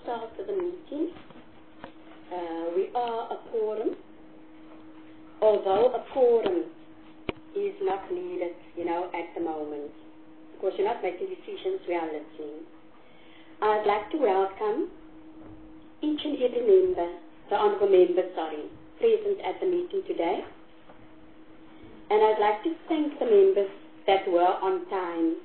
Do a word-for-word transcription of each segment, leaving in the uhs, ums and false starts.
start with the meeting. Uh, we are a quorum, although a quorum is not needed, you know, at the moment, because you're not making decisions, we are listening. I'd like to welcome each and every member, the honourable member, sorry, present at the meeting today. And I'd like to thank the members that were on time.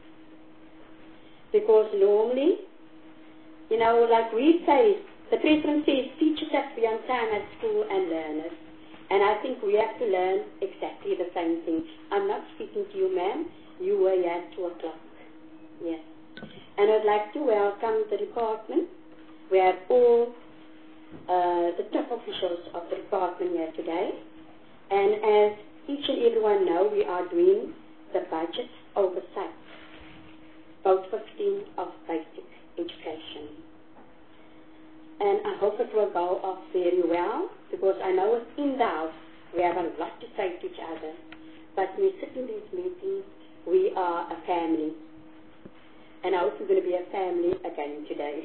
Because normally, you know, like we say, the president says, teachers have to be on time at school and learners. And I think we have to learn exactly the same thing. I'm not speaking to you, ma'am. You were here at two o'clock. Yes. And I'd like to welcome the department. We have all uh, the top officials of the department here today. And as each and everyone know, we are doing the budget oversight, vote fifteen of basic education. And I hope it will go off very well, because I know in the house we have a lot to say to each other. But when we sit in these meetings, we are a family. And I hope we're going to be a family again today.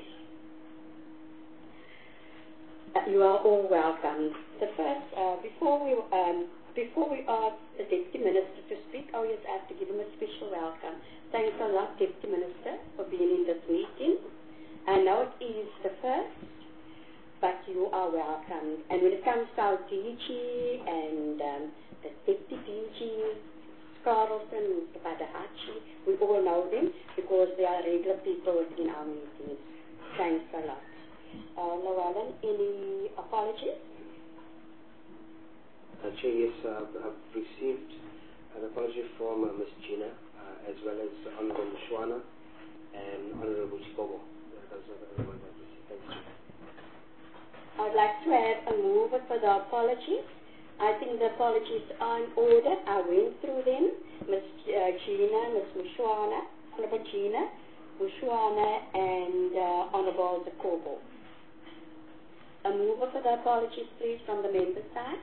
Uh, you are all welcome. The first, uh, before we um, before we ask the Deputy Minister to speak, I always have to give him a special welcome. Thanks a lot, Deputy Minister, for being in this meeting. I know it is the first, but you are welcome. And when it comes to our D G and um, the Deputy D G, Carlson, Mister Badahachi, we all know them because they are regular people in our meetings. Thanks a lot. Uh, Llewellyn, any apologies? Uh, Chair, yes, uh, I've received an apology from uh, Miz Gina, uh, as well as Honourable Mushwana and Honourable Chibogo. Those are the only ones I've received. Thanks, Chair. I'd like to have a mover for the apologies. I think the apologies are in order. I went through them. Miz Uh, Gina, Miz Mushwana, Honourable Gina, Mushwana, and uh, Honourable Zakobo. A mover for the apologies, please, from the member side.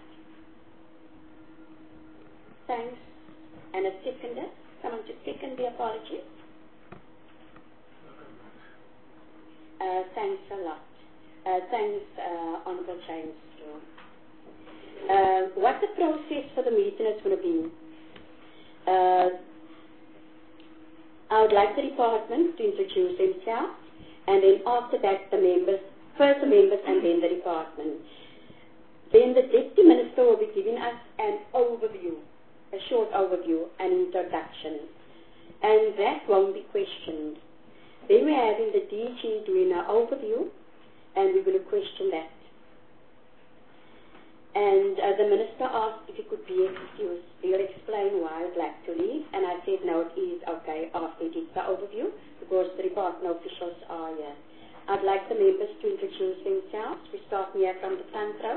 Thanks. And a seconder. Someone to second the apologies. Uh, thanks a lot. Uh, thanks, uh, Honourable James. Uh, what the process for the meeting is going to be. Uh, I would like the department to introduce themselves, and then after that the members, first the members and then the department. Then the Deputy Minister will be giving us an overview, a short overview, an introduction, and that won't be questioned. Then we're having the D G doing an overview, and we're going to question that. And uh, the Minister asked if he could be excused. He'll explain why I'd like to leave, and I said no, it is okay after he did the overview, because the department officials are here. I'd like the members to introduce themselves. We start here from the front row.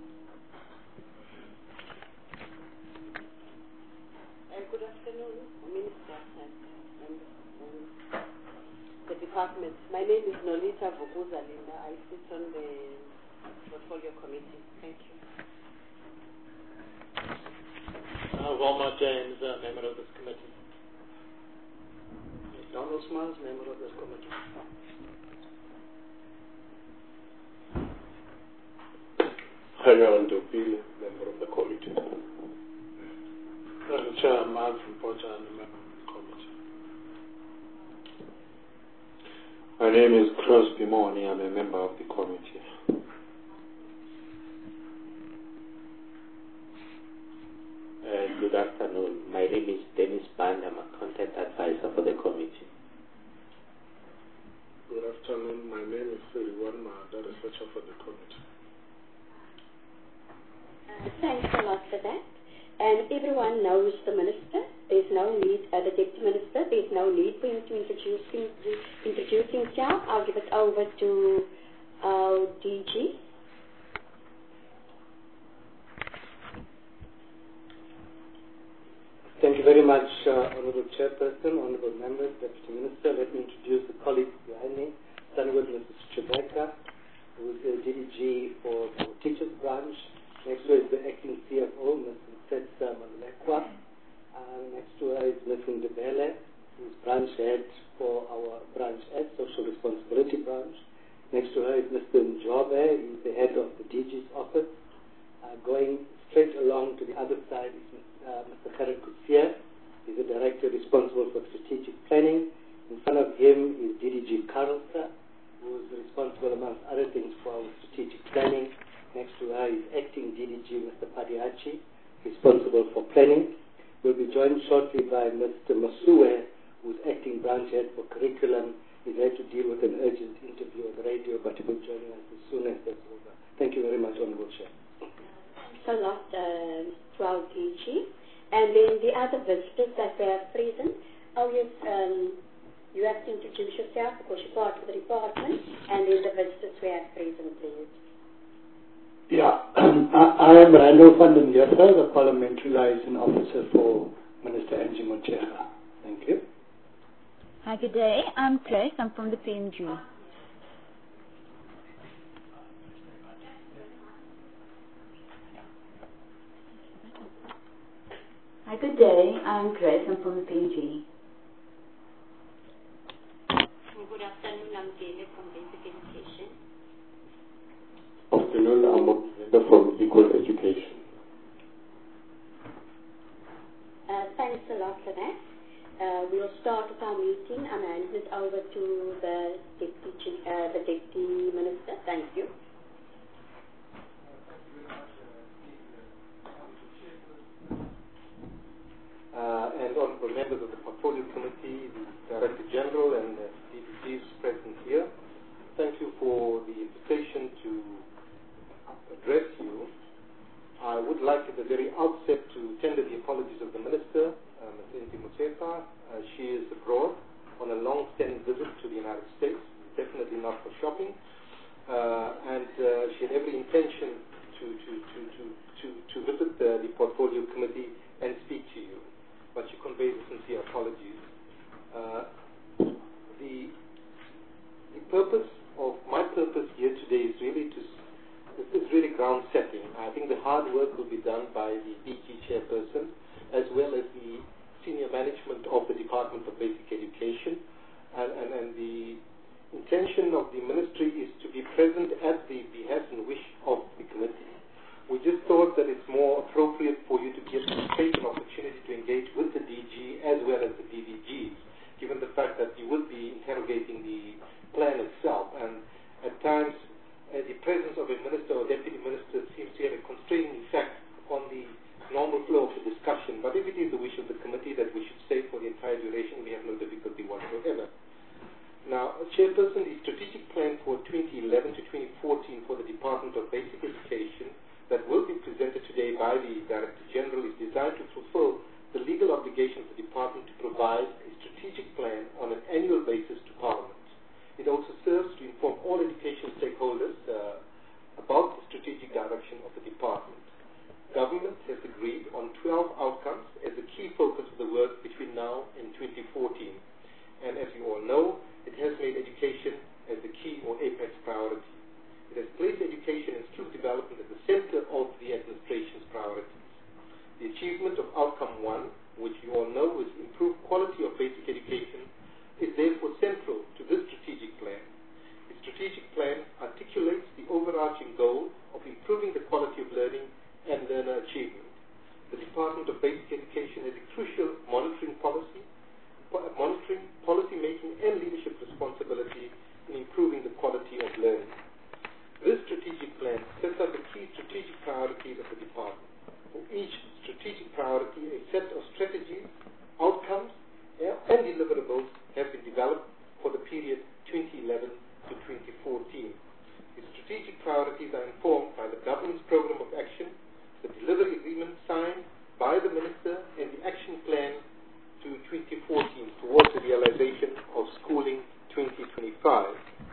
Uh, good afternoon, Minister and members of the department. My name is Nolita Vukuza Linda. I sit on the Portfolio Committee. Thank you. Uh, Walmart James, uh, member of this committee. Donald Smiles, member of this committee. Hanyal Ndopili, member of the committee. Uh, Chair Mark from Pocha, member of the committee. My name is Crosby Moni. I'm a member of the committee. Uh, good afternoon. My name is Dennis Band. I'm a content advisor for the committee. Good afternoon. My name is Philip Wanma, the researcher for the committee. Uh, thanks a lot for that. And everyone knows the Minister. There's no need, uh, the Deputy Minister, there's no need for him to introduce, him, introduce himself. I'll give it over to our D G. Thank you very much, uh, Honourable Chairperson, Honourable Members, Deputy Minister. Let me introduce the colleagues behind me, starting with Missus Chibeka, who is the D D G for the Teachers Branch. Next to her is the Acting C F O, Miz Nsetsa Malekwa. Uh, next to her is Miz Ndebele, who is Branch Head for our Branch S, Social Responsibility Branch. Next to her is Mister Njobe. He's the head of the D G's office. Uh, going straight along to the other side is uh, Mister Gerrit Coetzee. He's the director responsible for strategic planning. In front of him is D D G Carlsa, who is responsible, amongst other things, for our strategic planning. Next to her is acting D D G Mister Padiachi, responsible for planning. We'll be joined shortly by Mister Masuwe, who's acting branch head for curriculum. He's had to deal with an urgent interview on the radio, but he will join us as soon as that's over. Thank you very much, Honorable Chair. Thanks a lot, uh, twelve D G. And then the other visitors that we have present. Oh, yes, um, you have to introduce yourself because you're part of the department, and then the visitors we have present, please. Yeah, I, I am Randall van den Heerfer, the Parliamentary Liaison Officer for Minister Angie Motshekga. Thank you. Hi, good day. I'm Grace. I'm from the P M G. Hi, good day. I'm Grace. I'm from the P M G. Good afternoon. I'm Dele from Basic Education. Afternoon, I'm Mokenda from Equal Education. Uh, thanks a lot for that. Uh, we'll start with our meeting. I'm handing it over to the deputy, uh, the deputy minister. Thank you. Uh, and honorable members of the Portfolio Committee, the Director General and the D D Gs present here, thank you for the invitation to address you. I would like at the very outset to tender the apologies of the Minister, uh, Miz Angie Motshekga. Uh, she is abroad on a long-standing visit to the United States, definitely not for shopping, uh, and uh, she had every intention to, to, to, to, to, to visit the, the Portfolio Committee and speak to you, but she conveys sincere apologies. Uh, the, the purpose of my purpose here today is really to This is really ground setting. I think the hard work will be done by the D G chairperson as well as the senior management of the Department of Basic Education. And, and, and the intention of the ministry is to be present at the behest and wish of the committee. We just thought that it's more appropriate for you to get take an opportunity to engage with the D G as well as the D D Gs, given the fact that you would be interrogating the plan itself. And at times, Uh, the presence of a minister or deputy minister seems to have a constraining effect on the normal flow of the discussion. But if it is the wish of the committee that we should stay for the entire duration, we have no difficulty whatsoever. Now, Chairperson, the strategic plan for twenty eleven to twenty fourteen for the Department of Basic Education that will be presented today by the Director General is designed to fulfill the legal obligation of the Department to provide a strategic plan on an annual basis to Parliament. It also serves to inform all education stakeholders uh, about the strategic direction of the department. Government has agreed on twelve outcomes as a key focus of the work between now and twenty fourteen. And as you all know, it has made education as the key or apex priority. It has placed education and skill development at the center of the administration's priorities. The achievement of outcome one, which you all know is improved quality of basic education, is therefore central to this strategic plan. The strategic plan articulates the overarching goal of improving the quality of learning and learner achievement. The Department of Basic Education has a crucial monitoring policy, po- monitoring, policy making and leadership responsibility in improving the quality of learning. This strategic plan sets out the key strategic priorities of the department. For each strategic priority, a set of strategies, outcomes, and deliverables have been developed for the period twenty eleven to twenty fourteen. The strategic priorities are informed by the government's program of action, the delivery agreement signed by the minister, and the action plan to twenty fourteen towards the realization of schooling twenty twenty-five.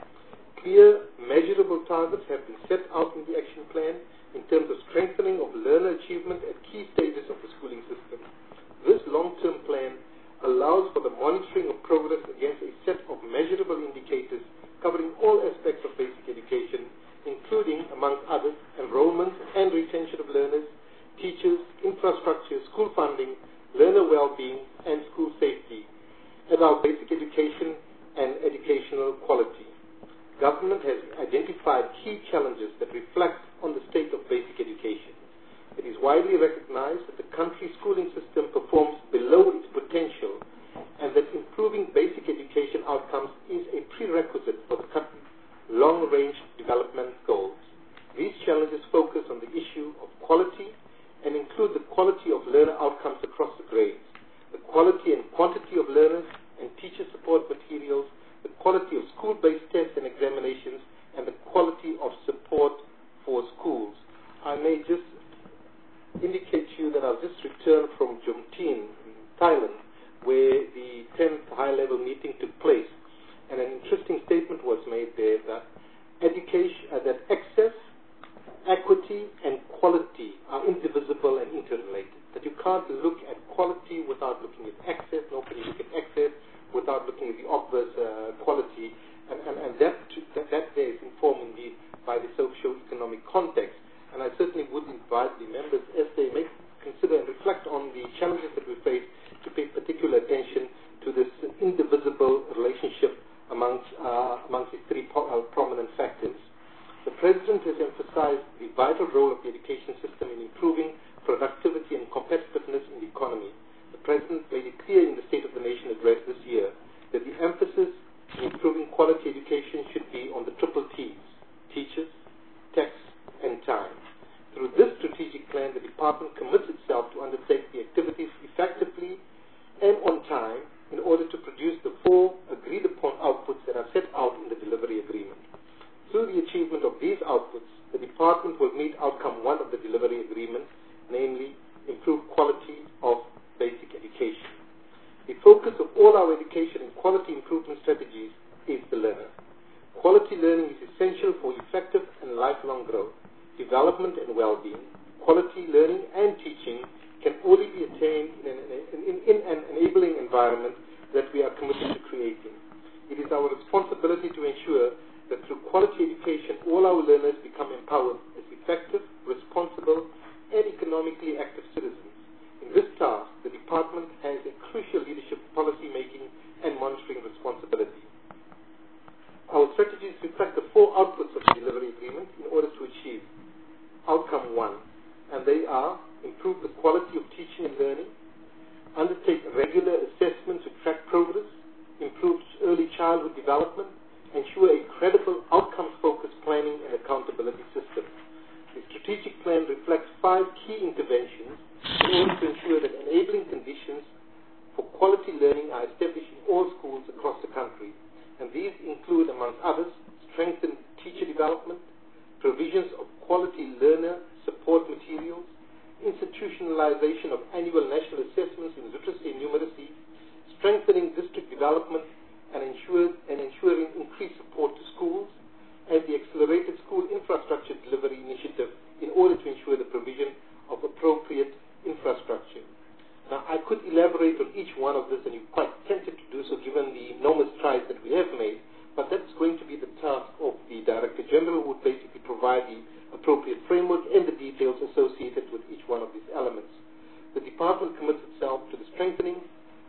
Clear, measurable targets have been set out in the action plan in terms of strengthening of learner achievement at key stages of the schooling system. This long-term plan allows for the monitoring of progress against a set of measurable indicators covering all aspects of basic education, including, amongst others, enrollment and retention of learners, teachers, infrastructure, school funding, learner well-being, and school safety, and our basic education and educational quality. Government has identified key challenges that reflect on the state of basic education. It is widely recognized that the country's schooling system performs below its potential and that improving basic education outcomes is a prerequisite for the country's long-range development goals. These challenges focus on the issue of quality and include the quality of learner outcomes across the grades, the quality and quantity of learners and teacher support materials, the quality of school-based tests and examinations, and the quality of support for schools. I may just indicate to you that I've just returned from Jomtien, Thailand, where the tenth high-level meeting took place, and an interesting statement was made there that education, uh, that access, equity, and quality are indivisible and interrelated. That you can't look at quality without looking at access, nor can you look at access without looking at the obverse uh, quality, and, and, and that, that, that there is informed indeed by the socio-economic context. And I certainly would invite the members, as they may consider and reflect on the challenges that we face, to pay particular attention to this indivisible relationship amongst, uh, amongst the three po- uh, prominent factors. The President has emphasized the vital role of the education system in improving productivity and competitiveness in the economy. The President made it clear in the State of the Nation address this year that the emphasis in improving quality education should be on the triple T's: teachers, texts, and time. Through this strategic plan, the department commits itself to undertake the activities effectively and on time in order to produce the four agreed-upon outputs that are set out in the delivery agreement. Through the achievement of these outputs, the department will meet outcome one of the delivery agreement, namely improved quality of basic education. The focus of all our education and quality improvement strategies is the learner. Quality learning is essential for effective and lifelong growth, development, and well-being. Quality learning and teaching can only be attained in an, in, in an enabling environment that we are committed to creating. It is our responsibility to ensure that through quality education, all our learners become empowered as effective, responsible, and economically active citizens. In this task, the department has a crucial leadership, policy-making, and monitoring responsibility. Our strategies reflect the four outputs of the delivery agreement in order to achieve outcome one, and they are: improve the quality of teaching and learning, undertake regular assessment to track progress, improve early childhood development, ensure a credible outcomes-focused planning and accountability system. The strategic plan reflects five key interventions in order to ensure that enabling conditions for quality learning are established in all schools across the country. And these include, among others, strengthened teacher development, provisions of quality learner support materials, institutionalization of annual national assessments in literacy and numeracy, strengthening district development, and, ensure, and ensuring increased support to schools, and the Accelerated School Infrastructure Delivery Initiative in order to ensure the provision of appropriate infrastructure. Now, I could elaborate on each one of this, and you're quite tempted to do so given the enormous strides that we have made, but that's going to be the task of the Director General, who would basically provide the appropriate framework and the details associated with each one of these elements. The department commits itself to the strengthening,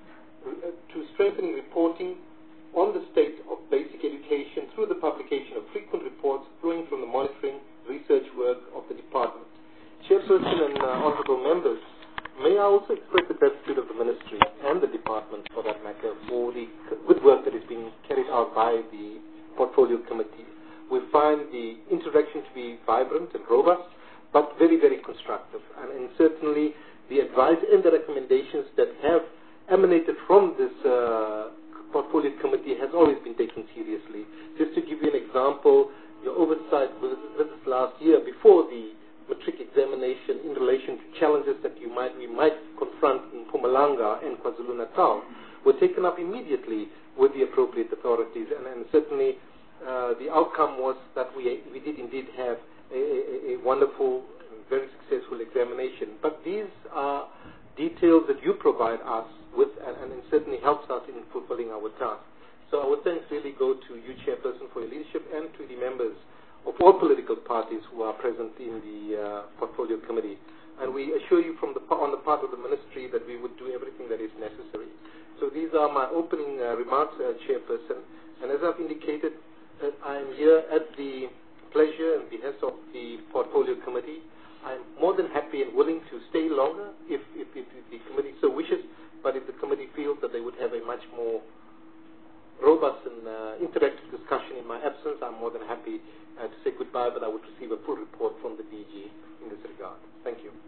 uh, to strengthening reporting on the state of basic education through the publication of frequent reports flowing from the monitoring research work of the department. Chairperson and uh, honorable members, may I also express the gratitude of the Ministry and the Department, for that matter, for the good work that is being carried out by the Portfolio Committee. We find the interaction to be vibrant and robust, but very, very constructive. And, and certainly the advice and the recommendations that have emanated from this uh, Portfolio Committee has always been taken seriously. Just to give you an example, your oversight visits last year before the matric examination in relation to challenges that you might we might confront in Mpumalanga and KwaZulu-Natal were taken up immediately with the appropriate authorities, and, and certainly uh, the outcome was that we we did indeed have a, a, a wonderful, very successful examination. But these are details that you provide us with, and, and it certainly helps us in fulfilling our task. So our thanks really go to you, Chairperson, for your leadership, and to the members of all political parties who are present in the uh, Portfolio Committee. And we assure you from the, on the part of the Ministry that we would do everything that is necessary. So these are my opening uh, remarks, uh, Chairperson. And as I've indicated, Uh, I'm here at the pleasure and behest of the Portfolio Committee. I'm more than happy and willing to stay longer if, if, if the committee so wishes, but if the committee feels that they would have a much more robust and uh, interactive discussion in my absence, I'm more than happy uh, to say goodbye, but I would receive a full report from the D G in this regard. Thank you.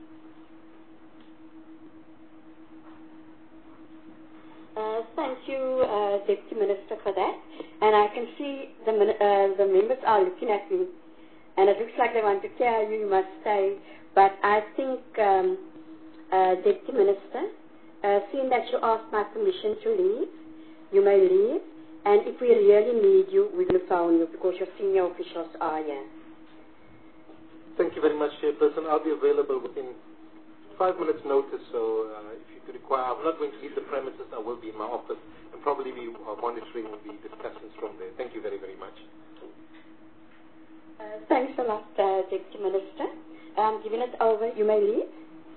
Uh, thank you, uh, Deputy Minister, for that. And I can see the, uh, the members are looking at you, and it looks like they want to tell you you must stay. But I think, um, uh, Deputy Minister, uh, seeing that you asked my permission to leave, you may leave. And if we really need you, we're going to phone you because your senior officials are here. Thank you very much, Chairperson. I'll be available within five minutes' notice, so uh, if you could require, I'm not going to leave the premises, I will be in my office and probably be uh, monitoring the discussions from there. Thank you very, very much. Uh, thanks a lot, uh, Deputy Minister. I'm giving it over. You may leave.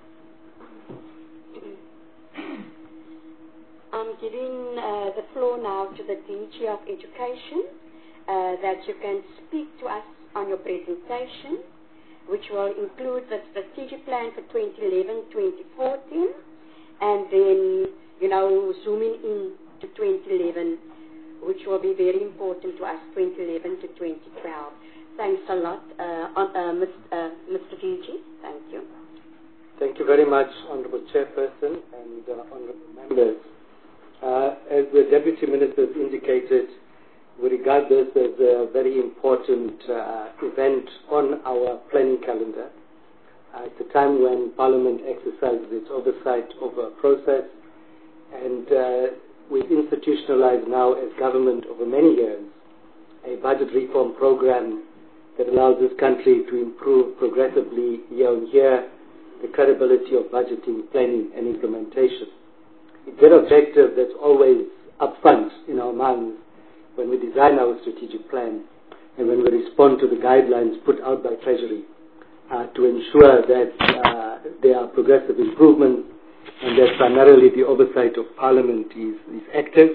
I'm giving uh, the floor now to the D G of Education uh, that you can speak to us on your presentation, which will include the strategic plan for twenty eleven to twenty fourteen, and then, you know, zooming in to twenty eleven, which will be very important to us, twenty eleven to twenty twelve. Thanks a lot, uh, on, uh, Mister Uh, Mister D G. Thank you. Thank you very much, Honourable Chairperson and uh, Honourable Members. Uh, as the Deputy Minister has indicated, we regard this as a very important uh, event on our planning calendar. Uh, it's a time when Parliament exercises its oversight over a process, and uh, we've institutionalized now as government over many years a budget reform program that allows this country to improve progressively year on year the credibility of budgeting, planning and implementation. It's an objective that's always up front in our minds when we design our strategic plan and when we respond to the guidelines put out by Treasury uh, to ensure that uh, there are progressive improvements and that primarily the oversight of Parliament is, is active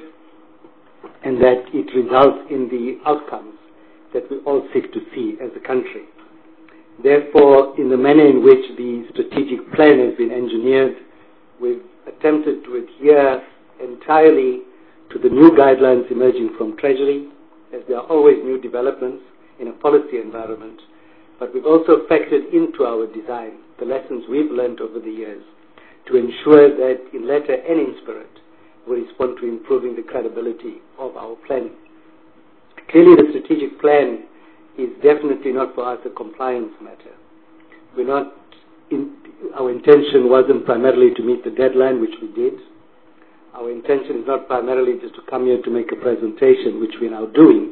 and that it results in the outcomes that we all seek to see as a country. Therefore, in the manner in which the strategic plan has been engineered, we've attempted to adhere entirely to the new guidelines emerging from Treasury, as there are always new developments in a policy environment. But we've also factored into our design the lessons we've learned over the years to ensure that in letter and in spirit we respond to improving the credibility of our planning. Clearly, the strategic plan is definitely not for us a compliance matter. We're not in, our intention wasn't primarily to meet the deadline, which we did. Our intention is not primarily just to come here to make a presentation, which we're now doing.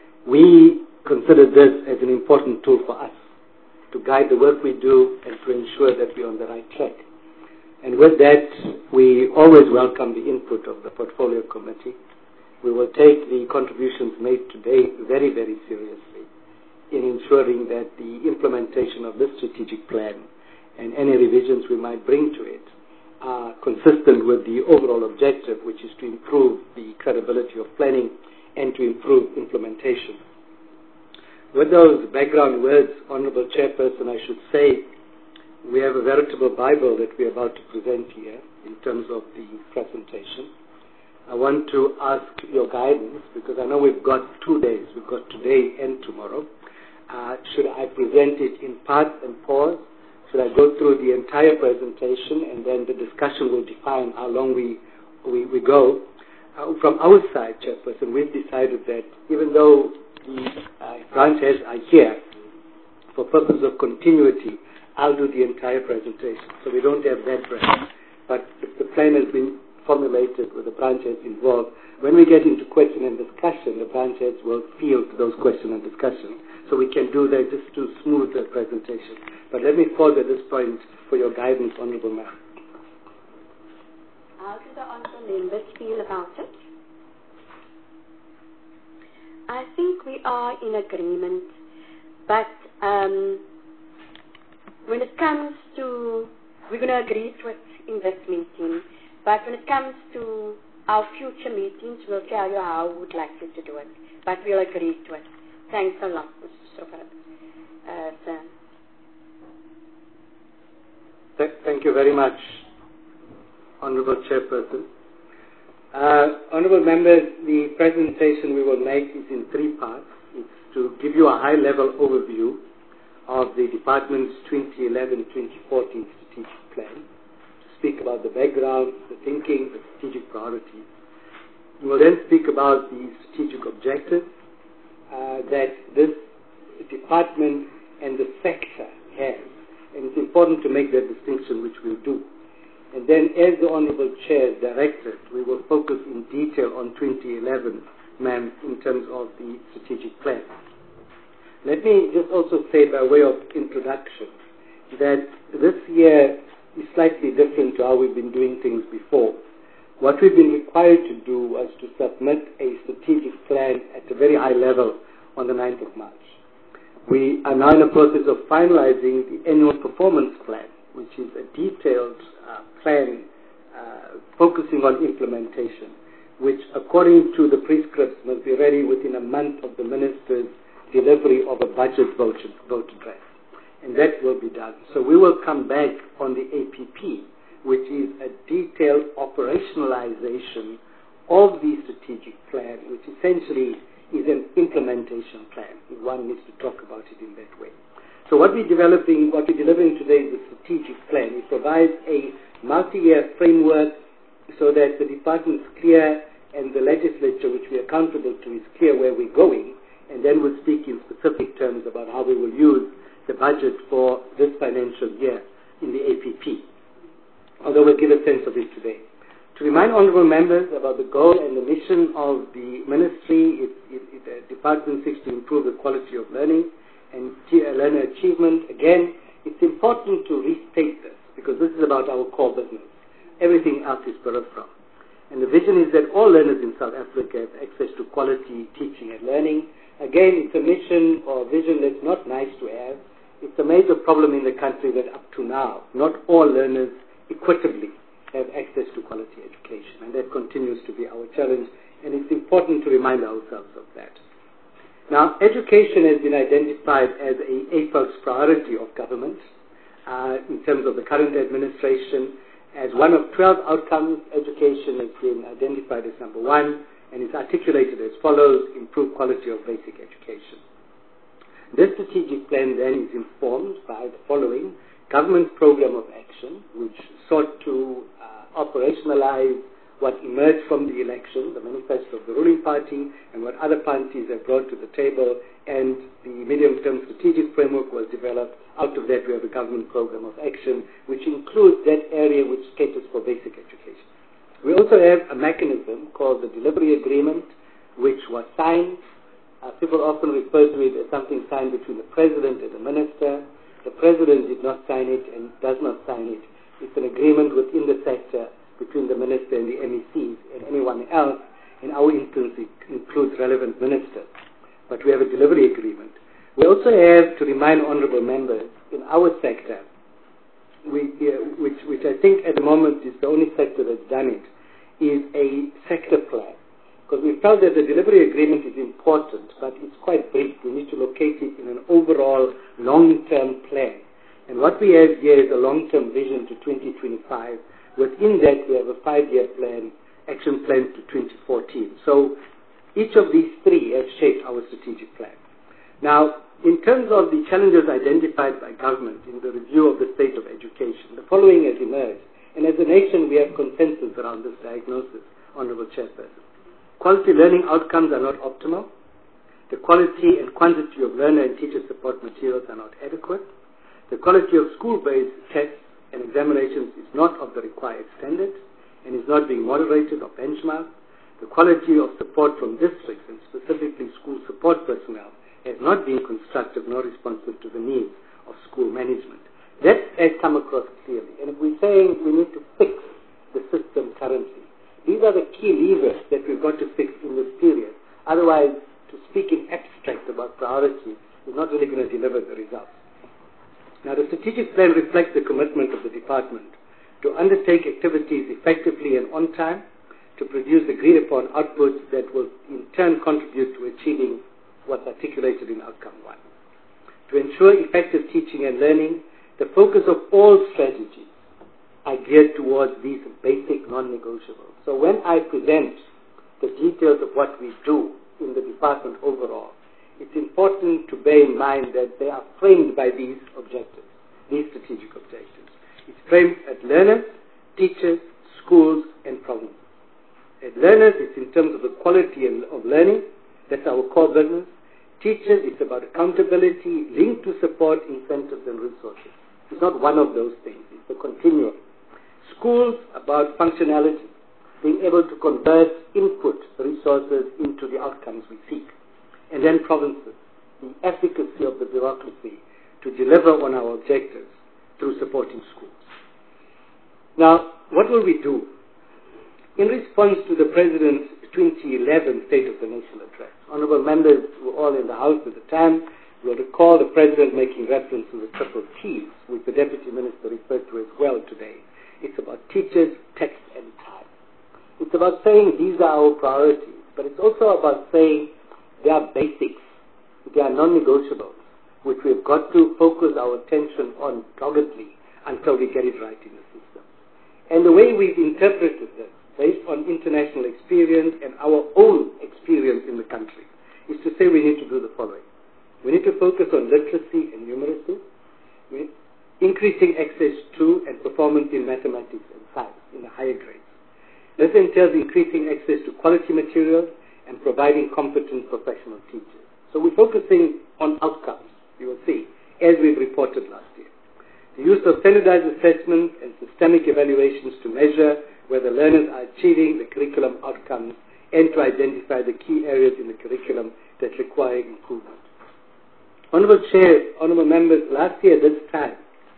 We consider this as an important tool for us to guide the work we do and to ensure that we're on the right track. And with that, we always welcome the input of the Portfolio Committee. We will take the contributions made today very, very seriously in ensuring that the implementation of this strategic plan and any revisions we might bring to it are consistent with the overall objective, which is to improve the credibility of planning and to improve implementation. With those background words, Honourable Chairperson, I should say we have a veritable Bible that we're about to present here in terms of the presentation. I want to ask your guidance because I know we've got two days. We've got today and tomorrow. Uh, should I present it in parts and pause? Should I go through the entire presentation and then the discussion will define how long we, we, we go? Uh, from our side, Chairperson, we've decided that even though the uh, branch heads are here, for purpose of continuity, I'll do the entire presentation. So we don't have that branch. But if the plan has been formulated with the branch heads involved, when we get into question and discussion, the branch heads will field those questions and discussion. So we can do that just to smooth the presentation. But let me pause at this point for your guidance, Honourable Member. How do the honourable members feel about it? I think we are in agreement, but um, when it comes to, we're going to agree to it in this meeting, but when it comes to our future meetings, we'll tell you how we would like you to do it, but we'll agree to it. Thanks a lot, Mister Strokarat. Uh, sir. Th- thank you very much, Honorable Chairperson. Uh, honorable members, the presentation we will make is in three parts. It's to give you a high-level overview of the Department's twenty eleven to twenty fourteen strategic plan, to speak about the background, the thinking, the strategic priorities. We will then speak about the strategic objectives uh, that this department and the sector has. And it's important to make that distinction, which we'll do. And then, as the Honourable Chair directed, we will focus in detail on twenty eleven, ma'am, in terms of the strategic plan. Let me just also say, by way of introduction, that this year is slightly different to how we've been doing things before. What we've been required to do was to submit a strategic plan at a very high level on the ninth of March. We are now in the process of finalizing the annual performance plan, which is a detailed uh, plan uh, focusing on implementation, which, according to the prescripts, must be ready within a month of the Minister's delivery of a budget vote, vote address. And that will be done. So we will come back on the A P P, which is a detailed operationalization of the strategic plan, which essentially is an implementation plan. One needs to talk about it in that way. So what we're developing, what we're delivering today is the strategic plan. It provides a multi-year framework so that the department is clear and the legislature, which we are accountable to, is clear where we're going, and then we'll speak in specific terms about how we will use the budget for this financial year in the A P P, although we'll give a sense of it today. To remind honourable members about the goal and the mission of the ministry, it, it, it, the department seeks to improve the quality of learning and learner achievement. Again, it's important to restate this because this is about our core business. Everything else is peripheral. And the vision is that all learners in South Africa have access to quality teaching and learning. Again, it's a mission or vision that's not nice to have. It's a major problem in the country that up to now, not all learners equitably have access to quality education, and that continues to be our challenge, and it's important to remind ourselves of that. Now, education has been identified as a apex priority of government uh, in terms of the current administration. As one of twelve outcomes, education has been identified as number one, and is articulated as follows: improve quality of basic education. This strategic plan then is informed by the following: government program of action, which sought to uh, operationalize what emerged from the election, the manifesto of the ruling party, and what other parties have brought to the table, and the medium-term strategic framework was developed. Out of that, we have a government program of action, which includes that area which caters for basic education. We also have a mechanism called the delivery agreement, which was signed. Uh, people often refer to it as something signed between the president and the minister. The president did not sign it and does not sign it. It's an agreement within the sector between the minister and the M E Cs and anyone else. In our instance, it includes relevant ministers. But we have a delivery agreement. We also have to remind honourable members, in our sector, we, uh, which, which I think at the moment is the only sector that's done it, is a sector plan. Because we felt that the delivery agreement is important, but it's quite brief. We need to locate it in an overall long-term plan. And what we have here is a long-term vision to twenty twenty-five. Within that, we have a five-year plan, action plan to twenty fourteen. So each of these three have shaped our strategic plan. Now, in terms of the challenges identified by government in the review of the state of education, the following has emerged. And as a nation, we have consensus around this diagnosis, Honourable Chairperson. Quality learning outcomes are not optimal. The quality and quantity of learner and teacher support materials are not adequate. The quality of school-based tests and examinations is not of the required standard and is not being moderated or benchmarked. The quality of support from districts and specifically school support personnel has not been constructive nor responsive to the needs of school management. That has come across clearly. And if we're saying we need to fix the system currently, these are the key levers that we've got to fix in this period. Otherwise, to speak in abstract about priority is not really going to deliver the results. Now, the strategic plan reflects the commitment of the department to undertake activities effectively and on time, to produce agreed upon outputs that will in turn contribute to achieving what's articulated in outcome one. To ensure effective teaching and learning, the focus of all strategies are geared towards these basic non-negotiables. So when I present the details of what we do in the department overall, it's important to bear in mind that they are framed by these objectives, these strategic objectives. It's framed at learners, teachers, schools, and provinces. At learners, it's in terms of the quality of learning. That's our core business. Teachers, it's about accountability linked to support, incentives, and resources. It's not one of those things. It's a continuum. Schools, about functionality, being able to convert input resources into the outcomes we seek. And then provinces, the efficacy of the bureaucracy to deliver on our objectives through supporting schools. Now, what will we do? In response to the President's twenty eleven State of the Nation address, honorable members were all in the House at the time. You'll recall the President making reference to the triple T's, which the Deputy Minister referred to as well today. It's about teachers, text, and time. It's about saying these are our priorities, but it's also about saying they are basics, they are non-negotiables, which we've got to focus our attention on doggedly until we get it right in the system. And the way we've interpreted this, based on international experience and our own experience in the country, is to say we need to do the following. We need to focus on literacy and numeracy, increasing access to and performance in mathematics and science in the higher grades. This entails increasing access to quality materials and providing competent professional teachers. So we're focusing on outcomes, you will see, as we've reported last year. The use of standardized assessments and systemic evaluations to measure whether learners are achieving the curriculum outcomes and to identify the key areas in the curriculum that require improvement. Honourable Chair, Honourable Members, last year this time,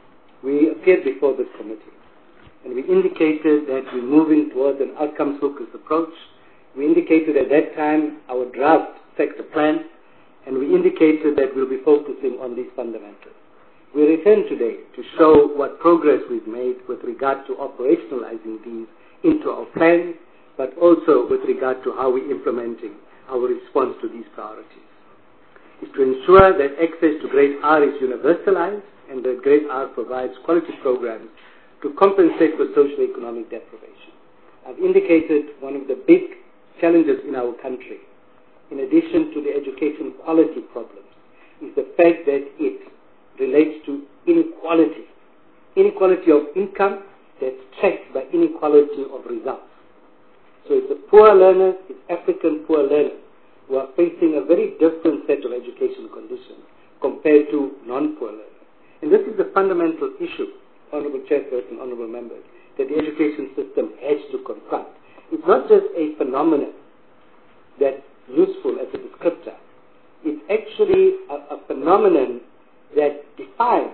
we appeared before this committee and we indicated that we're moving towards an outcomes-focused approach. We indicated at that time our draft sector plan, and we indicated that we'll be focusing on these fundamentals. We return today to show what progress we've made with regard to operationalizing these into our plans, but also with regard to how we're implementing our response to these priorities. Is to ensure that access to grade R is universalized and that grade R provides quality programs to compensate for socio-economic deprivation. I've indicated one of the big challenges in our country, in addition to the education quality problems, is the fact that it relates to inequality. Inequality of income that's checked by inequality of results. So it's the poor learners, it's African poor learners who are facing a very different set of education conditions compared to non-poor learners. And this is the fundamental issue, Honourable Chairperson, Honourable Members, that the education system has to confront. It's not just a phenomenon that's useful as a descriptor. It's actually a, a phenomenon that defines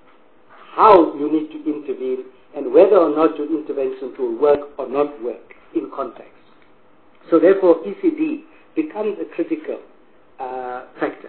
how you need to intervene and whether or not your intervention will work or not work in context. So therefore, E C D becomes a critical uh, factor.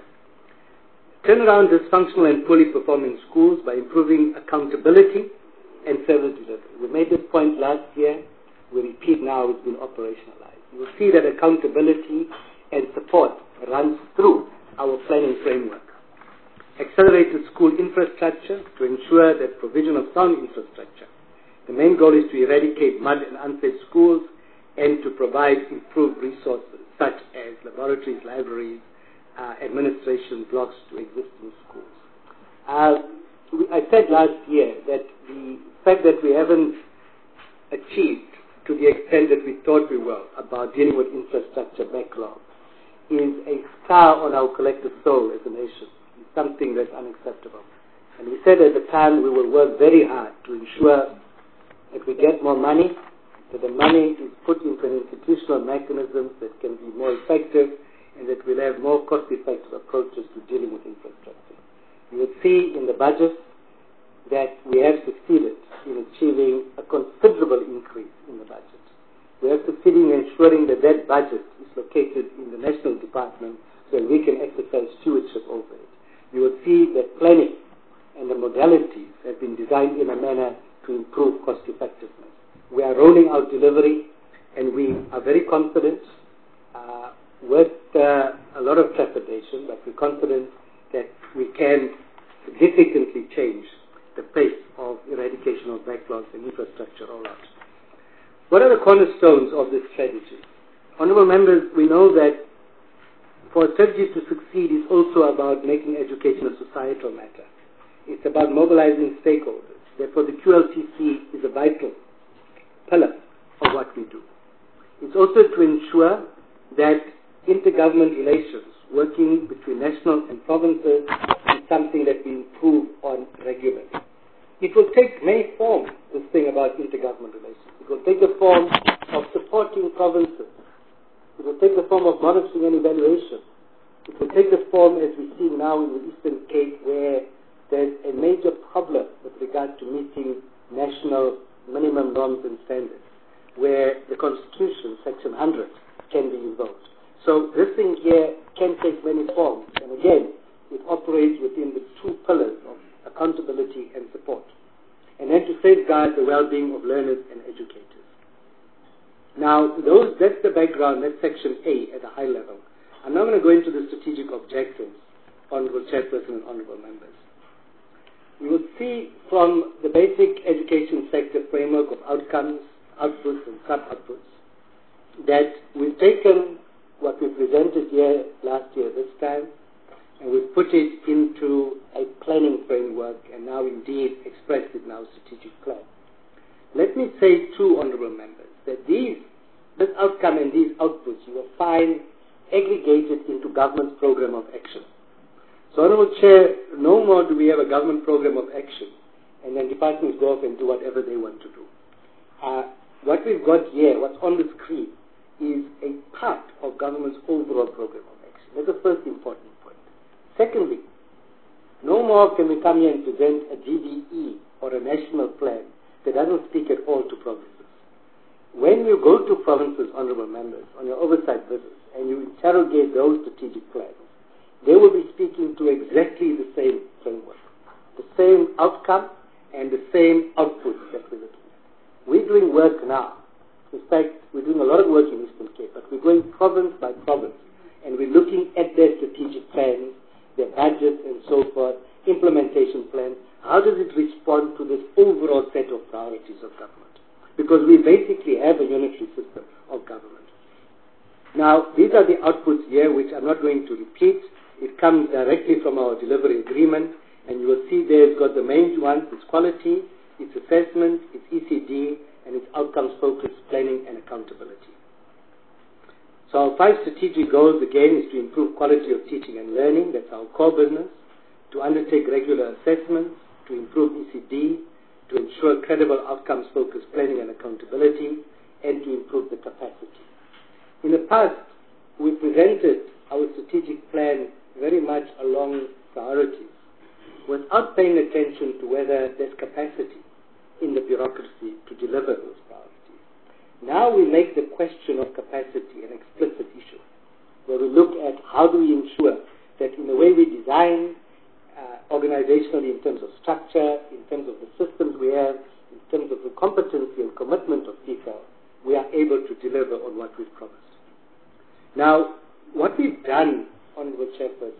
Turn around dysfunctional and poorly performing schools by improving accountability and service delivery. We made this point last year. We repeat now, it's been operationalized. You will see that accountability and support runs through our planning framework. Accelerated school infrastructure to ensure that provision of sound infrastructure. The main goal is to eradicate mud and unsafe schools and to provide improved resources such as laboratories, libraries, uh, administration blocks to existing schools. Uh, we, I said last year that the fact that we haven't achieved to the extent that we thought we were about dealing with infrastructure backlog is a scar on our collective soul as a nation. It's something that's unacceptable. And we said at the time we will work very hard to ensure that we get more money, that the money is put into an institutional mechanism that can be more effective, and that we'll have more cost-effective approaches to dealing with infrastructure. You will see in the budget that we have succeeded in achieving a considerable increase in the budget. We have succeeded in ensuring that that budget is located in the national department so that we can exercise stewardship over it. You will see that planning and the modalities have been designed in a manner to improve cost effectiveness. We are rolling out delivery, and we are very confident uh, with uh, a lot of trepidation, but we're confident that we can significantly change the pace of eradication of backlogs and infrastructure rollout. What are the cornerstones of this strategy? Honourable members, we know that for a strategy to succeed is also about making education a societal matter. It's about mobilizing stakeholders. Therefore, the Q L T C is a vital pillar of what we do. It's also to ensure that intergovernment relations, working between national and provinces, is something that we improve on regularly. It will take many forms, this thing about intergovernment relations. It will take the form of supporting provinces. It will take the form of monitoring and evaluation. It will take the form, as we see now in the Eastern Cape, where there's a major problem with regard to meeting national minimum norms and standards, where the Constitution, Section one hundred, can be invoked. So this thing here can take many forms, and again, it operates within the two pillars of accountability and support, and then to safeguard the well-being of learners and educators. Now, those, that's the background, that's Section A at a high level. I'm now going to go into the strategic objectives, Honourable Chairperson and Honourable Members. You will see from the basic education sector framework of outcomes, outputs and sub-outputs that we've taken what we presented here last year this time and we've put it into a planning framework and now indeed expressed it in our strategic plan. Let me say too, Honourable Members, that these, this outcome and these outputs you will find aggregated into government's program of action. So, Honourable Chair, no more do we have a government program of action and then departments go off and do whatever they want to do. Uh, what we've got here, what's on the screen, is a part of government's overall program of action. That's the first important point. Secondly, no more can we come here and present a G D E or a national plan that doesn't speak at all to provinces. When you go to provinces, Honourable Members, on your oversight visits, and you interrogate those strategic plans, they will be speaking to exactly the same framework, the same outcome, and the same outputs that we're looking at. We're doing work now. In fact, we're doing a lot of work in Eastern Cape, but we're going province by province, and we're looking at their strategic plans, their budgets, and so forth, implementation plans. How does it respond to this overall set of priorities of government? Because we basically have a unitary system of government. Now, these are the outputs here, which I'm not going to repeat. It comes directly from our delivery agreement, and you will see there it's got the main ones, its quality, its assessment, its E C D, and its outcomes-focused planning and accountability. So our five strategic goals, again, is to improve quality of teaching and learning, that's our core business, to undertake regular assessments, to improve E C D, to ensure credible outcomes-focused planning and accountability, and to improve the capacity. In the past, we presented our strategic plan very much along priorities, without paying attention to whether there's capacity in the bureaucracy to deliver those priorities. Now we make the question of capacity an explicit issue, where we look at how do we ensure that in the way we design uh, organizationally, in terms of structure, in terms of the systems we have, in terms of the competency and commitment of people, we are able to deliver on what we've promised. Now, what we've done, Honourable Chairperson,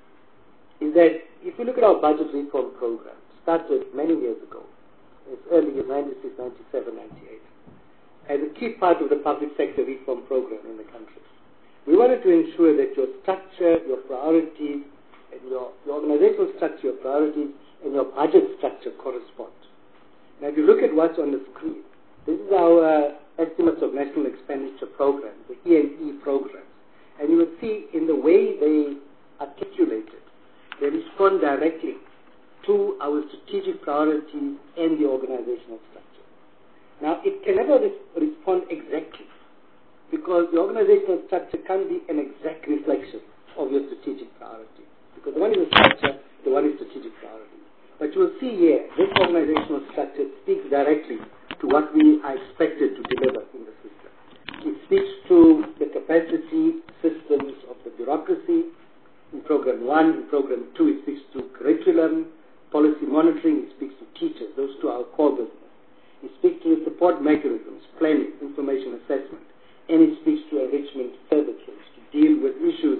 is that if you look at our budget reform program, started many years ago, as early as ninety-six, ninety-seven, ninety-eight, as a key part of the public sector reform program in the country. We wanted to ensure that your structure, your priorities, and your, your organizational structure, your priorities, and your budget structure correspond. Now, if you look at what's on the screen, this is our uh, estimates of national expenditure program, the E and E programs, and you will see in the way they articulate it, they respond directly to our strategic priorities and the organizational structure. Now, it can never re- respond exactly, because the organizational structure can't be an exact reflection of your strategic priorities, because the one is a structure, the one is strategic priorities. But you will see here, this organizational structure speaks directly to what we are expected to deliver in the system. It speaks to the capacity systems of the bureaucracy. In program one, in program two, it speaks to curriculum, policy monitoring, it speaks to teachers. Those two are our core business. It speaks to the support mechanisms, planning, information assessment, and it speaks to enrichment services to deal with issues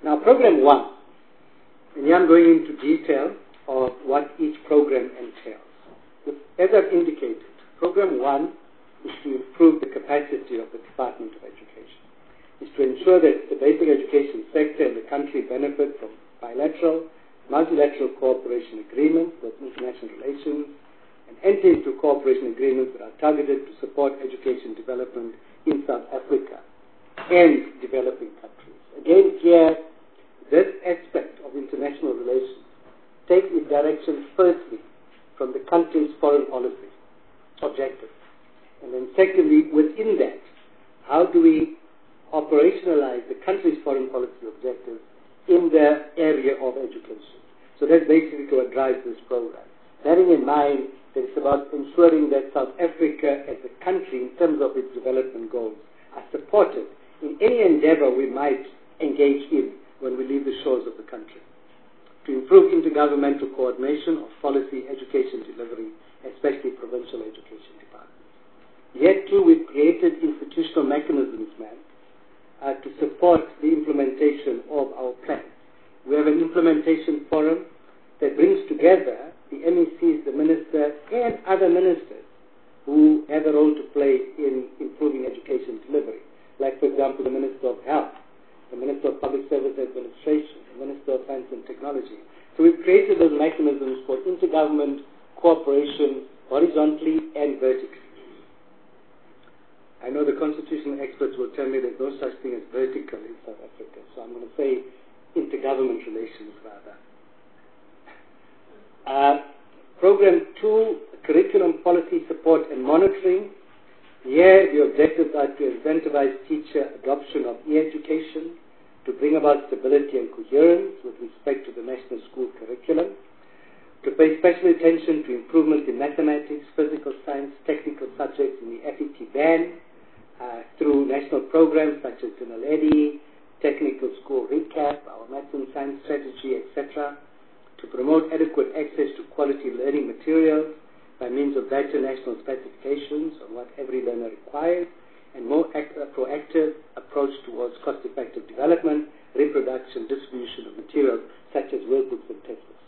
Now, program one, and here I'm going into detail of what each program entails. As I've indicated, program one is to improve the capacity of the Department of Education. It's to ensure that the basic education sector and the country benefit from bilateral, multilateral cooperation agreements with international relations, and enter into cooperation agreements that are targeted to support education development in South Africa and developing countries. Again, here, this aspect of international relations takes its direction firstly from the country's foreign policy objectives. And then secondly, within that, how do we operationalize the country's foreign policy objectives in the area of education? So that's basically what drives this program. Bearing in mind that it's about ensuring that South Africa as a country, in terms of its development goals, are supported in any endeavor we might engage in when we leave the shores of the country. To improve intergovernmental coordination of policy education delivery, especially provincial education departments. Yet too, we've created institutional mechanisms, man, uh, to support the implementation of our plan. We have an implementation forum that brings together the M E Cs, the minister, and other ministers who have a role to play in improving education delivery. Like, for example, the Minister of Health, the Minister of Public Service Administration, the Minister of Science and Technology. So we've created those mechanisms for intergovernment cooperation horizontally and vertically. I know the constitutional experts will tell me there's no such thing as vertical in South Africa, so I'm going to say intergovernment relations rather. Uh, program two, curriculum policy support and monitoring. Here, the objectives are to incentivize teacher adoption of e-education, to bring about stability and coherence with respect to the national school curriculum, to pay special attention to improvement in mathematics, physical science, technical subjects in the F E T band uh, through national programs such as the NALEDI, Technical School Recap, our Maths and Science Strategy, et cetera, to promote adequate access to quality learning materials by means of better national specifications on what every learner requires, and more act- a proactive approach towards cost-effective development, reproduction, distribution of materials such as workbooks and textbooks.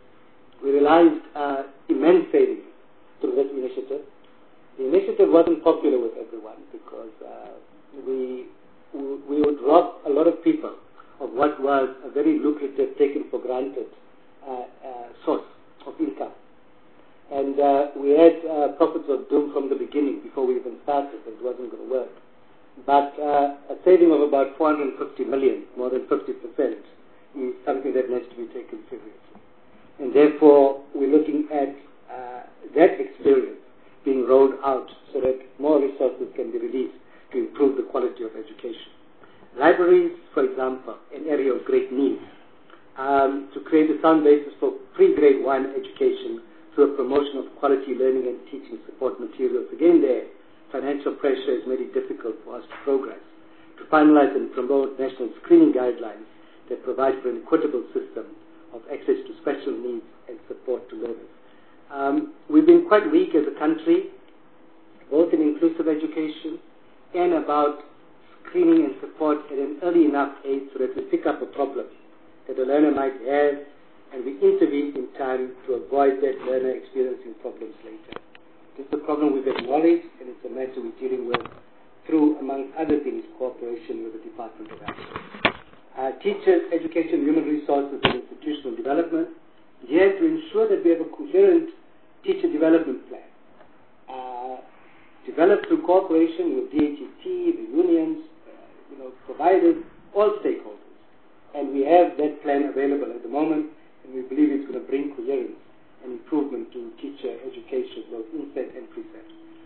We realized uh, immense savings through this initiative. The initiative wasn't popular with everyone because uh, we, we would rob a lot of people of what was a very lucrative, taken for granted uh, uh, source of income. And uh, we had uh, prophets of doom from the beginning before we even started that it wasn't going to work. But uh, a saving of about four hundred fifty million, more than fifty percent, is something that needs to be taken seriously. And therefore, we're looking at uh, that experience being rolled out so that more resources can be released to improve the quality of education. Libraries, for example, an area of great need, um, to create a sound basis for pre-grade one education through a promotion of quality learning and teaching support materials. Again there, financial pressure has made it difficult for us to progress. To finalize and promote national screening guidelines that provide for an equitable system of access to special needs and support to learners. Um, we've been quite weak as a country, both in inclusive education and about screening and support at an early enough age so that we pick up a problem that a learner might have, and we intervene in time to avoid that learner experiencing problems later. This is a problem we've acknowledged, and it's a matter we're dealing with through, among other things, cooperation with the Department of Education. Uh, teachers, education, human resources, and institutional development. Here to ensure that we have a coherent teacher development plan, uh, developed through cooperation with D A T T, the unions, uh, you know, providers, all stakeholders. And we have that plan available at the moment, and we believe it's going to bring coherence and improvement to teacher education, both inset and preset.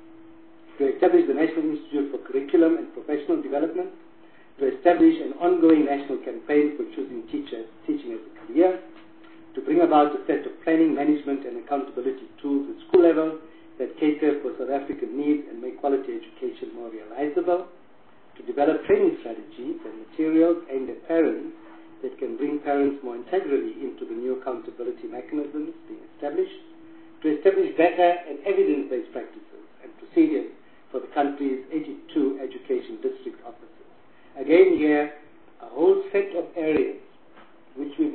To establish the National Institute for Curriculum and Professional Development, to establish an ongoing national campaign for choosing teachers, teaching as a career, to bring about a set of planning, management, and accountability tools at school level that cater for South African needs and make quality education more realizable, to develop training strategies and materials aimed at parents that can bring parents more integrally into the new accountability mechanisms being established, to establish better and evidence-based practices and procedures for the country's eighty-two education district offices. Again here, a whole set of areas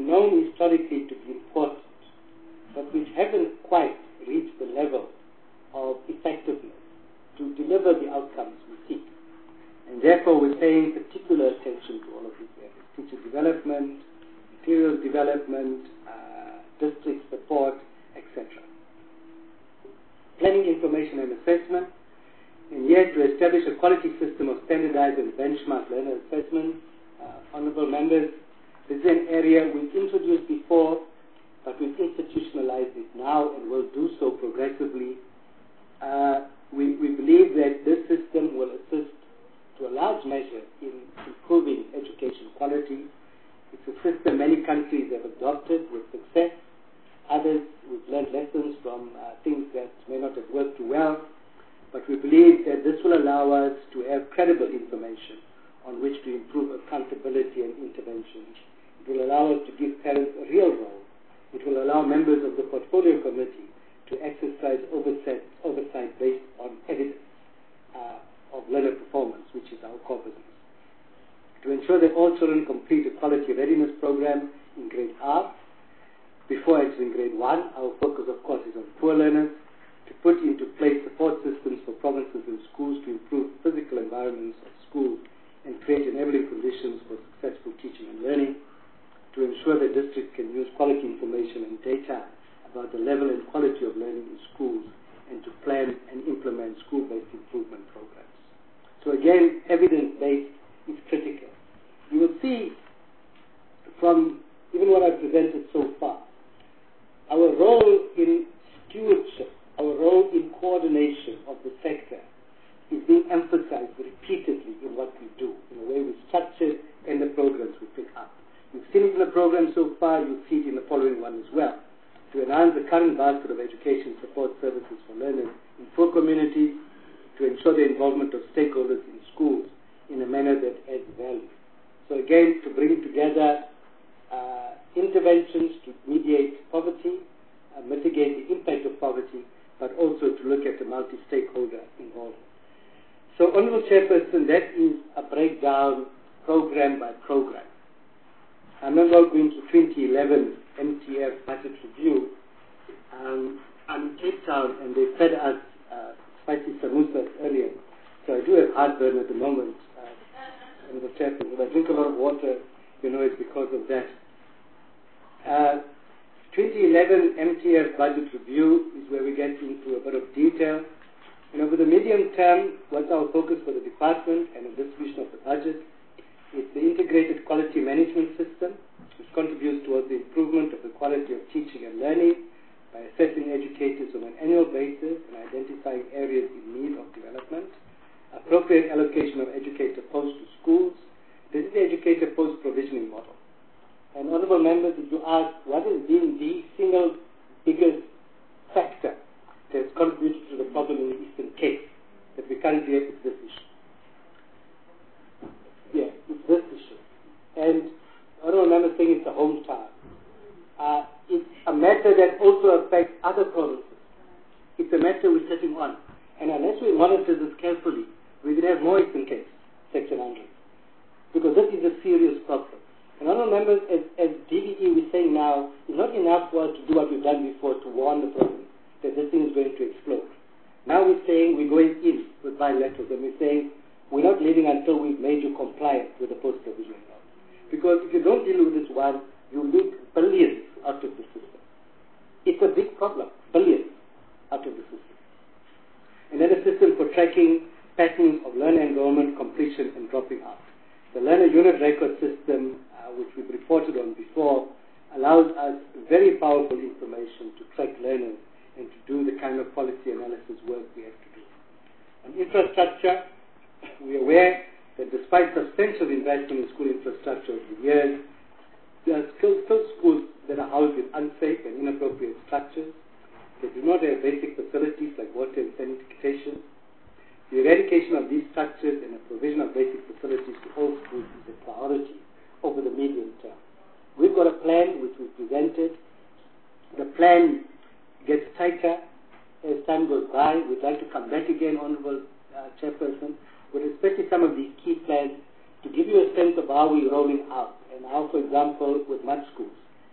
known historically to be important, but which haven't quite reached the level of effectiveness to deliver the outcomes we seek. And therefore, we're paying particular attention to all of these areas: teacher development, materials development, uh, district support, et cetera. Planning, information, and assessment. And yet, to establish a quality system of standardized and benchmark learner assessment. Uh, honorable members, this is an area we've introduced before, but we've institutionalized it now and will do so progressively. Uh, we, we believe that this system will assist to a large measure in improving education quality. It's a system many countries have adopted with success. Others, we've learned lessons from uh, things that may not have worked too well. But we believe that this will allow us to have credible information on which to improve accountability and intervention. It will allow us to give parents a real role. It will allow members of the portfolio committee to exercise oversight, oversight based on evidence uh, of learner performance, which is our core business. To ensure that all children complete a quality readiness program in grade R, before entering grade one, our focus, of course, is on poor learners, to put into place support systems for provinces and schools to improve physical environments of schools and create enabling conditions for successful teaching and learning, to ensure that districts can use quality information and data about the level and quality of learning in schools, and to plan and implement school-based improvement programs. So again, evidence-based is critical. You will see from even what I've presented so far, our role in stewardship, our role in coordination of the sector is being emphasized repeatedly in what we do, in the way we structure it and the programs we pick up. You've seen it in the program so far, you'll see it in the following one as well. To enhance the current basket of education support services for learners in poor communities, to ensure the involvement of stakeholders in schools in a manner that adds value. So again, to bring together uh, interventions to mediate poverty, uh, mitigate the impact of poverty, but also to look at the multi-stakeholder involvement. So, Honourable Chairperson, that is a breakdown program by program. I'm not going to twenty eleven M T F budget review. Um, I'm in Cape Town and they fed us uh, spicy samosas earlier, so I do have heartburn at the moment. Uh, Honourable Chairperson, if I drink a lot of water, you know it's because of that. Uh, twenty eleven M T F budget review is where we get into a bit of detail. And over the medium term, what's our focus for the department and the distribution of the budget? It's the integrated quality management system, which contributes towards the improvement of the quality of teaching and learning by assessing educators on an annual basis and identifying areas in need of development. Appropriate allocation of educator posts to schools. This is the educator post provisioning model. And honourable members, if you ask what has been the single biggest factor that has contributed to the problem in the Eastern Cape that we currently have, it's this issue. Yeah, it's this issue. And honourable members think it's a home child. Uh, it's a matter that also affects other provinces. It's a matter we're sitting on. And unless we monitor this carefully, we will have more Eastern Cape, Section one hundred. Because this is a serious problem. And honourable members, as, as D V E we're saying now, it's not enough for us to do what we've done before to warn the province that this thing is going to explode. Now we're saying we're going in with bilaterals, and we're saying we're not leaving until we've made you compliant with the post-provisioning law. Because if you don't deal with this one, you lose billions out of the system. It's a big problem, billions out of the system. And then a system for tracking patterns of learner enrollment, completion, and dropping out. The learner unit record system, uh, which we've reported on before, allows us very powerful information to track learners and to do the kind of policy analysis work we have to do. On infrastructure, we are aware that despite substantial investment in school infrastructure over the years, there are still, still schools that are housed in unsafe and inappropriate structures. They do not have basic facilities like water and sanitation. The eradication of these structures and the provision of basic facilities to all schools is a priority over the medium term. We've got a plan which we presented. The plan gets tighter as time goes by. We'd like to come back again, Honourable uh, Chairperson, with especially some of these key plans to give you a sense of how we're rolling out and how, for example, with mud schools,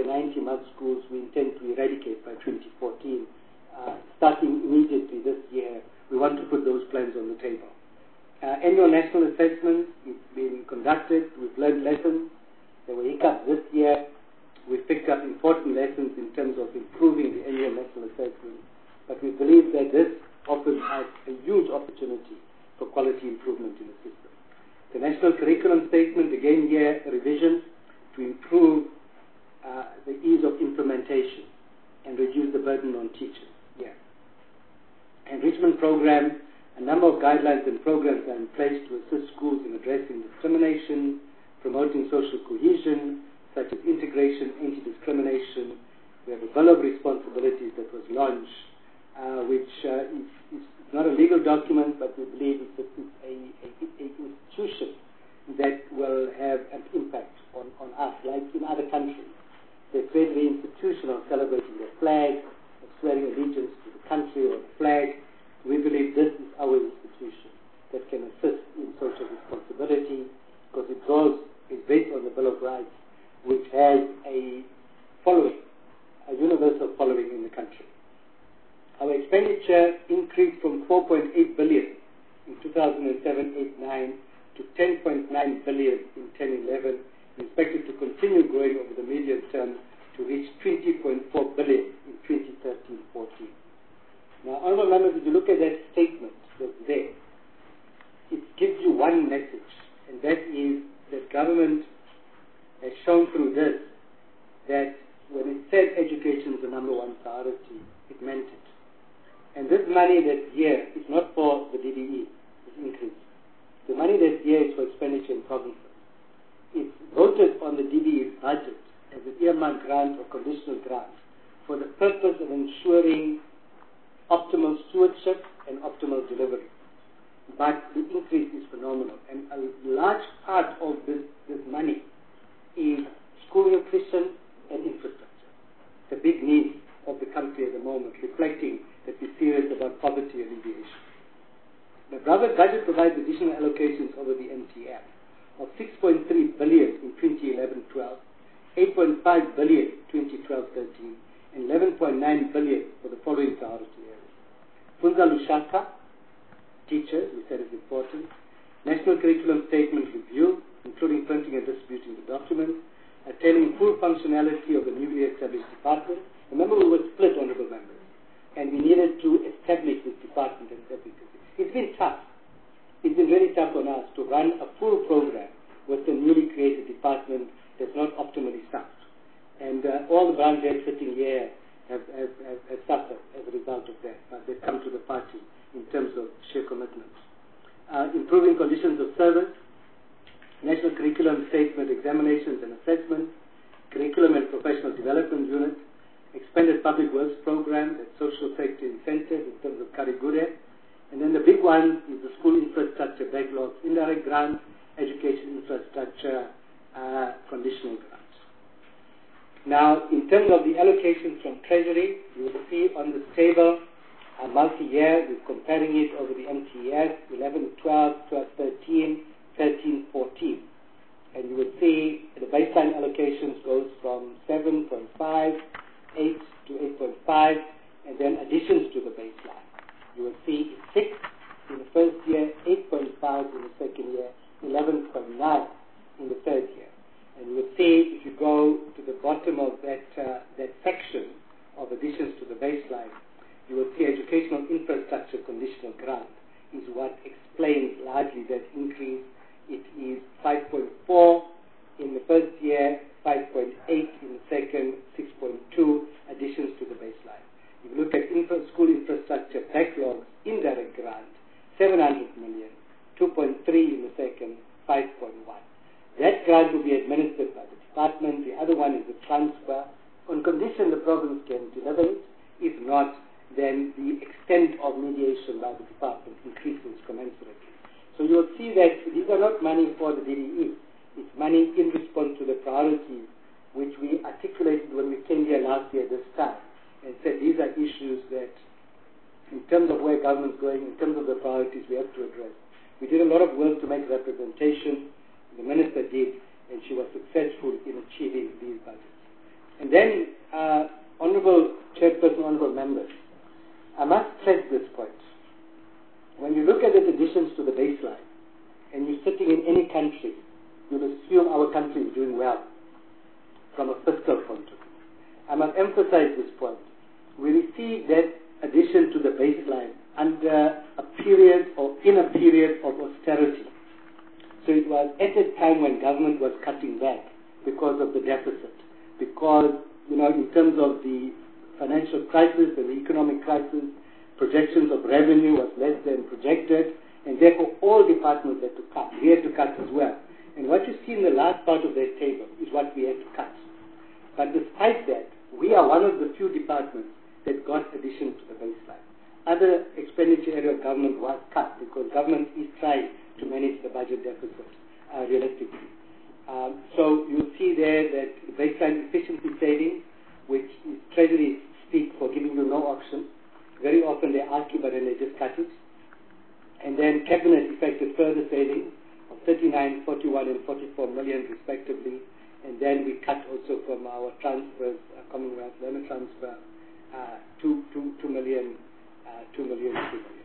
ninety mud schools we intend to eradicate by twenty fourteen. Uh, starting immediately this year, we want to put those plans on the table. Uh, annual national assessments, it's been conducted, we've learned lessons. There were hiccups this year. We've picked up important lessons in terms of improving the annual national assessment. But we believe that this offers us a huge opportunity for quality improvement in the system. The national curriculum statement, again here, a revision to improve uh, the ease of implementation and reduce the burden on teachers. Yeah. Enrichment program, a number of guidelines and programs are in place to assist schools in addressing discrimination, promoting social cohesion, such as integration, anti-discrimination. We have a Bill of Responsibilities that was launched, uh, which uh, is, is not a legal document, but we believe it's, a, it's a, a, a institution that will have an impact on, on us, like in other countries. They create the institution of celebrating the flag, of swearing allegiance to the country or the flag. We believe this is our institution that can assist in social responsibility, because it goes, is based on the Bill of Rights, which has a following, a universal following in the country. Our expenditure increased from four point eight billion in two thousand seven eight nine to ten point nine billion in ten eleven, expected to continue growing over the medium term to reach twenty point four billion in twenty thirteen fourteen. Now, honorable members, if you look at that statement that's there, it gives you one message, and that is that government has shown through this that when it said education is the number one priority, it meant it. And this money that's here is not for the D D E, it's increased. The money that's here is for expenditure in provinces. It's voted on the D D E's budget as an earmark grant or conditional grant for the purpose of ensuring optimal stewardship and optimal delivery. But the increase is phenomenal. And a large part of this, this money is school nutrition and infrastructure. The big need of the country at the moment, reflecting that we're serious about poverty alleviation. The budget provides additional allocations over the M T F of six point three billion in twenty eleven twelve, eight point five billion in twenty twelve thirteen, and eleven point nine billion for the following priority areas. Funza Lushaka, teachers, we said is important. National curriculum statement review, including printing and distributing the documents, attaining full functionality of the newly established department. Remember, we were split, honorable members, and we needed to establish this department and efficacy. It's been tough. It's been very tough on us to run a full program with the newly created department that's not optimally staffed. And uh, all the branch heads sitting here have, have, have, have suffered as a result of that, but they've come to the party in terms of sheer commitment. Uh, improving conditions of service, national curriculum statement examinations and assessment, curriculum and professional development unit, expanded public works program, that's social sector incentive in terms of Karigure. And then the big one is the school infrastructure backlogs, indirect grants, education infrastructure, uh, conditional grants. Now, in terms of the allocations from Treasury, you will see on this table a multi-year, we're comparing it over the M T S, eleven twelve, twelve thirteen, thirteen fourteen. And you will see the baseline allocations goes from seven point five, eight to eight point five, and then additions to the baseline. You will see six in the first year, eight point five in the second year, eleven point nine in the third year. And you will see, if you go to the bottom of that, uh, that section of additions to the baseline, you will see educational infrastructure conditional grant is what explains largely that increase. It is five point four in the first year, five point eight in the second, six point two additions to the baseline. If you look at infra school infrastructure backlogs, indirect grant, seven hundred million, two point three in the second, five point one. That grant will be administered by the department. The other one is the transfer. On condition the province can deliver it. If not, then the extent of mediation by the department increases commensurately. So you will see that these are not money for the D D E. It's money in response to the priorities which we articulated when we came here last year this time, and said these are issues that, in terms of where government's going, in terms of the priorities, we have to address. We did a lot of work to make representation. The minister did, and she was successful in achieving these budgets. And then emphasize this point. We received that addition to the baseline under a period or in a period of austerity. So it was at a time when government was cutting back because of the deficit, because, you know, in terms of the financial crisis and the economic crisis, projections of revenue was less than projected, and therefore all departments had to cut. We had to cut as well. And what you see in the last part of that table is what we had to cut. But despite that, we are one of the few departments that got addition to the baseline. Other expenditure area of government was cut because government is trying to manage the budget deficit uh, realistically. Um, so you'll see there that baseline efficiency savings, which is Treasury speak for giving you no option. Very often they ask you, but then they just cut it. And then Cabinet effected further savings of thirty-nine, forty-one, and forty-four million respectively. And then we cut also from our transfers, uh, Commonwealth Learner Transfer, uh, two, two, two million, uh, two million, two million.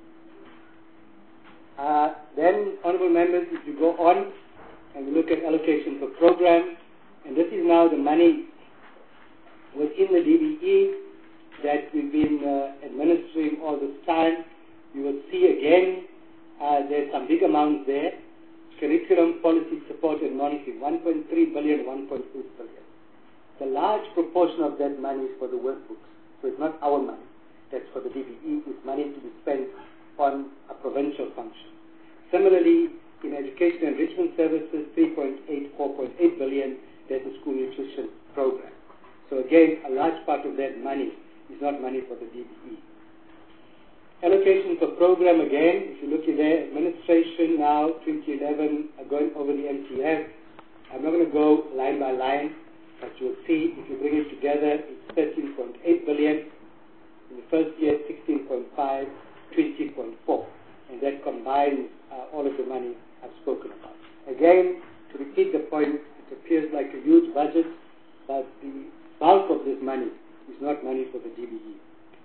Uh, then, honourable members, if you go on and we look at allocation for program, and this is now the money within the D B E that we've been uh, administering all this time. You will see again uh, there's some big amounts there. Curriculum, policy support and monitoring, one point three billion, one point eight billion. The large proportion of that money is for the workbooks. So it's not our money. That's for the D B E. It's money to be spent on a provincial function. Similarly, in education enrichment services, three point eight, four point eight billion, there's a school nutrition program. So again, a large part of that money is not money for the D B E. Allocation for program, again, if you look at there, administration now, twenty eleven, are going over the M T F. I'm not going to go line by line, but you'll see, if you bring it together, it's thirteen point eight billion. In the first year, sixteen point five, twenty point four. And that combines uh, all of the money I've spoken about. Again, to repeat the point, it appears like a huge budget, but the bulk of this money is not money for the D B E.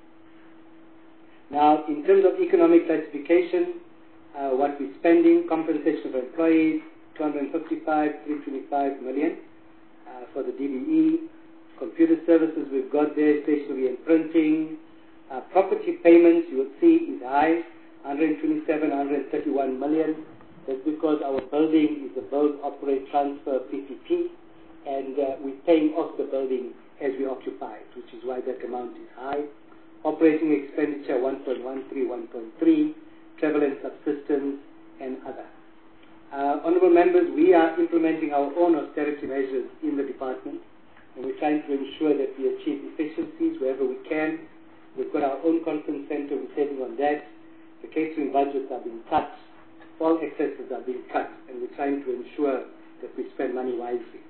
Now, in terms of economic classification, uh, what we're spending, compensation of employees, two hundred fifty-five, three hundred twenty-five million uh, for the D B E. Computer services we've got there, stationery and printing. Uh, property payments, you will see, is high, one hundred twenty-seven, one hundred thirty-one million. That's because our building is a build, operate, transfer, P P P, and uh, we're paying off the building as we occupy it, which is why that amount is high. Operating expenditure one point one three, one point three, travel and subsistence, and other. Uh, honourable members, we are implementing our own austerity measures in the department, and we're trying to ensure that we achieve efficiencies wherever we can. We've got our own conference centre, we're saving on that. The catering budgets are being cut, all excesses are being cut, and we're trying to ensure that we spend money wisely.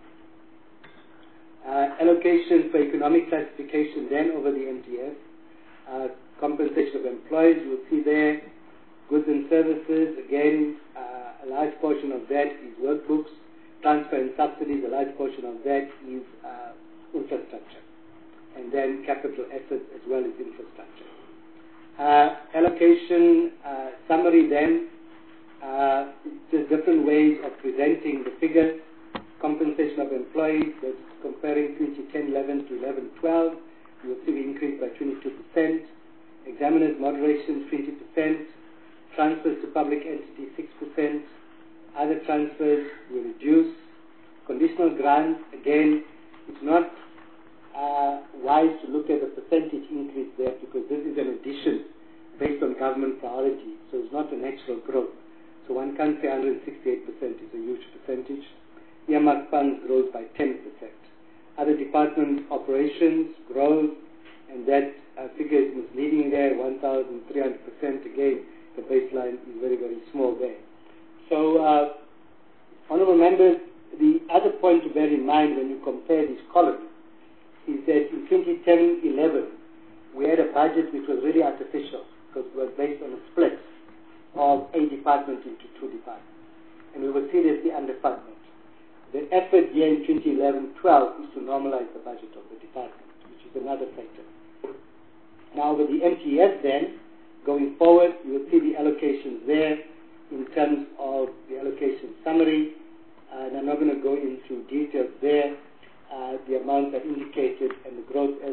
Uh, allocation for economic classification then over the M T F. Uh, compensation of employees, you will see there. Goods and services, again, uh, a large portion of that is workbooks. Transfer and subsidies, a large portion of that is uh, infrastructure. And then capital assets as well as infrastructure. Uh, allocation uh, summary then, uh, just different ways of presenting the figures. Compensation of employees, that's comparing twenty ten eleven to eleven twelve. You'll see we increased by twenty-two percent. Examiners moderation, twenty percent. Transfers to public entities, six percent. Other transfers we reduce. Conditional grants, again, it's not uh, wise to look at the percentage increase there because this is an addition based on government priority. So it's not a natural growth. So one can't say one hundred sixty-eight percent is a huge percentage. Earmark funds rose by ten percent. Other department operations grows, and that uh, figure is misleading there, one thousand three hundred percent. Again, the baseline is very, very small there. So, uh, honourable members, the other point to bear in mind when you compare these columns is that in twenty ten eleven, we had a budget which was really artificial because it was based on a split of a department into two departments. And we were seriously underfunded. The effort here in twenty eleven twelve is to normalize the budget of the department, which is another factor. Now with the M T F then, going forward, you will see the allocations there in terms of the allocation summary. Uh, and I'm not going to go into details there. Uh, the amounts are indicated and the growth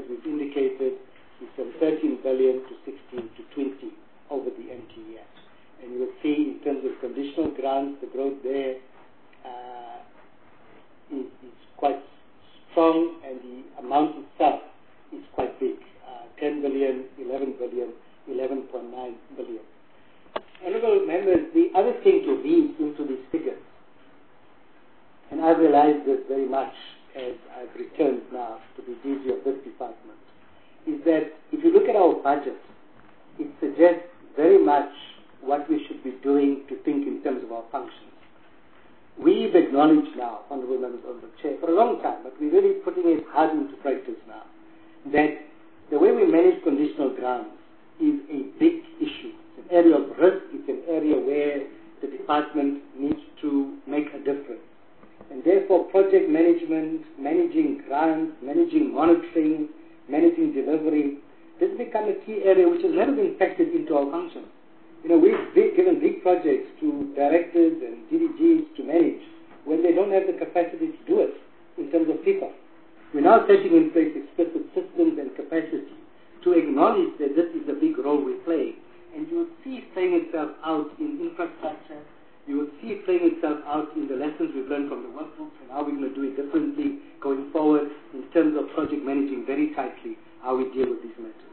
and I realize this very much as I've returned now to be D G of this department, is that if you look at our budget, it suggests very much what we should be doing to think in terms of our functions. We've acknowledged now, Honourable Members of the Chair, for a long time, but we're really putting it hard into practice now, that the way we manage conditional grants is a big issue. It's an area of risk. It's an area where the department needs to make a difference. And therefore, project management, managing grants, managing monitoring, managing delivery, this has become a key area which has never been factored into our functions. You know, we've given big projects to directors and D D Gs to manage when they don't have the capacity to do it in terms of people. We're now setting in place explicit systems and capacity to acknowledge that this is a big role we play. And you will see it playing itself out in infrastructure. You will see it playing itself out in the lessons we've learned from the workbooks and how we're going to do it differently going forward in terms of project managing very tightly how we deal with these matters.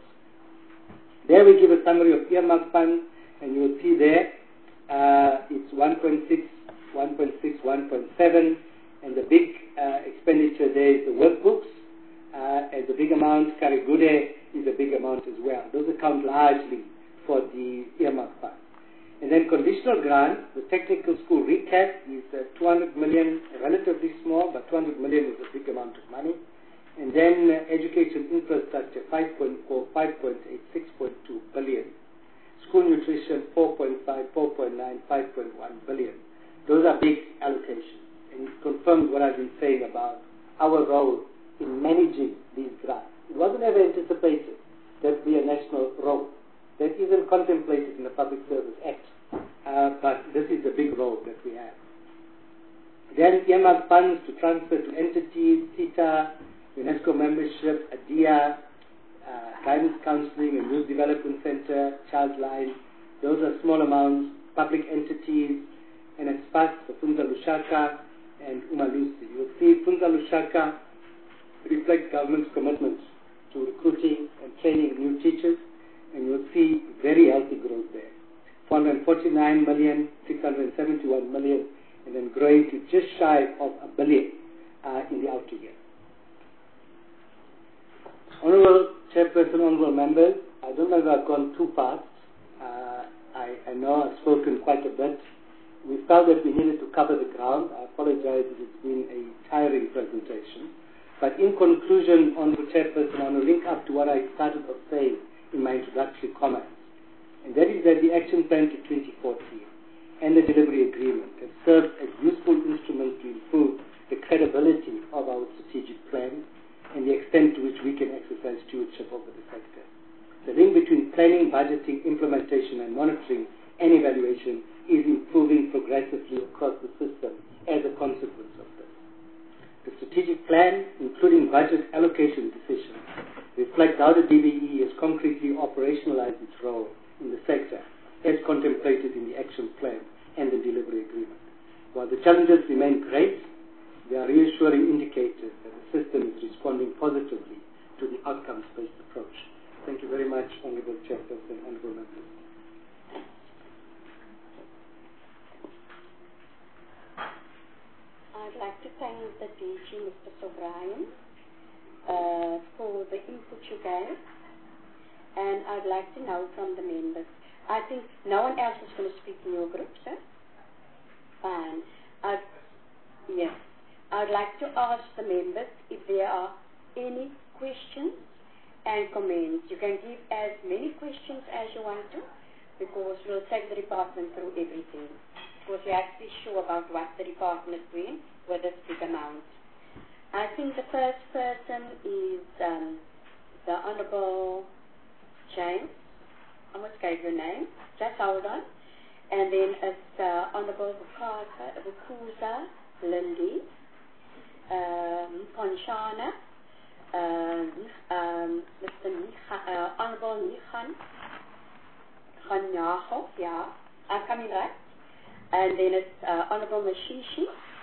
There we give a summary of earmark funds, and you will see there uh, it's one point six, one point six, one point seven, and the big uh, expenditure there is the workbooks. Uh, as a big amount, Karigude is a big amount as well. Those account largely for the earmark fund. And then conditional grants, the technical school recap is uh, two hundred million, relatively small, but two hundred million is a big amount of money. And then uh, education infrastructure, five point four, five point eight, six point two billion. School nutrition, four point five, four point nine, five point one billion. Those are big allocations. And it confirms what I've been saying about our role in managing these grants. It wasn't ever anticipated that be a national role. That isn't contemplated in the Public Service Act. Uh, but this is a big role that we have. Then earmark funds to transfer to entities, CETA, UNESCO membership, ADIA, uh, Guidance Counseling and Youth Development Center, Childline. Those are small amounts. Public entities, N S P A S for Funza Lushaka and Umalusi. You will see Funza Lushaka reflects government's commitment to recruiting and training new teachers, and you'll see very healthy growth there. four hundred forty-nine million, six hundred seventy-one million, and then growing to just shy of a billion uh, in the outer year. Honourable Chairperson, Honourable Members, I don't know if I've gone too fast. Uh, I, I know I've spoken quite a bit. We felt that we needed to cover the ground. I apologize if it's been a tiring presentation. But in conclusion, Honourable Chairperson, I want to link up to what I started off saying in my introductory comments. And that is that the Action Plan to twenty fourteen and the Delivery Agreement have served as useful instruments to improve the credibility of our strategic plan and the extent to which we can exercise stewardship over the sector. The link between planning, budgeting, implementation, and monitoring and evaluation is improving progressively across the system as a consequence of this. The strategic plan, including budget allocation decisions, reflect how the D B E has concretely operationalized its role in the sector as contemplated in the action plan and the delivery agreement. While the challenges remain great, they are reassuring indicators that the system is responding positively to the outcomes-based approach. Thank you very much, Honourable Chairperson and Honourable Members. I'd like to thank the D G, Mister Sobryan, uh, for the input you gave. And I'd like to know from the members. I think no one else is going to speak in your group, sir? Fine. I'd, yes. I'd like to ask the members if there are any questions and comments. You can give as many questions as you want to, because we'll take the department through everything. Because we have to be sure about what the department is doing with this big amount. I think the first person is um, the Honourable James. I must give your name. Just hold on. And then it's uh, Honourable Vukuza Lindy, um, Conchana, um, um, Mister Nika, uh, Honourable Nikhan Khanyaho, yeah, I'm coming right. And then it's uh, Honourable Mashishi.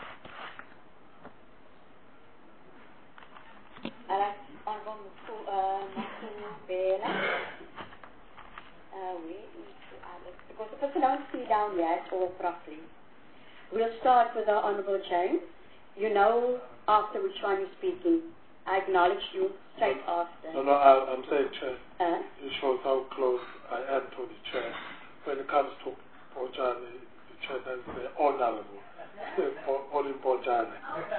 I like Honourable Maku Bela. Uh, where is the others? Because the person don't see down yet all properly. We'll start with our Honourable James, you know after which one you're speaking. I acknowledge you straight after. No, no, I, I'm saying, Chair, uh? it shows how close I am to the Chair. When it comes to Bojani, the Chair does say honorable. Only Bojani.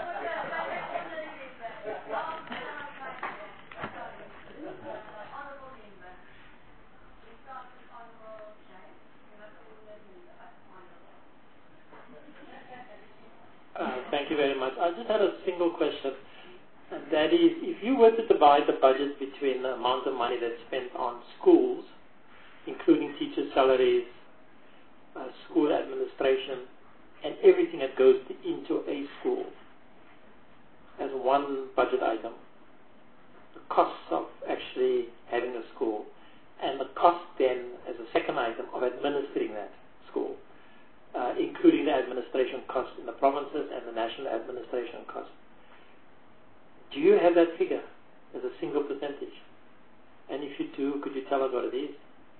Uh, thank you very much. I just had a single question, and that is, if you were to divide the budget between the amount of money that's spent on schools, including teacher salaries, uh, school administration, and everything that goes to, into a school as one budget item, the costs of actually having a school, and the cost then as a second item of administering that school, uh, including the administration costs in the provinces and the national administration costs. Do you have that figure as a single percentage? And if you do, could you tell us what it is?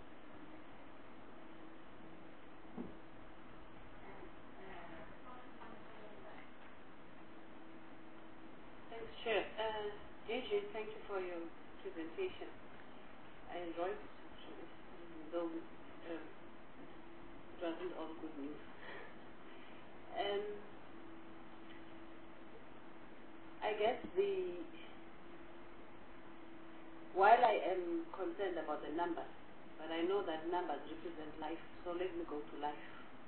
Thanks, Chair. Uh, A J, thank you for your presentation. I enjoyed it, actually, though um, it wasn't all good news. Um, I guess the while I am concerned about the numbers, but I know that numbers represent life, so let me go to life.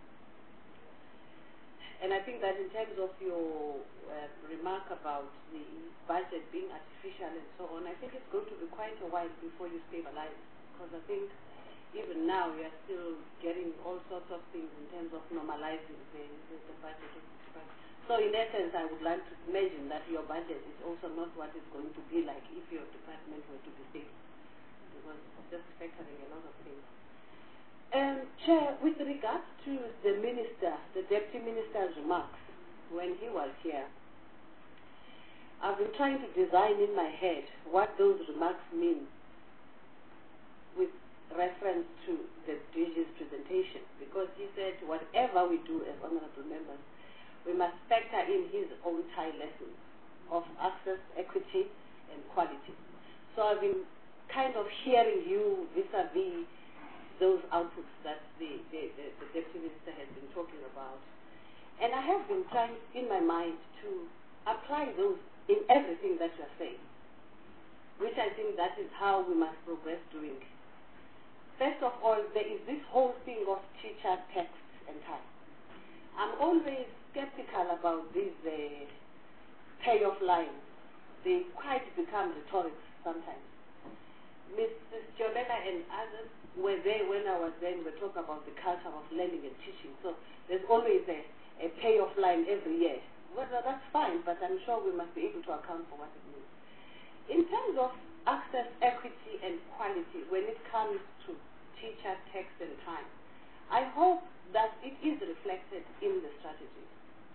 And I think that in terms of your uh, remark about the budget being artificial and so on, I think it's going to be quite a while before you stabilize, because I think even now we are still getting all sorts of things in terms of normalizing the, the, the budget of the department. So in essence, I would like to imagine that your budget is also not what it's going to be like if your department were to be stable, because it's just factoring a lot of things. Um, Chair, with regards to the minister, the deputy minister's remarks when he was here, I've been trying to design in my head what those remarks mean with reference to the D G's presentation, because he said whatever we do as honorable members, we must factor in his own Thai lessons of access, equity, and quality. So I've been kind of hearing you vis-a-vis those outputs that the, the, the, the Deputy Minister has been talking about. And I have been trying in my mind to apply those in everything that you are saying, which I think that is how we must progress doing. First of all, there is this whole thing of teacher texts and time. I'm always skeptical about these uh, payoff lines. They quite become rhetoric sometimes. Missus Jolena and others were there when I was there, and we talk about the culture of learning and teaching. So there's always a, a payoff line every year. Well, that's fine, but I'm sure we must be able to account for what it means. In terms of access, equity, and quality, when it comes to teacher, text, and time, I hope that it is reflected in the strategy.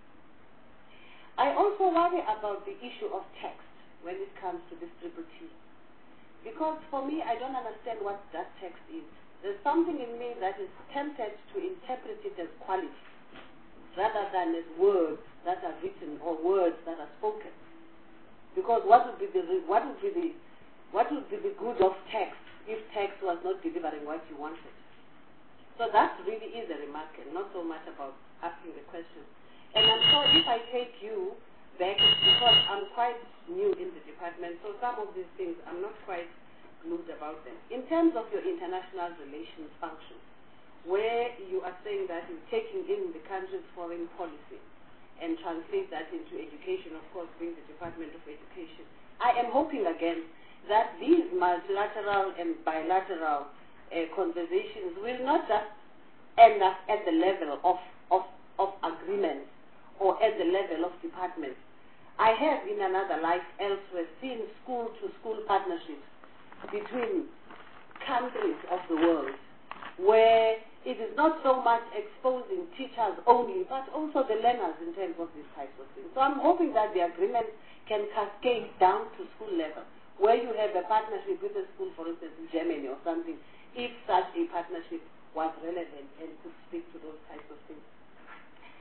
I also worry about the issue of text when it comes to this triple T. Because for me, I don't understand what that text is. There's something in me that is tempted to interpret it as quality, rather than as words that are written or words that are spoken. Because what would be the what would be the what would be the good of text if text was not delivering what you wanted? So that really is a remark, and not so much about asking the question. And I'm sure if I take you back, because I'm quite new in the department, so some of these things I'm not quite glued about them. In terms of your international relations function, where you are saying that you're taking in the country's foreign policy and translate that into education, of course, being the Department of Education, I am hoping again that these multilateral and bilateral uh, conversations will not just end up at the level of, of, of agreements or at the level of departments. I have in another life elsewhere seen school-to-school partnerships between countries of the world where it is not so much exposing teachers only, but also the learners in terms of these types of things. So I'm hoping that the agreement can cascade down to school level, where you have a partnership with a school, for instance, in Germany or something, if such a partnership was relevant and could speak to those types of things.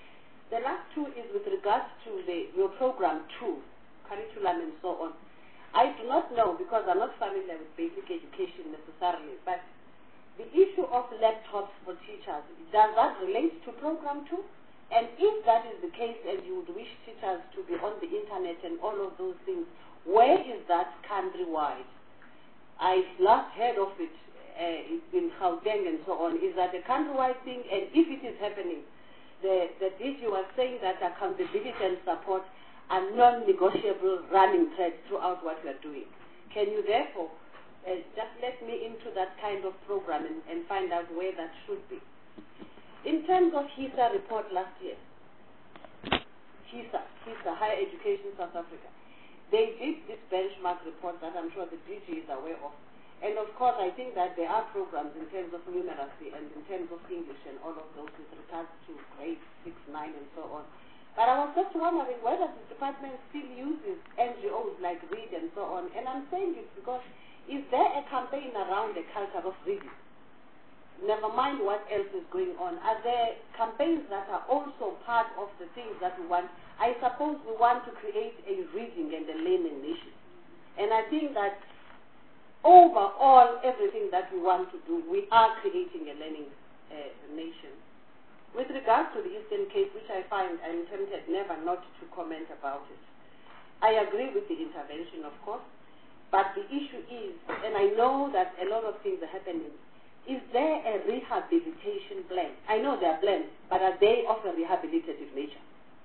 The last two is with regards to the, your program two, curriculum and so on. I do not know because I'm not familiar with basic education necessarily, but the issue of laptops for teachers, does that relate to program two? And if that is the case and you would wish teachers to be on the internet and all of those things, where is that countrywide? I last heard of it uh, in Gauteng and so on. Is that a countrywide thing? And if it is happening, the, the if you are saying that accountability and support are non-negotiable running threads throughout what we are doing, can you therefore uh, just let me into that kind of program and, and find out where that should be? In terms of HISA report last year, HISA, HISA, Higher Education South Africa, they did this benchmark report that I'm sure the D G is aware of. And of course, I think that there are programs in terms of numeracy and in terms of English and all of those with regards to grade six, nine, and so on. But I was just wondering whether the department still uses N G Os like READ and so on. And I'm saying this because is there a campaign around the culture of reading? Never mind what else is going on. Are there campaigns that are also part of the things that we want? I suppose we want to create a reading and a learning nation. And I think that overall, everything that we want to do, we are creating a learning uh, nation. With regards to the Eastern Cape, which I find I'm tempted never not to comment about it, I agree with the intervention, of course, but the issue is, and I know that a lot of things are happening, is there a rehabilitation plan? I know there are plans, but are they of a rehabilitative nature?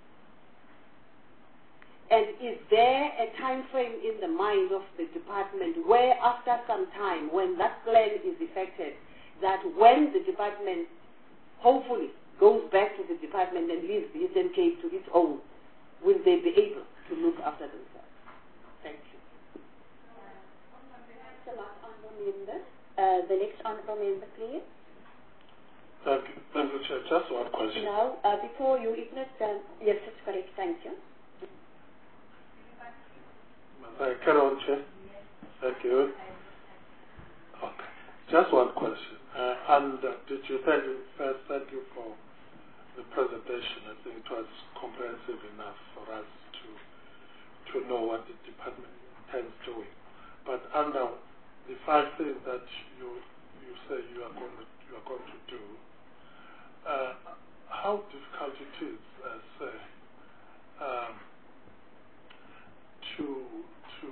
And is there a time frame in the mind of the department where after some time, when that plan is effected, that when the department hopefully goes back to the department and leaves the Eastern Cape to its own, will they be able to look after themselves? Thank you. Thanks a lot, Honourable Member. Uh, the next Honourable Member, please. Thank you, Thank you, Chair. Just one question. Now, uh, before you, Ignis, um, yes, that's correct. Thank you. Uh, carry on, Chair. Thank you. Okay. Just one question. Uh, and uh, did you thank you first? Thank you for the presentation. I think it was comprehensive enough for us to to know what the department intends doing. But under the five things that you you say you are going to you are going to do, uh, how difficult it is, uh, say, um, to to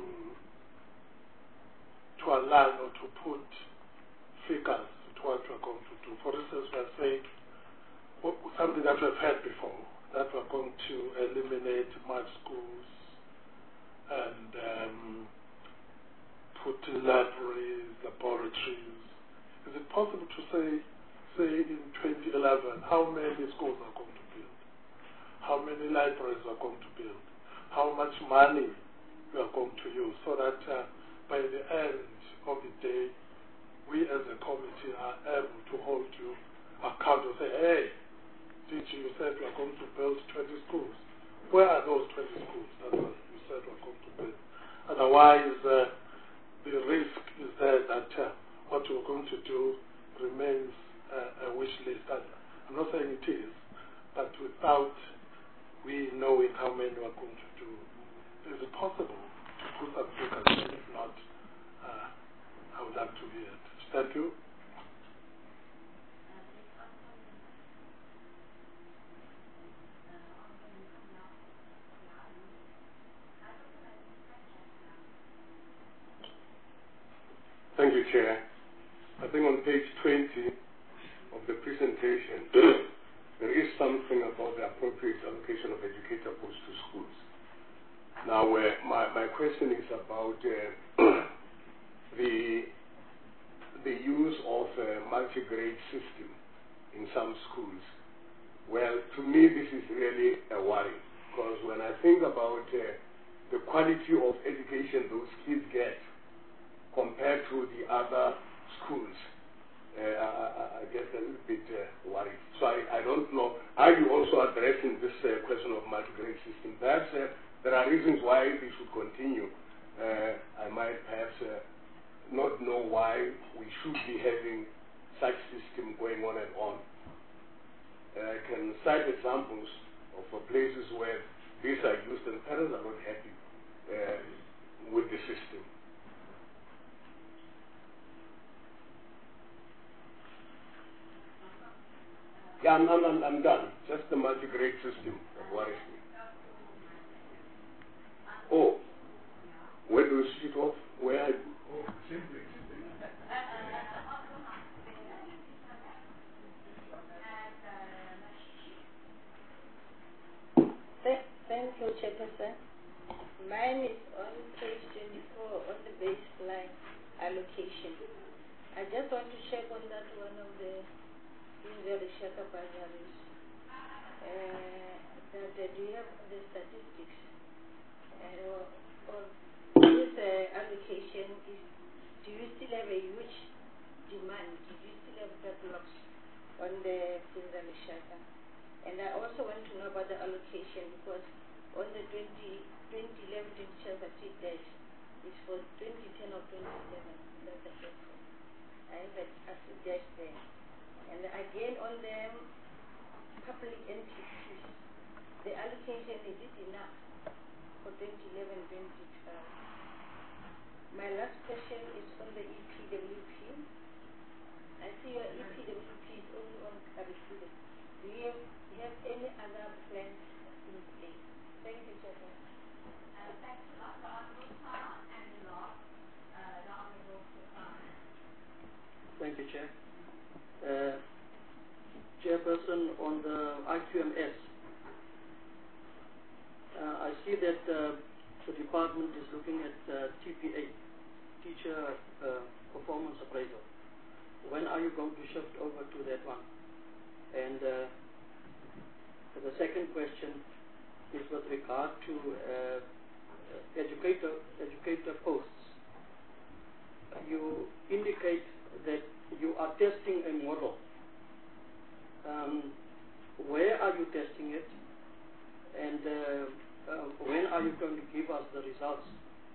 to align or to put figures to what you are going to do. For instance, we are saying something that we have heard before, that we are going to eliminate mud schools and um, put libraries, laboratories. Is it possible to say, say in twenty eleven, how many schools are going to build? How many libraries are going to build? How much money we are going to use, so that uh, by the end of the day, we as a committee are able to hold you account and say, hey, did you said we are going to build twenty schools? Where are those twenty schools that you said we are going to build? Otherwise, uh, the risk is there that uh, what you're going to do remains uh, a wish list. And I'm not saying it is, but without we knowing how many we're going to do, is it possible to put some figures? If not, uh, I would like to hear it. Thank you. Thank you, Chair. I think on page twenty of the presentation, there is something about the appropriate allocation of educator posts to schools. Now, uh, my, my question is about uh, the, the use of a multi-grade system in some schools. Well, to me, this is really a worry, because when I think about uh, the quality of education those kids get, compared to the other schools, uh, I, I get a little bit uh, worried. So I, I don't know. Are you also addressing this uh, question of multi-grade system? Perhaps uh, there are reasons why we should continue. Uh, I might perhaps uh, not know why we should be having such system going on and on. Uh, I can cite examples of uh, places where these are used and parents are not happy uh, with the system. Yeah, I'm, I'm, I'm, I'm done. Just the multi-grade system that worries me. Oh, where do we switch it off? Where I... Oh, simply. Thank you, Chairperson. Mine is on page twenty-four on the baseline allocation. I just want to check on that one of the usually Shaka Bazaris. Uh, that uh, do you have the statistics? Uh, or, or this uh, allocation is, do you still have a huge demand? Do you still have backlogs on the usually Shaka? And I also want to know about the allocation because on the twenty eleven twenty twelve dash is for twenty ten or twenty eleven. That's the first one. I have a dash there. And again on the public entities, the allocation, is it enough for twenty eleven twenty twelve? My last question is on the E P W P. I see your E P W P is only on curriculum. Do you have, do you have any other plans in place? Thank you, Chairman. Uh, thanks a lot, the Honourable Khan and the law, uh, the Honourable Khan. Thank you, Chair. Uh, Chairperson, on the I Q M S, uh, I see that uh, the department is looking at uh, T P A, Teacher uh, Performance Appraisal. When are you going to shift over to that one? And uh, the second question is with regard to uh, educator educator posts. You indicate that you are testing a model. Um, where are you testing it? And uh, uh, when are you going to give us the results?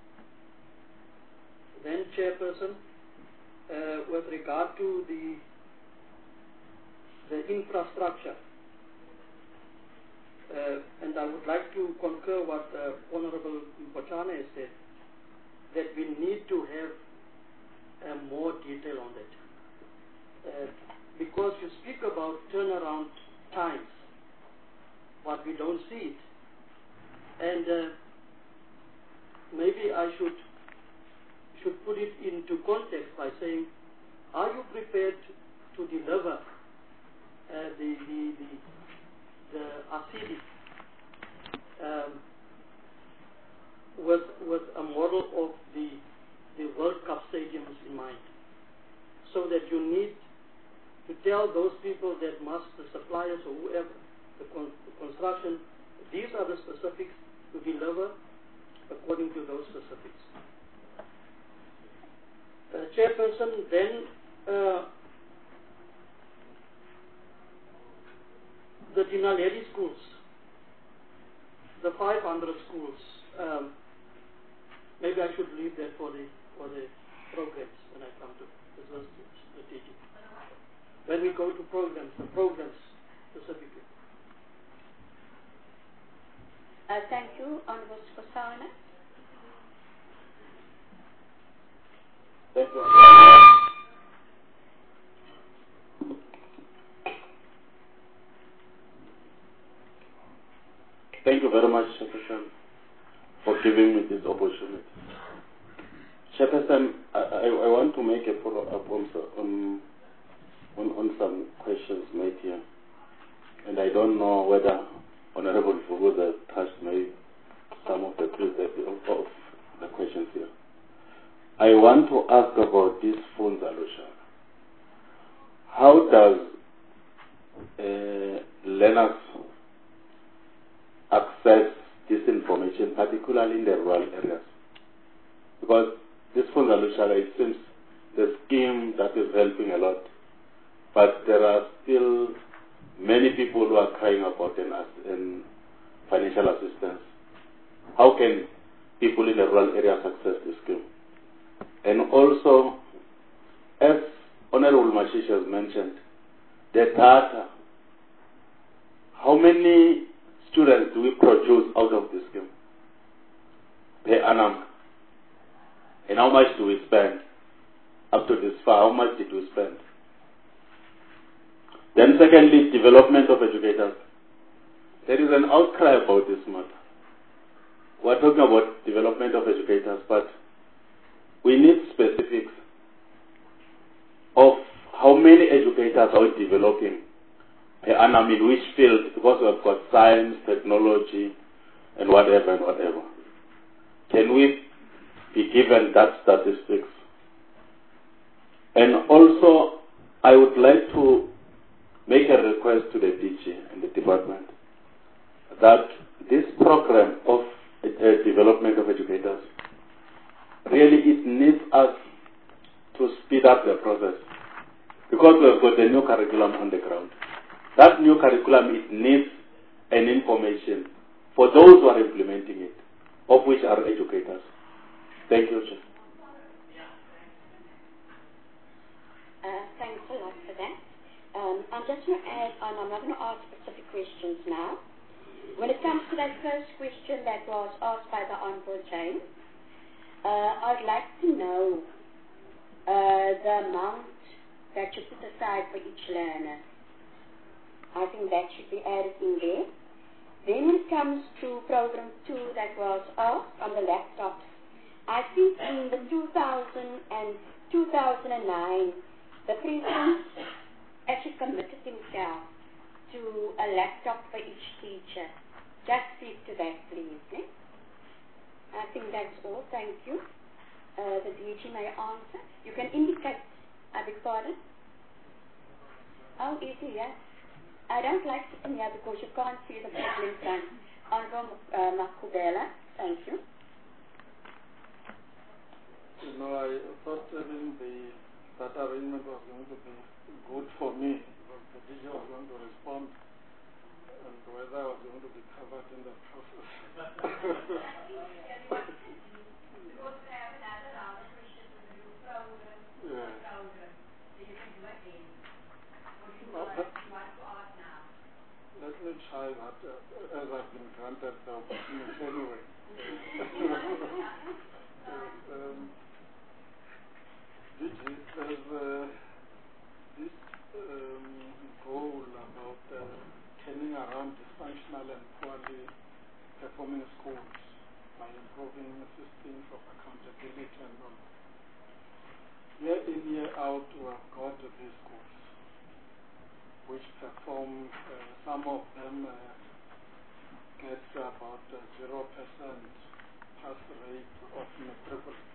Then, Chairperson, uh, with regard to the the infrastructure, uh, and I would like to concur what uh, Honorable Mpochane has said, that we need to have uh, more detail on that. Uh, because you speak about turnaround times, but we don't see it. And uh, maybe I should should put it into context by saying, are you prepared to deliver uh, the the the, the A C D um, with with a model of the the World Cup stadiums in mind, so that you need to tell those people that must, the suppliers or whoever, the, con the construction, these are the specifics to deliver according to those specifics. Uh, Chairperson, then uh, the Dinaledi schools, the five hundred schools, um, maybe I should leave that for the for the programs when I come to this was strategic. When we go to programs, the programs specifically. Uh, thank you, Honourable Skosana. Thank you. Thank you very much, Chairperson, for giving me this opportunity. Chairperson, I, I, I want to make a follow-up on, on, on, on some questions made here. And I don't know whether Honorable Vuguza touched maybe some of the, of the questions here. I want to ask about this Funza Lushaka. How does uh, learners access this information, particularly in the rural areas? Because this Funza Lushaka, it seems the scheme that is helping a lot, but there are still many people who are crying about an, an financial assistance. How can people in the rural areas access this scheme? And also, as Honorable Mashishi has mentioned, the data, how many students do we produce out of this scheme per annum? And how much do we spend up to this far? How much did we spend? Then secondly, development of educators. There is an outcry about this matter. We're talking about development of educators, but we need specifics of how many educators are we developing per annum in which field, because we've got science, technology, and whatever and whatever. Can we be given that statistics? And also, I would like to make a request to the D G and the department that this program of uh, development of educators, really it needs us to speed up the process, because we've got a new curriculum on the ground. That new curriculum, it needs an information for those who are implementing it, of which are educators. Thank you, Chair. Uh, thanks a lot for that. Um, I'm just going to add on, I'm not going to ask specific questions now. When it comes to that first question that was asked by the Honourable Jane, uh, I'd like to know uh, the amount that you put aside for each learner. I think that should be added in there. Then when it comes to program two that was asked on the laptops, I think in the two thousand and two thousand nine, the President actually committed himself to a laptop for each teacher. Just speak to that, please. Eh? I think that's all. Thank you. Uh, the D G may answer. You can indicate. I beg pardon. Oh, easy, yeah. I don't like sitting here because you can't see the problem sign. Honorable uh, Makubela, thank you. You know, I thought even the, that arrangement was going to be good for me, because the D G was going to respond and whether I was going to be covered in the process. Yeah. Let me try that, uh, as I've been granted the opportunity anyway. um, D G, there's uh, this um, goal about uh, turning around dysfunctional and poorly performing schools by improving systems of accountability and all. Year in, year out, we have got these schools which perform, uh, some of them uh, get about uh, zero percent pass rate of matriculate,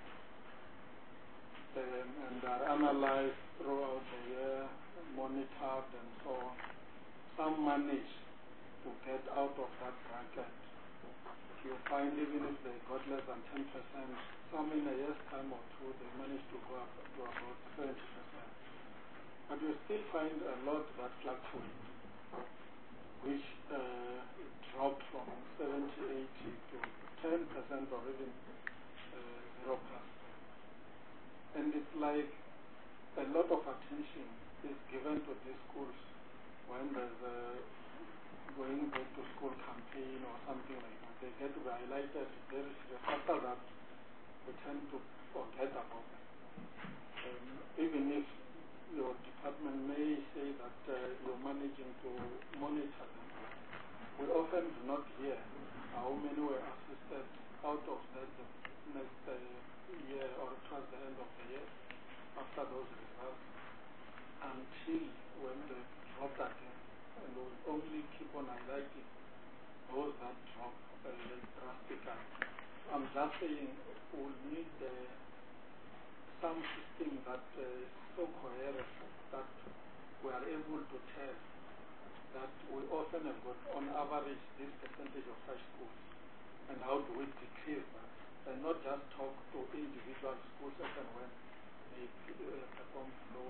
um, and are analyzed throughout the year, monitored and so on. Some manage to get out of that bracket. You find even if they got less than ten percent, some in a year's time or two, they manage to go up to about seventy percent. But you still find a lot that fluctuate, which uh, drop from seventy, eighty to ten percent or even uh, zero percent. And it's like a lot of attention is given to these schools when there's a going back to school campaign or something like that. They get to be highlighted very serious. After that, we tend to forget about them. Um, even if your department may say that uh, you're managing to monitor them, we often do not hear how many were assisted out of that the next uh, year or towards the end of the year after those results, until when they drop again. And we'll only keep on highlighting those that drop uh, drastically. I'm just saying we'll need uh, some system that uh, is so coherent that we are able to tell that we often have got on average this percentage of such schools, and how do we decrease that, and not just talk to individual schools as and when they uh, perform below.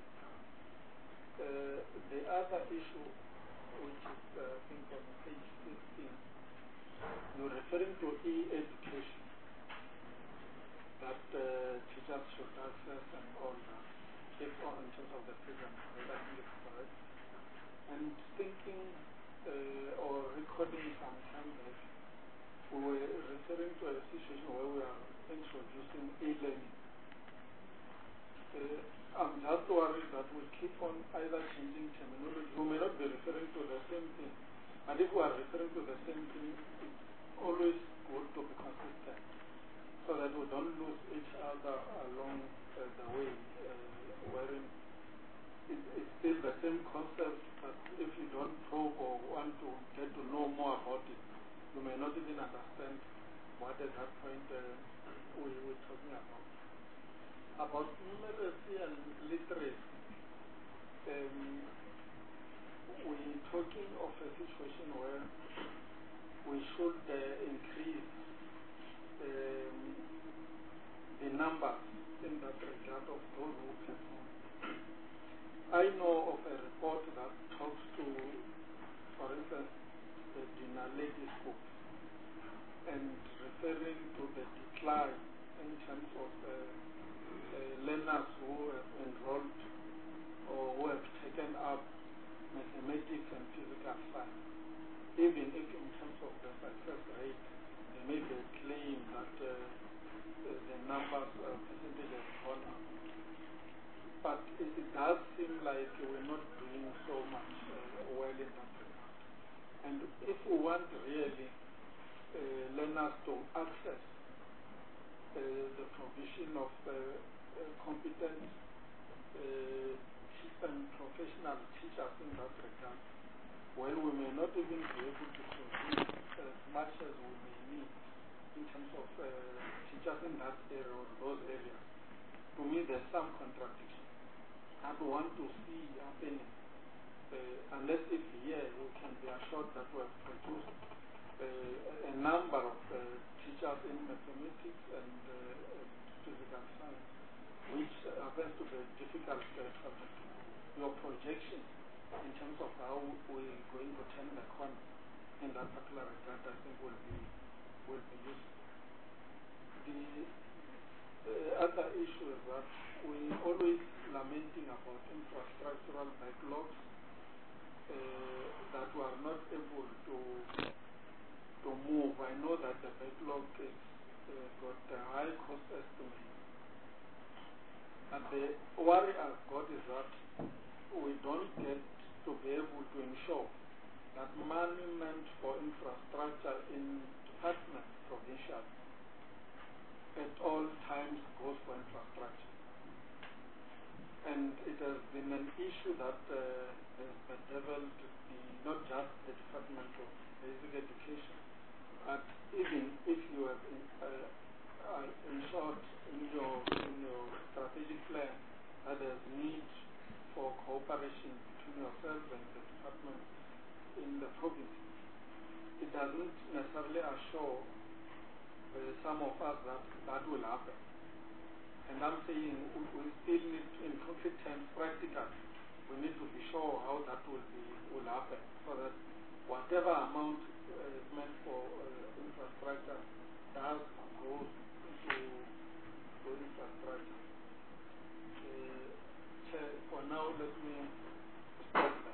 Uh, the other issue, which is uh, I think on page fifteen, you're referring to e-education, that uh, teachers should access and all that, if on in terms of the program, I think it's correct. And thinking uh, or recording some time back, we were referring to a situation where we are introducing e-learning. Uh, I'm just worried that we keep on either changing terminology. We may not be referring to the same thing, but if we are referring to the same thing, it's always good to be consistent so that we don't lose each other along uh, the way, uh, wherein it, it's still the same concept, but if you don't probe or want to get to know more about it, you may not even understand what at that point uh, we were talking about. About numeracy and literacy, um, we're talking of a situation where we should uh, increase um, the numbers in that regard of those who perform. I know of a report that talks to, for instance, the Dina Lady School, and referring to the decline in terms of uh, uh, learners who have enrolled or who have taken up mathematics and physical science. Even if in terms of the success rate, they make a claim that uh, the numbers uh, percentage has gone up. But it, it does seem like we're not doing so much uh, well in that regard. And if we want really uh, learners to access uh, the provision of uh, uh, competent uh, and professional teachers in that regard, well, we may not even be able to produce as much as we may need in terms of uh, teachers in that area or those areas. To me, there's some contradiction. I don't want to see happening uh, unless if here we can be assured that we have produced uh, a number of uh, teachers in mathematics and, uh, and physical science, which happens to be a difficult uh, subject. Your projection in terms of how we're going to turn the corner in that particular regard, I think will be will be useful. The uh, other issue is that we always lamenting about infrastructural backlogs uh, that we are not able to to move. I know that the backlog is uh, got a high cost estimate, and the worry I've got is that we don't get to be able to ensure that money meant for infrastructure in departments, provincial, at all times goes for infrastructure. And it has been an issue that uh, has bedeviled the, not just the Department of Basic Education, but even if you have in, uh, uh, ensured in your, in your strategic plan that there's need for cooperation between yourself and the department in the province, it doesn't necessarily assure uh, some of us that that will happen. And I'm saying we, we still need, in concrete terms, practical, we need to be sure how that will be will happen, so that whatever amount uh, is meant for uh, infrastructure does go to, to infrastructure. For now, let me stop that.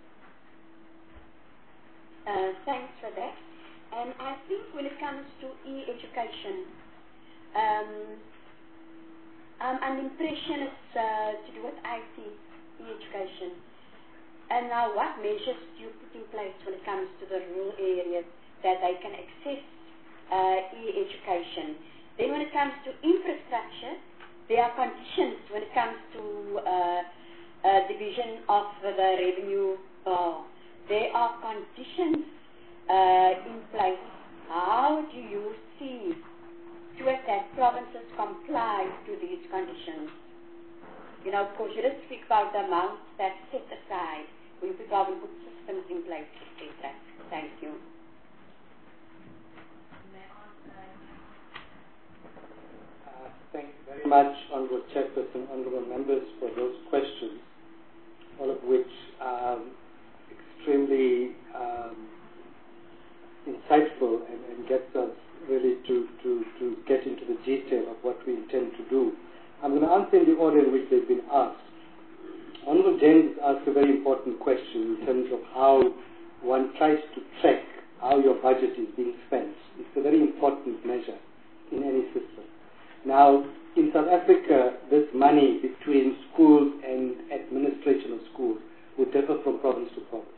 Uh, thanks for that. And I think when it comes to e-education, um, I'm under impression it's uh, to do with I T, e-education. And now what measures do you put in place when it comes to the rural areas that they can access uh, e-education? Then when it comes to infrastructure, there are conditions when it comes to uh, uh, division of the revenue bar. There are conditions uh, in place. How do you see to it that provinces comply to these conditions? You know, of course, you didn't speak about the amounts that's set aside. We could probably put systems in place, et cetera. Thank you. Thank you very much, Honourable Chairperson, Honourable Members, for those questions, all of which are extremely um, insightful and, and gets us really to, to, to get into the detail of what we intend to do. I'm going to answer in the order in which they've been asked. Honourable James asked a very important question in terms of how one tries to track how your budget is being spent. It's a very important measure in any system. Now, in South Africa, this money between schools and administration of schools would differ from province to province.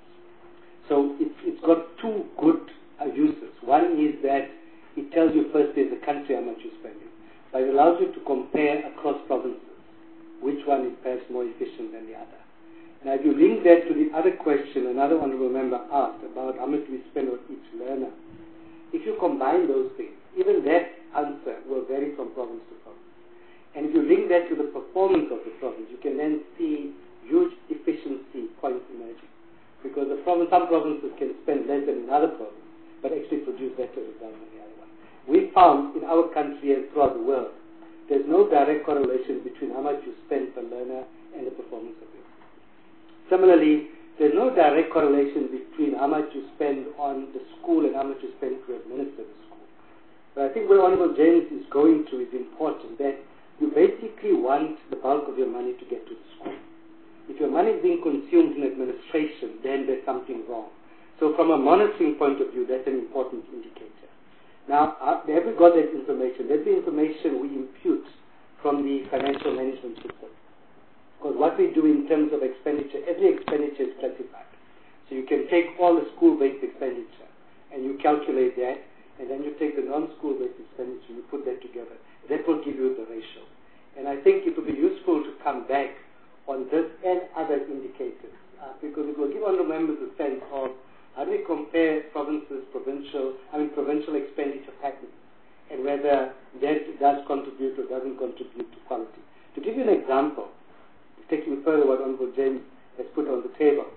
So it's, it's got two good uh, uses. One is that it tells you firstly as a country how much you're spending, but it allows you to compare across provinces which one is perhaps more efficient than the other. Now, if you link that to the other question another honourable member asked about how much we spend on each learner, if you combine those things, even that answer will vary from province to province. And if you link that to the performance of the province, you can then see huge efficiency points emerging. Because the province, some provinces can spend less than another province, but actually produce better results than the other one. We found in our country and throughout the world, there's no direct correlation between how much you spend per learner and the performance of your system. Similarly, there's no direct correlation between how much you spend on the school and how much you spend to administer the school. But I think where Honourable James is going to is important, that you basically want the bulk of your money to get to the school. If your money is being consumed in administration, then there's something wrong. So from a monitoring point of view, that's an important indicator. Now, uh, have we got that information? That's the information we impute from the financial management system. Because what we do in terms of expenditure, every expenditure is classified. So you can take all the school-based expenditure and you calculate that, and then you take the non-school-based expenditure, you put that together. That will give you the ratio. And I think it will be useful to come back on this and other indicators, uh, because it will give honourable members a sense of how do we compare provinces, provincial, I mean provincial expenditure patterns, and whether that does contribute or doesn't contribute to quality. To give you an example, taking further what Honourable James has put on the table,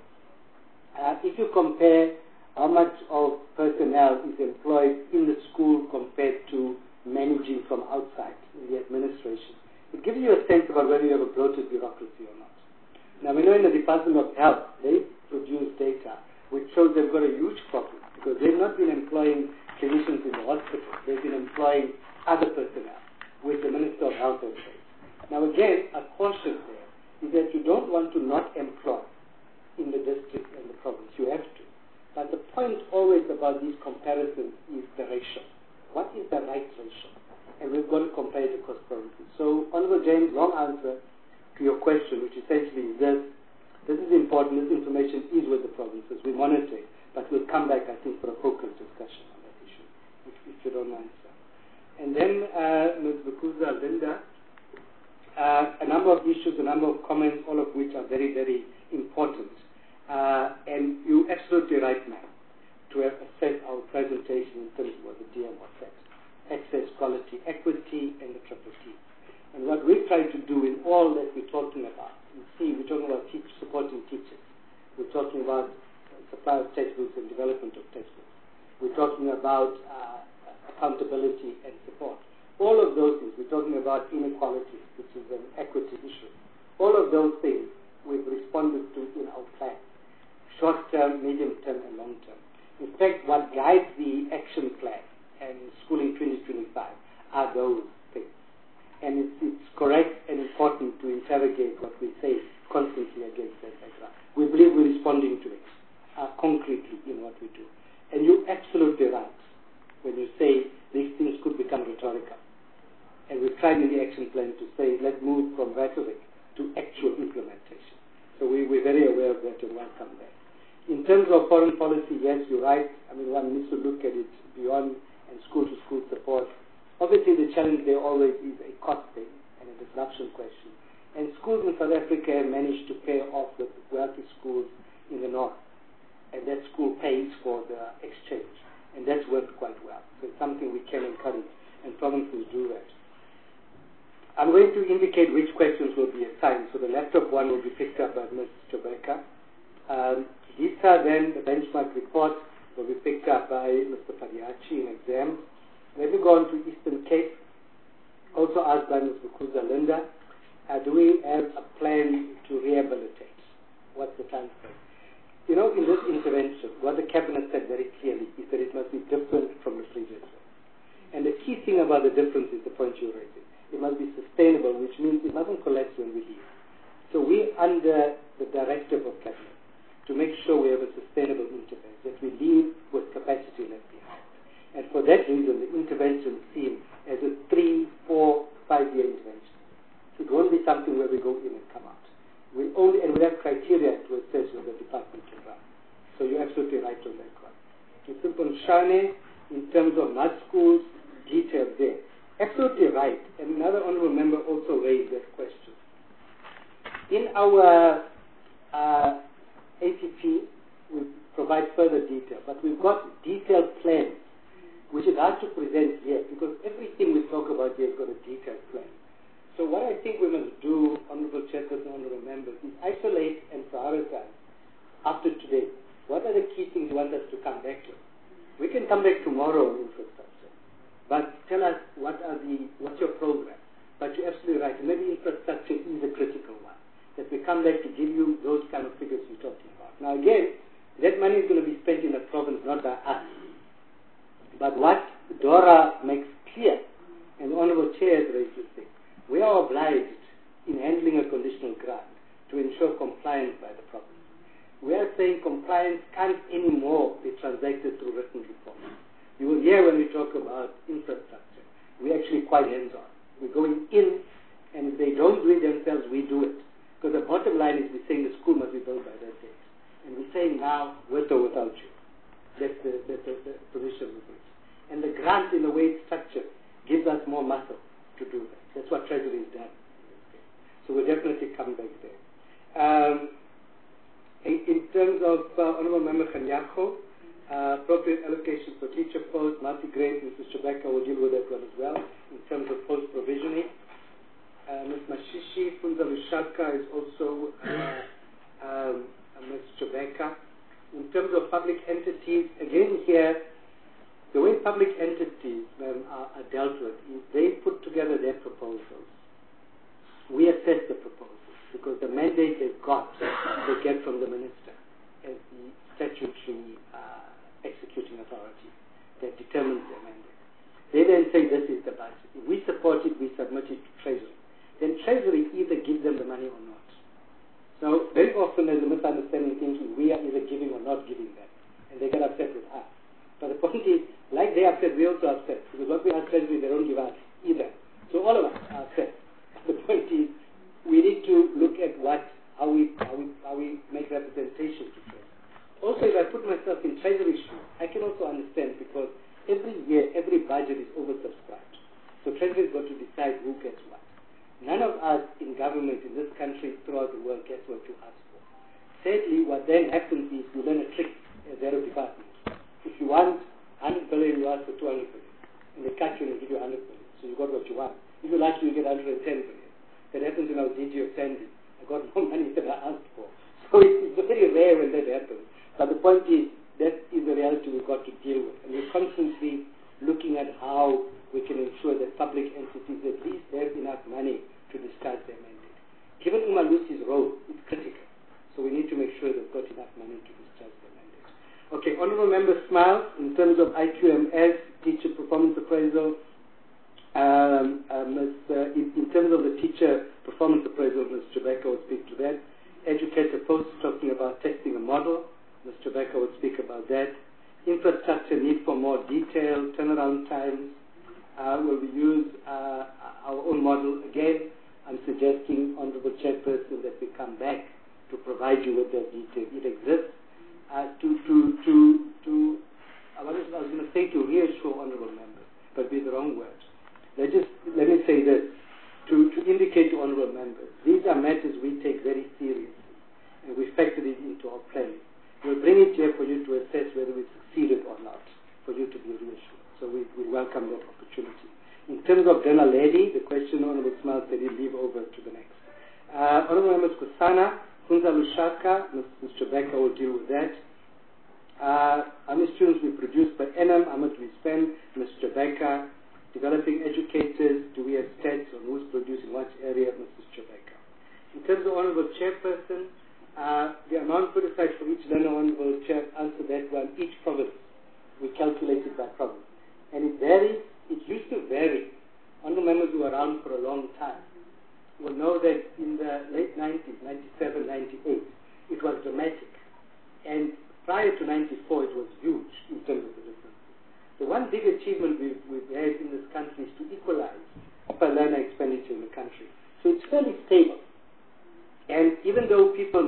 uh, if you compare how much of personnel is employed in the school compared to managing from outside in the administration, it gives you a sense about whether you have a bloated bureaucracy or not. Now, we know in the Department of Health, they produce data which shows they've got a huge problem because they've not been employing clinicians in the hospital. They've been employing other personnel, which the Minister of Health has said. Now, again, a caution there is that you don't want to not employ in the district and the province. You have to. But the point always about these comparisons is the ratio. What is the right ratio? And we've got to compare it across provinces. So, Honourable James, long answer to your question, which essentially is this. This is important. This information is with the provinces. We monitor it. But we'll come back, I think, for a focused discussion on that issue, if, if you don't mind, sir. And then, uh, Miz Vukuza Linda, uh, a number of issues, a number of comments, all of which are very, very important. Uh, and you're absolutely right, ma'am, to have assessed our presentation in terms of what the D M O said. Access, quality, equity, and the triple T. And what we've tried to do in all that we're talking about, you see, we're talking about teach, supporting teachers. We're talking about supply of textbooks and development of textbooks. We're talking about uh, accountability and support. All of those things. We're talking about inequality, which is an equity issue. All of those things we've responded to in our plan. Short-term, medium-term, and long-term. In fact, what guides the action plan and Schooling twenty twenty-five are those things. And it's, it's correct and important to interrogate what we say constantly against that background. We believe we're responding to it uh, concretely in what we do. And you're absolutely right when you say these things could become rhetorical. And we've tried in the action plan to say, let's move from rhetoric to actual implementation. So we, we're very aware of that and welcome that. In terms of foreign policy, yes, you're right. I mean, one needs to look at it beyond and school-to-school support. Obviously, the challenge there always is a cost thing and a disruption question. And schools in South Africa have managed to pay off the wealthy schools in the north. And that school pays for the exchange. And that's worked quite well. So it's something we can encourage, and provinces do that. I'm going to indicate which questions will be assigned. So the laptop one will be picked up by Miz Chobeka. Um, these are then the benchmark report will be picked up by Mister Padiachi in exams. Let me go on to Eastern Cape. Also asked by Miz Vukuza Linda, uh, do we have a plan to rehabilitate? What's the time frame? You know, in this intervention, what the Cabinet said very clearly is that it must be different from the previous one. And the key thing about the difference is the point you're raising. It must be sustainable, which means it mustn't collapse when we leave. So we, under the directive of Cabinet, to make sure we have a sustainable intervention, that we leave with capacity left behind. And for that reason, the intervention theme as a three, four, five-year intervention. It won't be something where we go in and come out. We only, and we have criteria to assess whether the department can run. So you're absolutely right on that one. In Shane, in terms of mud schools, details there. Absolutely right. And another honorable member also raised that question. In our uh, A P P, we provide further detail, but we've got detailed plans, which is hard to present here because everything we talk about here has got a detailed plan. So what I think we must do, Honorable Chairperson, Honorable Members, is isolate and prioritize after today. What are the key things you want us to come back to? We can come back tomorrow on infrastructure, but tell us what are the what's your program. But you're absolutely right. Maybe infrastructure is a critical one. That we come back to give you those kind of figures you're talking about. Now again, that money is going to be spent in the province, not by us. But what Dora makes clear, and the Honourable Chair has raised this thing, we are obliged in handling a conditional grant to ensure compliance by the province. We are saying compliance can't anymore be transacted through written reports. You will hear when we talk about infrastructure, we're actually quite hands-on. We're going in, and if they don't do it themselves, we do it. Because the bottom line is we're saying the school must be built by that date. And we're saying now, with or without you. That's the, that's the, the position we've reached. And the grant, in the way it's structured, gives us more muscle to do that. That's what Treasury has done. So we'll definitely come back there. Um, in, in terms of uh, Honourable Member Kanyako, uh, appropriate allocation for teacher posts, multi-grade, Missus Chebeka will deal with that one as well, in terms of post-provisioning. Uh, Miz Mashishi, Funza Lushaka is also uh, um, uh, Miz Chebeka. In terms of public entities, again here, the way public entities um, are, are dealt with is they put together their proposals. We assess the proposals because the mandate they've got, they get from the minister as the statutory uh, executing authority that determines their mandate. They then say this is the budget. If we support it, we submit it to Treasury. Then Treasury either gives them the money or not. So very often there's a misunderstanding thinking we are either giving or not giving them. And they get upset with us. But the point is, like they upset, we also upset. Because what we ask Treasury, they don't give us either. So all of us are upset. The point is, we need to look at what, how we, how we, how we make representation to Treasury. Also, if I put myself in Treasury shoes, I can also understand because every year, every budget is oversubscribed. So Treasury has got to decide who gets what. None of us in government in this country throughout the world gets what you ask for. Sadly, what then happens is you learn a trick as head of department. If you want one hundred billion, you ask for two hundred billion. And they cut you and give you one hundred billion. So you got what you want. If you like, you get one hundred ten billion. That happens in our D G of Sandy. I got more money than I asked for. So it's very rare when that happens. But the point is, that is the reality we've got to deal with. And we're constantly looking at how we can ensure that public entities at least have enough money to discharge their mandate. Given Umalusi's role, it's critical. So we need to make sure they've got enough money to discharge their mandate. Okay, Honourable Member Smile, in terms of I Q M S, teacher performance appraisal, um, um, uh, in, in terms of the teacher performance appraisal, Miz Chebeka will speak to that. Educator post, talking about testing a model, Miz Chebeka will speak about that. Infrastructure need for more detail, turnaround times, uh, where we use uh, our own model. Again, I'm suggesting, Honourable Chairperson, that we come back to provide you with that detail. It exists. Uh, to, to, to, to, I was, I was going to say to reassure Honourable Members, but with the wrong words. Let, just, let me say this, to, to indicate to Honourable Members, these are matters we take very seriously, and we factor it into our planning. We'll bring it here for you to assess whether we succeeded or not, for you to be reassured. So we, we welcome that opportunity. In terms of Dana Lady, the question Honourable Smile said he'll leave over to the next. Uh, Honourable Members Kusana, Funza Lushaka, Miz Chebeka will deal with that. Uh, A M I students we produced by N M, how much we spend, Miz Chebeka. Developing educators, do we have stats on who's producing what area, Missus Chebeka. In terms of Honourable Chairperson, uh, the amount put aside for each learner, Honourable Chair, answer that one, each province, we calculate it by province. And it varies, it used to vary. Honourable members who are around for a long time will know that in the late nineties, ninety-seven, ninety-eight, it was dramatic.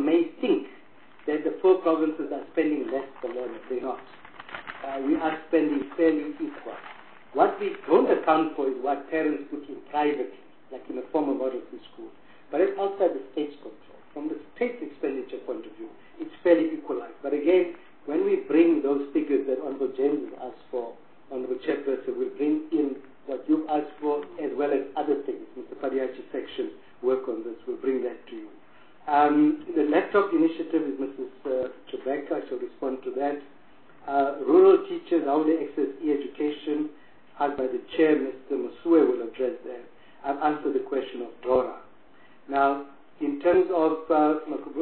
may think that the four provinces are spending less per learner. They're not. Uh, we are spending fairly equal. What we don't account for is what parents put in privately, like in a former model school. But it's outside the state's control. From the state's expenditure point of view, it's fairly equalized. But again, when we bring those figures that Honorable James has asked for, Honorable Chairperson will bring in what you've asked for as well as other things. Mister Padiachi section work on this. We'll bring that to you. Um, the laptop initiative is Missus Uh, Rebecca. I shall respond to that. Uh, rural teachers, how they access e-education, asked by the chair, Mister Masue will address that. I've answered the question of DORA. Now, in terms of uh,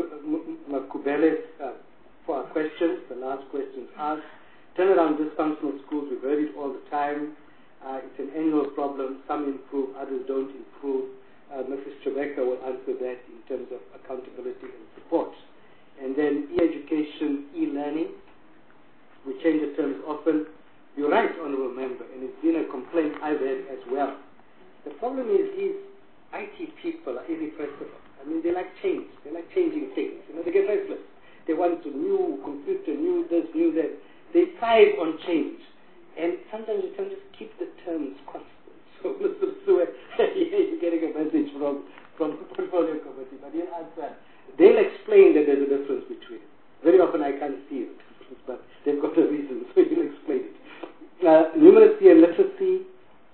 Makubele, uh, for our questions, the last questions asked, turnaround dysfunctional schools, we've heard it all the time. Uh, it's an annual problem. Some improve, others don't improve. Uh, Missus Rebecca will answer that in terms of accountability and support. And then e-education, e-learning. We change the terms often. You're right, Honourable Member, and it's been a complaint I've had as well. The problem is these I T people are irrepressible. I mean, they like change. They like changing things. You know, they get restless. They want a new computer, new this, new that. They thrive on change. And sometimes you can just keep the terms constant. So, Mister Stewart, you're getting a message from, from the portfolio committee, but he'll answer. They'll explain that there's a difference between it. Very often I can't see it, but they've got a reason, so he'll explain it. Uh, numeracy and literacy,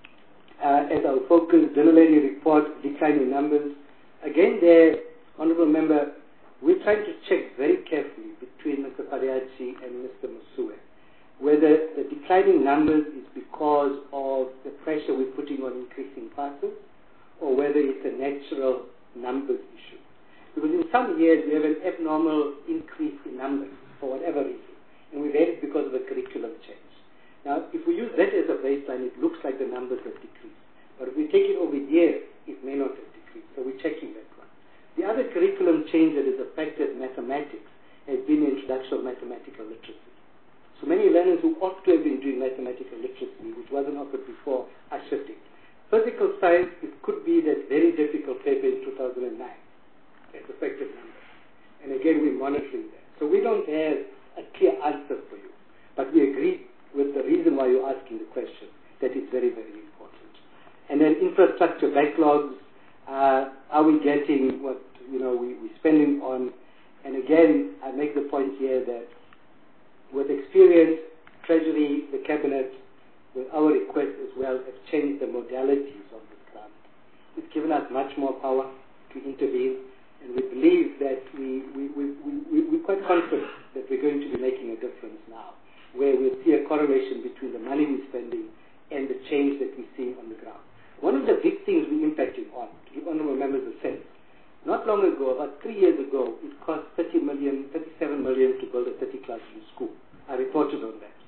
uh, as our focus, dinner lady report, declining numbers. Again, there, Honourable Member, we're trying to check very carefully between Mister Padiachi and Mister Masue whether the declining numbers is because of the pressure we're putting on increasing classes or whether it's a natural numbers issue. Because in some years we have an abnormal increase in numbers for whatever reason, and we've had it because of a curriculum change. Now, if we use that as a baseline, it looks like the numbers have decreased. But if we take it over years, it may not have decreased. So we're checking that one. The other curriculum change that has affected mathematics has been the introduction of mathematical literacy. So many learners who ought to have been doing mathematical literacy, which wasn't offered before, are shifting. Physical science, it could be that very difficult paper in two thousand nine has affected numbers. And again, we're monitoring that. So we don't have a clear answer for you. But we agree with the reason why you're asking the question, that it's very, very important. And then infrastructure backlogs, uh, are we getting what, you know, we, we're spending on? And again, I make the point here that with experience, Treasury, the Cabinet, with our request as well, have changed the modalities of this grant. It's given us much more power to intervene, and we believe that we, we, we, we, we're quite confident that we're going to be making a difference now, where we'll see a correlation between the money we're spending and the change that we're seeing on the ground. One of the big things we're impacting on, to give honourable members a sense, not long ago, about three years ago, it cost thirty million, thirty-seven million to build a thirty classroom school. I reported on that.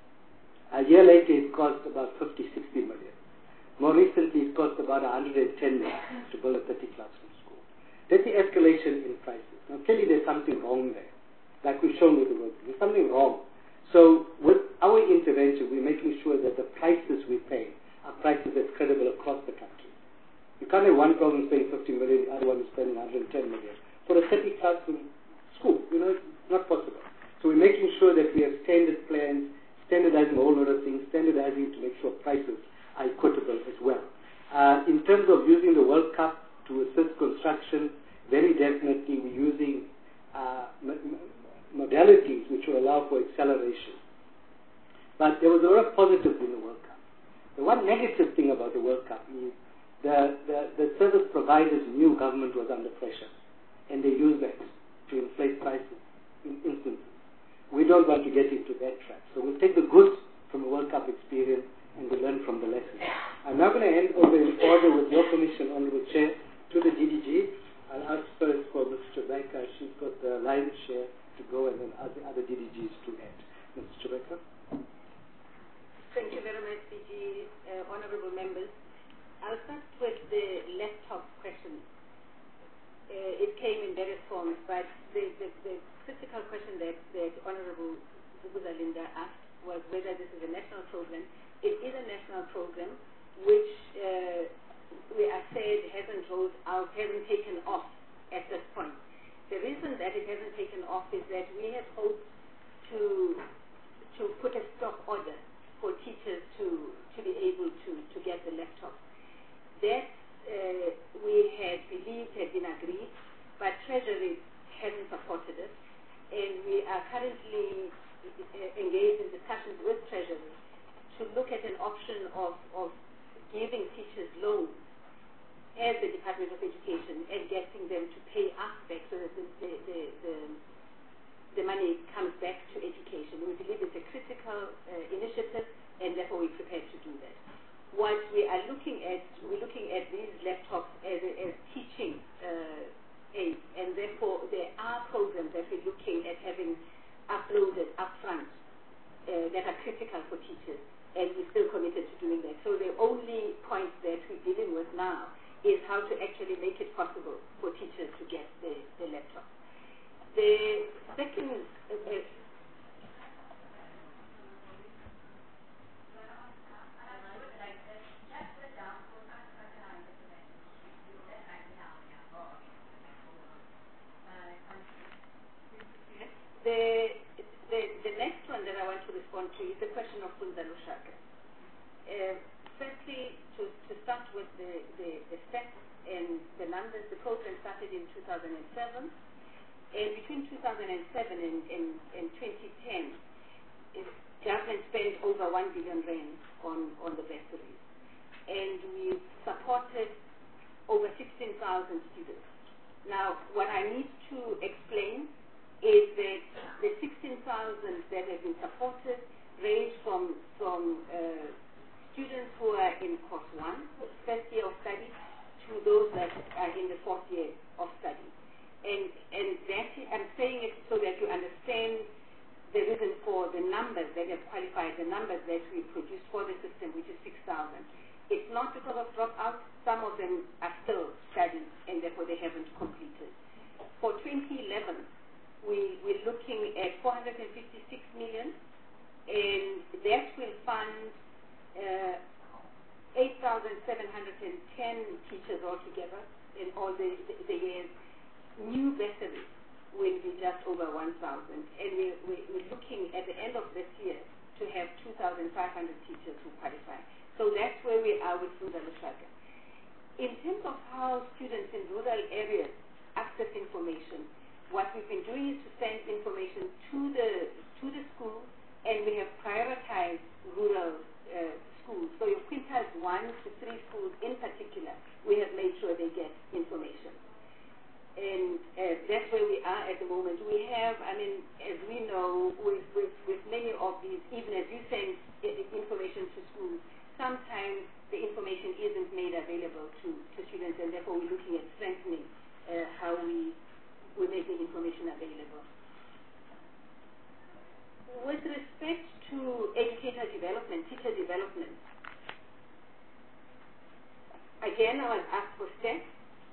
A year later, it cost about fifty, sixty million. More recently, it cost about one hundred ten million to build a thirty classroom school. That's the escalation in prices. Now, clearly, there's something wrong there. Like we've shown with the road, there's something wrong. So, with our intervention, we're making sure that the prices we pay are prices that's credible across the country. You can't have one province paying fifty million, the other one is spending one hundred ten million. For a thirty classroom school, you know, it's not possible. So we're making sure that we have standard plans, standardizing a whole lot of things, standardizing to make sure prices are equitable as well. Uh, in terms of using the World Cup to assist construction, very definitely we're using uh, modalities which will allow for acceleration. But there was a lot of positives in the World Cup. The one negative thing about the World Cup is the, the, the service providers knew government was under pressure, and they used that to inflate prices in instances. We don't want to get into that trap. So we'll take the good from the World Cup experience and we'll learn from the lessons. I'm now going to hand over in order with your permission, Honourable Chair, to the D D G. I'll ask first for Mister Rebecca. She's got the line share to go, and then other, other D D Gs to add. Mister Rebecca. Thank you very much, D G, uh, honourable members. I'll start with the laptop question. Uh, it came in various forms, but the, the, the critical question that, that Honourable Vukuzalinda asked was whether this is a national program. It is a national program which uh, we are said hasn't rolled out, hasn't taken off at this point. The reason that it hasn't taken off is that we had hoped to to put a stock order for teachers to, to be able to, to get the laptops. That uh, we had believed had been agreed, but Treasury hasn't supported us, and we are currently uh, engaged in discussions with Treasury to look at an option of, of giving teachers loans as the Department of Education and getting them to pay us back so that the, the, the, the, the money comes back to education. We believe it's a critical uh, initiative, and therefore we're prepared to do that. What we are looking at, we're looking at these laptops as, a, as teaching uh, aids, and therefore there are programs that we're looking at having uploaded upfront uh, that are critical for teachers, and we're still committed to doing that. So the only point that we're dealing with now is how to actually make it possible for teachers to get the, the laptop. The second uh, uh, The, the, the next one that I want to respond to is the question of Funza Lushaka. Uh, firstly, to, to start with the, the, the stats and the numbers, the program started in two thousand seven, and between two thousand seven and, and, and twenty ten, it, government spent over one billion rand on, on the bursaries, and we supported over sixteen thousand students. Now, what I need to explain is that the sixteen thousand that have been supported range from, from uh, students who are in course one, first year of study, to those that are in the fourth year of study. And, and that, I'm saying it so that you understand the reason for the numbers that have qualified, the numbers that we produced for the system, which is six thousand. It's not because of dropouts. Some of them are still studying, and therefore they haven't completed. For twenty eleven, We, we're looking at four hundred fifty-six million, and that will fund uh, eight thousand seven hundred ten teachers altogether in all the, the, the years. New bursaries will be just over one thousand, and we, we, we're looking at the end of this year to have two thousand five hundred teachers who qualify. So that's where we are with Funza Lushaka. In terms of how students in rural areas access information, what we've been doing is to send information to the to the schools, and we have prioritized rural uh, schools. So your quintiles one to three schools in particular, we have made sure they get information. And uh, that's where we are at the moment. We have, I mean, as we know, with, with, with many of these, even as you send information to schools, sometimes the information isn't made available to, to students, and therefore we're looking at strengthening uh, how we we make the information available. With respect to educator development, teacher development, again, I was asked for stats.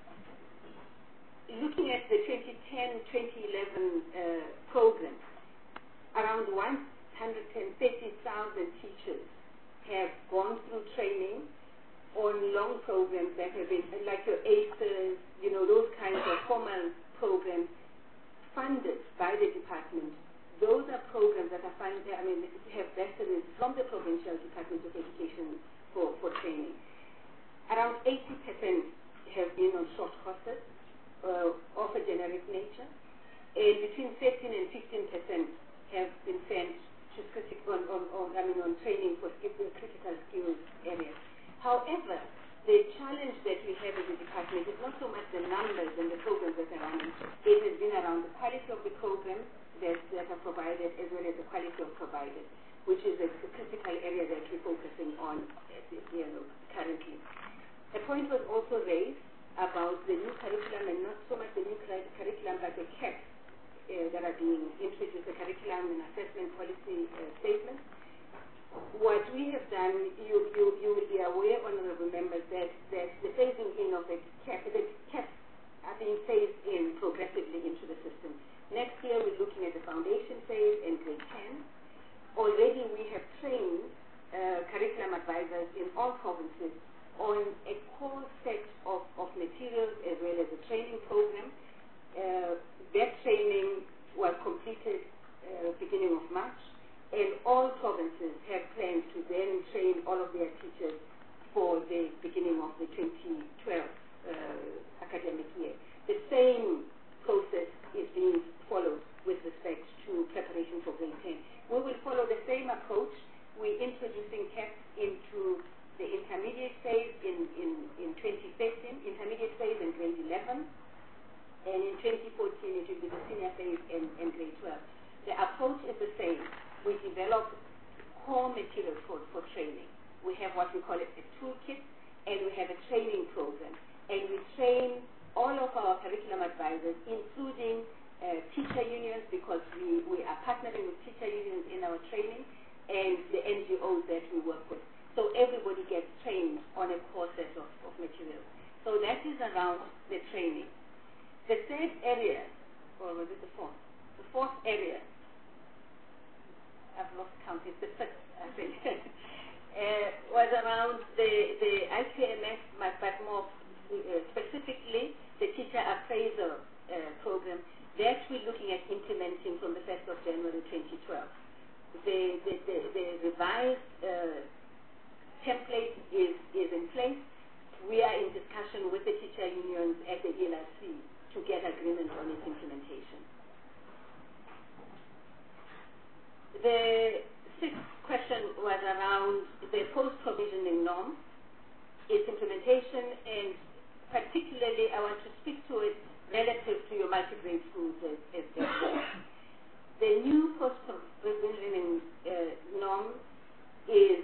Looking at the twenty ten twenty eleven uh, program, around one hundred thirty thousand teachers have gone through training on long programs that have been, like your A C Es, you know, those kinds of formal programs funded by the department. Those are programs that are funded, I mean, have bursaries from the Provincial Department of Education for, for training. Around eighty percent have been on short courses uh, of a generic nature, and between thirteen and fifteen percent have been sent to critical, on, on, on, I mean, on training for critical skills areas. However, the challenge that we have in the department is not so much the numbers and the programs that are running. It has been around the quality of the programs that, that are provided, as well as the quality of provided, which is a, a critical area that we're focusing on uh, you know, currently. A point was also raised about the new curriculum, and not so much the new curriculum, but the caps uh, that are being introduced, the curriculum and assessment policy uh, statements. What we have done, you, you, you will be aware, honorable members, that, that the phasing in of the cap, the caps are being phased in progressively into the system. Next year, we're looking at the foundation phase and grade ten. Already, we have trained uh, curriculum advisors in all provinces on a core set of, of materials as well as a training program Uh, that training was completed uh, beginning of March, and all provinces have plans to then train all of their teachers for the beginning of the twenty twelve uh, academic year. The same process is being followed with respect to preparation for grade ten. We will follow the same approach. We're introducing C A P into the intermediate phase in, in, in twenty thirteen, intermediate phase in grade eleven, and in twenty fourteen it will be the senior phase and, and grade twelve. The approach is the same. We develop core material for, for training. We have what we call it a toolkit, and we have a training program. And we train all of our curriculum advisors, including uh, teacher unions, because we, we are partnering with teacher unions in our training, and the N G Os that we work with. So everybody gets trained on a core set of, of materials. So that is around the training. The third area, or was it the fourth? The fourth area, I've lost count, it's the fifth, I think, uh, was around the, the I P M S, but more uh, specifically the teacher appraisal uh, program that we're looking at implementing from the first of January twenty twelve. The, the, the, the revised uh, template is, is in place. We are in discussion with the teacher unions at the E L R C to get agreement on its implementation. The sixth question was around the post-provisioning norm, its implementation, and particularly I want to speak to it relative to your multi-grade schools as, as well. The new post-provisioning uh, norm is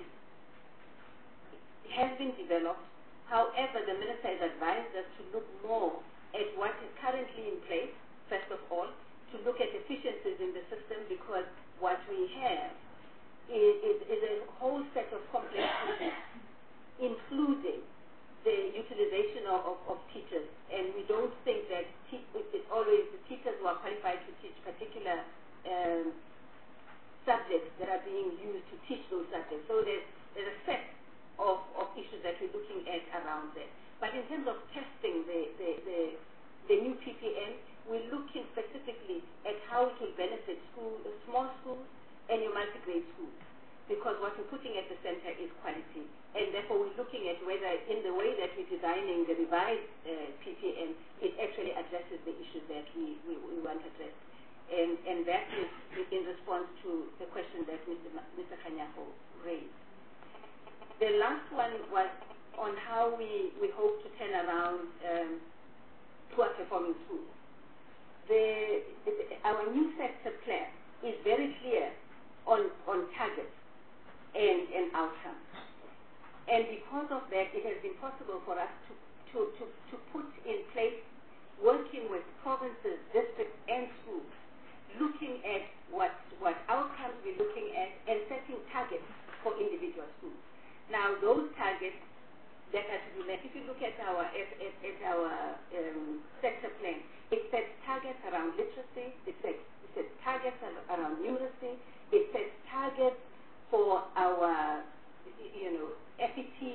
has been developed. However, the Minister has advised us to look more at what is currently in place, first of all, to look at efficiencies in the system, because what we have is, is, is a whole set of complexities, including the utilization of, of, of teachers. And we don't think that te it's always the teachers who are qualified to teach particular um, subjects that are being used to teach those subjects. So there's, there's a set of, of issues that we're looking at around there. But in terms of testing the, the, the, the new P P N, we're looking specifically at how it will benefit school, uh, small schools and your multi-grade schools, because what we're putting at the center is quality. And therefore we're looking at whether in the way that we're designing the revised uh, P P N, it actually addresses the issues that we, we, we want addressed. And, and that is in response to the question that Mister Ma Mister Khanyago raised. The last one was on how we, we hope to turn around um, poor performing schools. The, the, our new sector plan is very clear on, on targets and, and outcomes. And because of that, it has been possible for us to, to, to, to put in place, working with provinces, districts, and schools, looking at what, what outcomes we're looking at and setting targets for individual schools. Now, those targets that are to be met, if you look at our, at, at, at our um, sector plan, it sets targets around literacy, it sets, it sets targets around numeracy, it sets targets for our, you know, F E T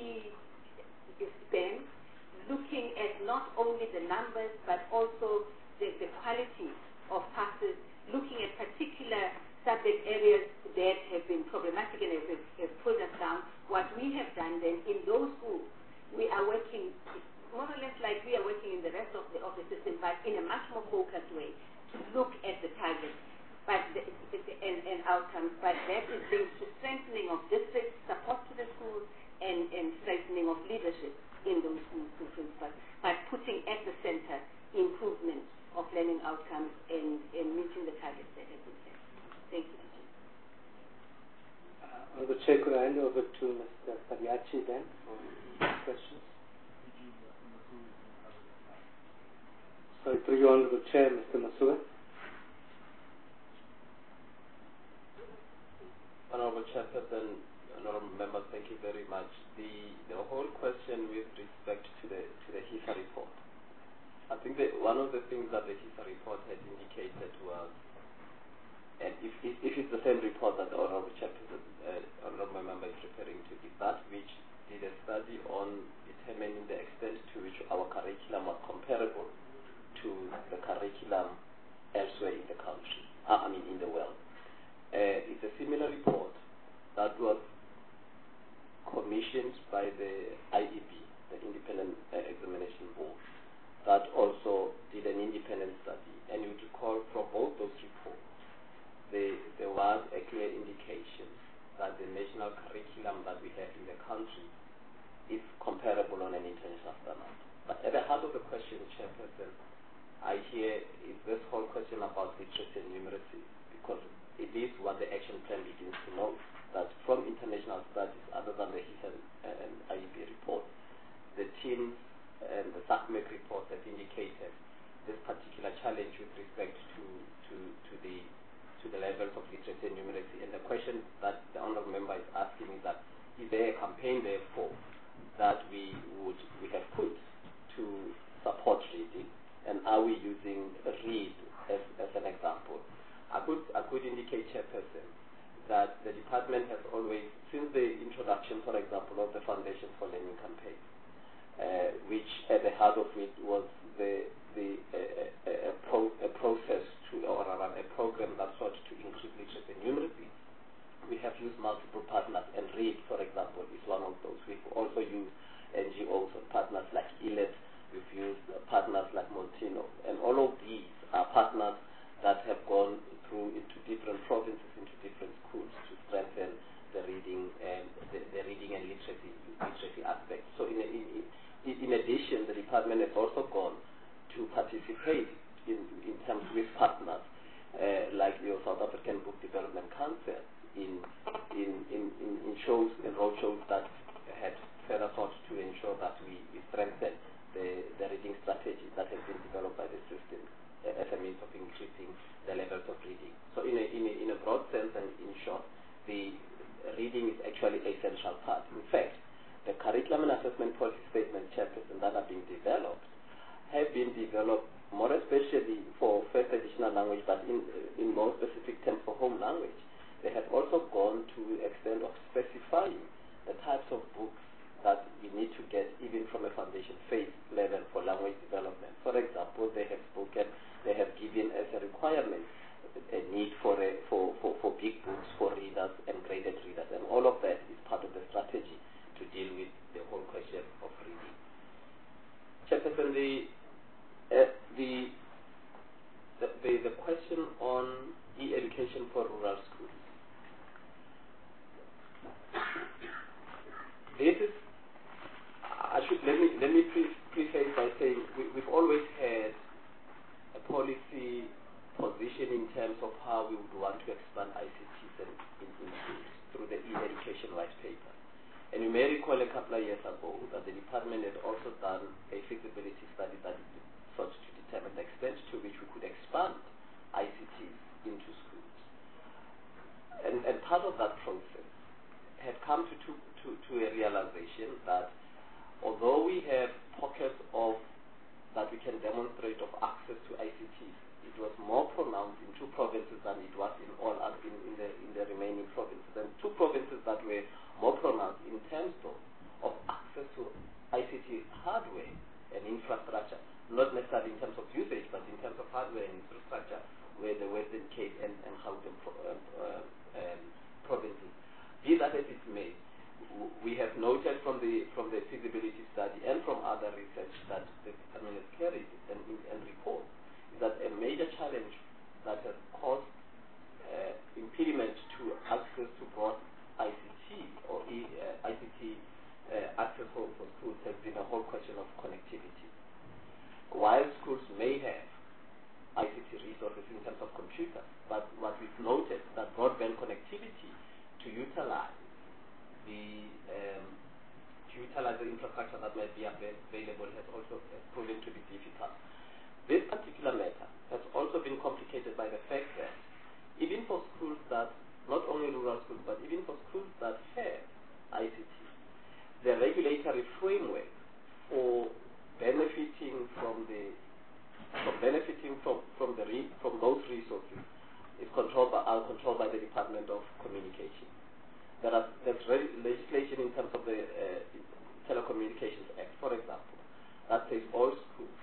spend, looking at not only the numbers, but also the, the quality of passes, looking at particular subject areas that have been problematic and have, have pulled us down. What we have done then in those schools, we are working more or less like we are working in the rest of the, of the system, but in a much more focused way to look at the targets but the, the, the, and, and outcomes. But that is linked to strengthening of district support to the schools and, and strengthening of leadership in those schools, to principals, by putting at the center improvement of learning outcomes and, and meeting the targets that have been set. Thank you. Uh, Honorable Chair, could I hand over to Mister Padiachi then for questions? Sorry, through you, Honorable Chair, Mister Masuda. Honorable Chairperson, honorable members, thank you very much. The the whole question with respect to the to the HISA report, I think that one of the things that the HISA report had indicated was, and if, if, if it's the same report that the honorable Chairperson, uh, honorable member is referring to, is that which did a study on determining the extent to which our curriculum was comparable to to the curriculum elsewhere in the country, uh, I mean in the world. Uh, it's a similar report that was commissioned by the I E B, the Independent uh, Examination Board, that also did an independent study. And you recall from both those reports, they, there was a clear indication that the national curriculum that we have in the country is comparable on an international standard. But at the heart of the question, Chairperson, I hear is this whole question about literacy and numeracy, because it is what the action plan begins to know, that from international studies, other than the H I S and, and I E B report, the teams and the SACMEC report that indicated this particular challenge with respect to, to, to the to the levels of literacy and numeracy. And the question that the honourable member is asking is that, is there a campaign, therefore, that we would we have put to support reading, and are we using READ as, as an example? I could I could indicate, Chairperson, that the department has always, since the introduction, for example, of the Foundation for Learning campaign, uh, which at the heart of it was the the uh, a, a, pro, a process to, or rather a program that sought to increase literacy and numeracy. We have used multiple partners, and READ, for example, is one of those. We've also used N G Os and partners like I L E T. We've used uh, partners like Montino, and all of these are partners that have gone through into different provinces, into different schools to strengthen the reading and the, the reading and literacy literacy aspect. So, in, in, in addition, the department has also gone to participate in, in terms with partners uh, like your South African Book Development Council in in, in, in, in shows and road shows that had further sought to ensure that we, we strengthen the, the reading strategy that has been developed by the system uh, as a means of increasing the levels of reading. So in a, in a, in a broad sense and in short, the reading is actually a central part. In fact, the curriculum and assessment policy statement chapters that are being developed have been developed more especially for first additional language, but in, in more specific terms for home language. They have also gone to the extent of specifying the types of books that we need to get even from a foundation phase level for language development. For example, they have spoken, they have given as a requirement a need for, a, for, for, for big books for readers and graded readers, and all of that is part of the strategy to deal with the whole question of reading. Chairperson, the, uh, the, the, the, the question on e-education for rural schools. This is, I should, let me, let me pre preface by saying we, we've always had a policy position in terms of how we would want to expand I C Ts in, in, in schools through the e-education white paper. And you may recall a couple of years ago that the department had also done a feasibility study that sought to determine the extent to which we could expand I C Ts into schools. And, and part of that process had come to, to, to, to a realization that although we have pockets of that we can demonstrate of access to I C Ts, it was more pronounced in two provinces than it was in all other, in, in, the, in the remaining provinces. And two provinces that were more pronounced in terms of, of access to I C T hardware and infrastructure, not necessarily in terms of usage, but in terms of hardware and infrastructure, were the Western Cape and, and Gauteng pro, uh, uh, um, provinces. Be that as it may, we have noted from the from the feasibility study and from other research that the department has carried and, and reports is that a major challenge that has caused uh, impediment to access to broad I C T or e, uh, I C T uh, access for, for schools has been a whole question of connectivity. While schools may have I C T resources in terms of computers, but what we've noted that broadband connectivity to utilize the um, to utilize the infrastructure that might be available has also has proven to be difficult. This particular matter has also been complicated by the fact that even for schools that, not only rural schools, but even for schools that have I C T, the regulatory framework for benefiting from the from benefiting from from the re, from those resources is controlled by are controlled by the Department of Communication. There are there's legislation in terms of the uh, Telecommunications Act, for example, that says all schools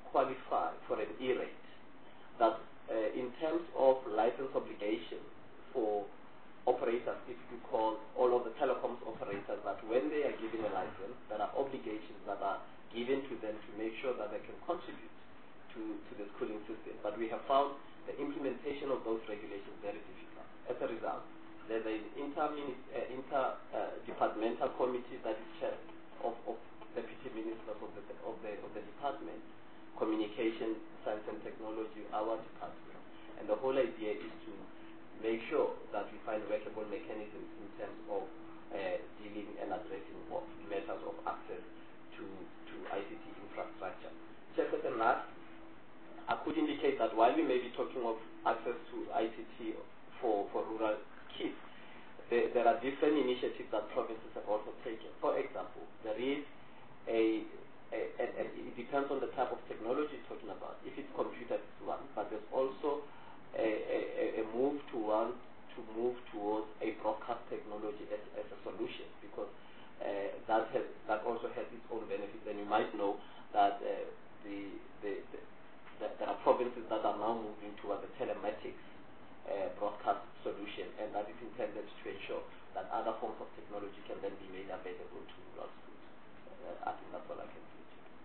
qualify for an E-rate, that uh, in terms of license obligation for operators, if you call all of the telecoms operators, that when they are given a license, there are obligations that are given to them to make sure that they can contribute to, to the schooling system. But we have found the implementation of those regulations very difficult. As a result, there's an inter, uh, inter uh, departmental committee that is chaired of, of deputy ministers of the, of the of the department, communication, science and technology, our department, and the whole idea is to make sure that we find workable mechanisms in terms of uh, dealing and addressing of matters of access to to I C T infrastructure. Chairperson, last, I could indicate that while we may be talking of access to I C T for, for rural kids, there, there are different initiatives that provinces have also taken. For example, there is a, a, a, a it depends on the type of technology you're talking about. If it's computers, it's one, but there's also a, a, a move to want to move towards a broadcast technology as, as a solution, because uh, that has that also has its own benefits. And you might know that uh, the, the, the, the there are provinces that are now moving towards the telematics uh, broadcast solution, and that is intended to ensure that other forms of technology can then be made available to rural schools. Uh, I think that's all I can say.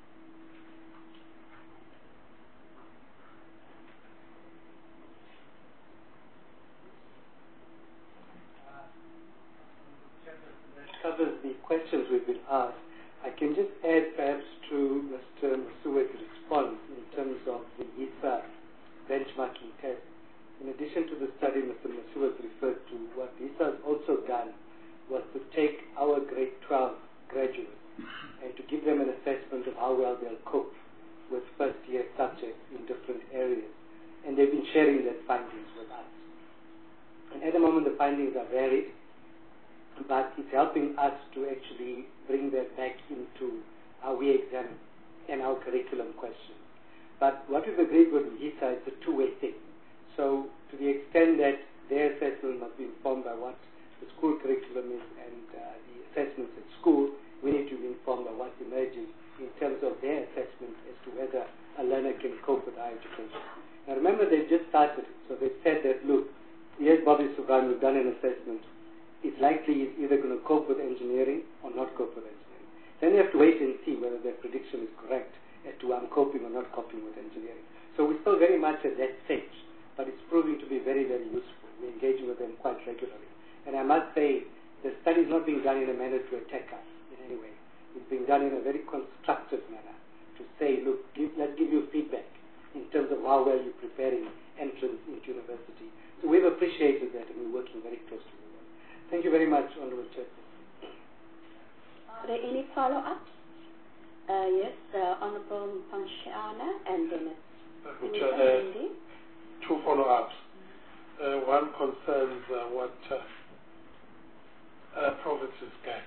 Covers the questions we've been asked. I can just add perhaps to Mister Masuet's response in terms of the HISA benchmarking test. In addition to the study Mister Masuet referred to, what HISA has also done was to take our grade twelve graduates and to give them an assessment of how well they'll cope with first year subjects in different areas. And they've been sharing their findings with us. And at the moment the findings are varied, but it's helping us to actually bring that back into how we examine and our curriculum questions. But what we've agreed with HISA is a two-way thing. So to the extent that their assessment must be informed by what the school curriculum is and uh, the assessments at school, we need to be informed by what's emerging in terms of their assessment as to whether a learner can cope with higher education. Now remember, they've just started, so they've said that, look, yes, Bobby Subran, we've done an assessment. It's likely he's either going to cope with engineering or not cope with engineering. Then you have to wait and see whether their prediction is correct as to I'm coping or not coping with engineering. So we're still very much at that stage, but it's proving to be very, very useful. We're engaging with them quite regularly. And I must say, the study is not being done in a manner to attack us in any way. It's being done in a very constructive manner to say, look, give, let's give you feedback in terms of how well you're preparing entrance into university. So we've appreciated that and we're working very closely with them. Thank you very much, Honorable Chairperson. Are there any follow-ups? Uh, yes, uh, Honorable Panshana and then it's uh, two follow-ups. Uh, one concerns uh, what uh, uh, provinces get.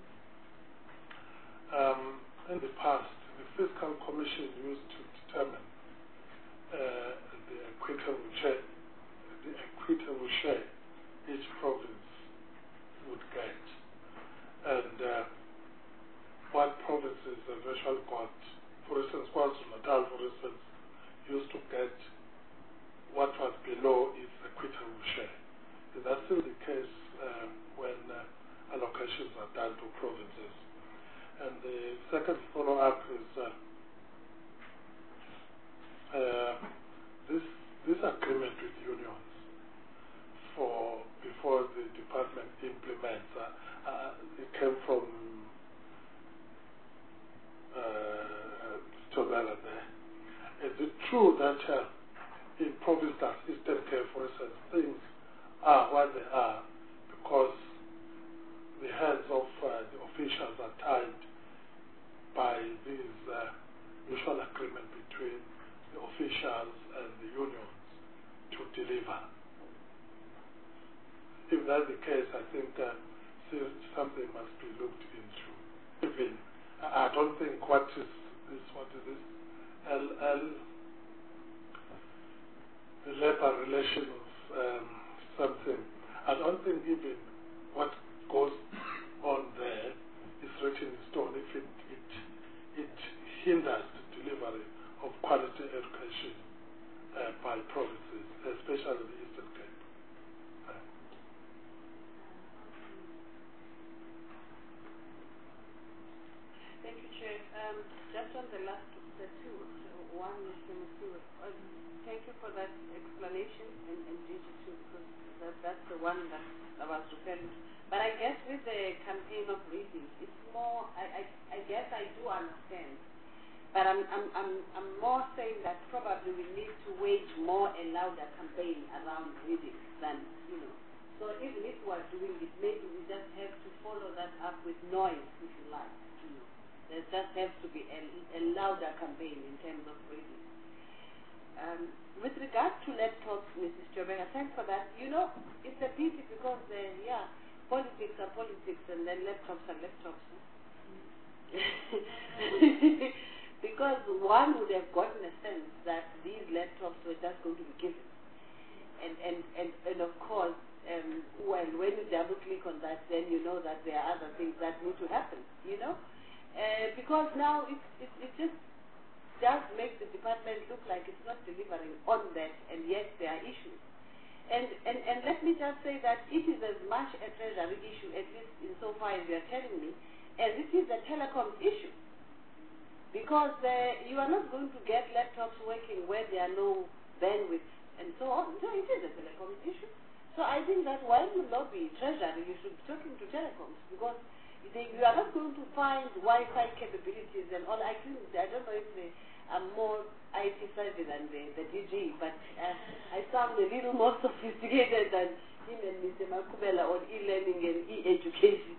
Um, in the past, the Fiscal Commission used to determine uh, the equitable share, the equitable share each province would get, and uh, what provinces have actually got. For instance, KwaZulu-Natal, for instance, used to get what was below its equitable share. Is that still the case uh, when uh, allocations are done to provinces? And the second follow-up is uh, uh, this this agreement with unions for before the department implements. Uh, uh, it came from uh, Tobela there. Is it true that uh, in provinces like Eastern Cape, for instance, things are what they are because the hands of uh, the officials are tied by this uh, mutual agreement between the officials and the unions to deliver? If that's the case, I think uh, something must be looked into. Even I don't think what is this, what is this, L L, the labor relation of um, something. I don't think even what goes on there is written in stone. If it it, it hinders the delivery of quality on the last the two. One is Mister Uh, thank you for that explanation, and, and D G two, because that, that's the one that I was referring to. But I guess with the campaign of reading, it's more, I, I, I guess I do understand. But I'm, I'm, I'm, I'm more saying that probably we need to wage more a louder campaign around reading than, you know. So even if we're doing it, maybe we just have to follow that up with noise, if you like. You know. There just has to be a, a louder campaign in terms of reading. Um, with regard to laptops, Missus Chobeka, thanks for that. You know, it's a pity because, uh, yeah, politics are politics and then laptops are laptops. Because one would have gotten a sense that these laptops were just going to be given. And, and, and, and of course, um, well, when you double click on that, then you know that there are other things that need to happen, you know? Uh, because now it, it, it just does make the department look like it's not delivering on that, and yet there are issues. And, and, and let me just say that it is as much a treasury issue, at least insofar as you are telling me, as it is a telecom issue. Because uh, you are not going to get laptops working where there are no bandwidth and so on. So it is a telecom issue. So I think that while you lobby treasury, you should be talking to telecoms, because they, you are not going to find Wi-Fi capabilities and all. I think, I don't know if they are more I T savvy than the, the D G, but uh, I sound a little more sophisticated than him and Mister Makubela on e-learning and e-education.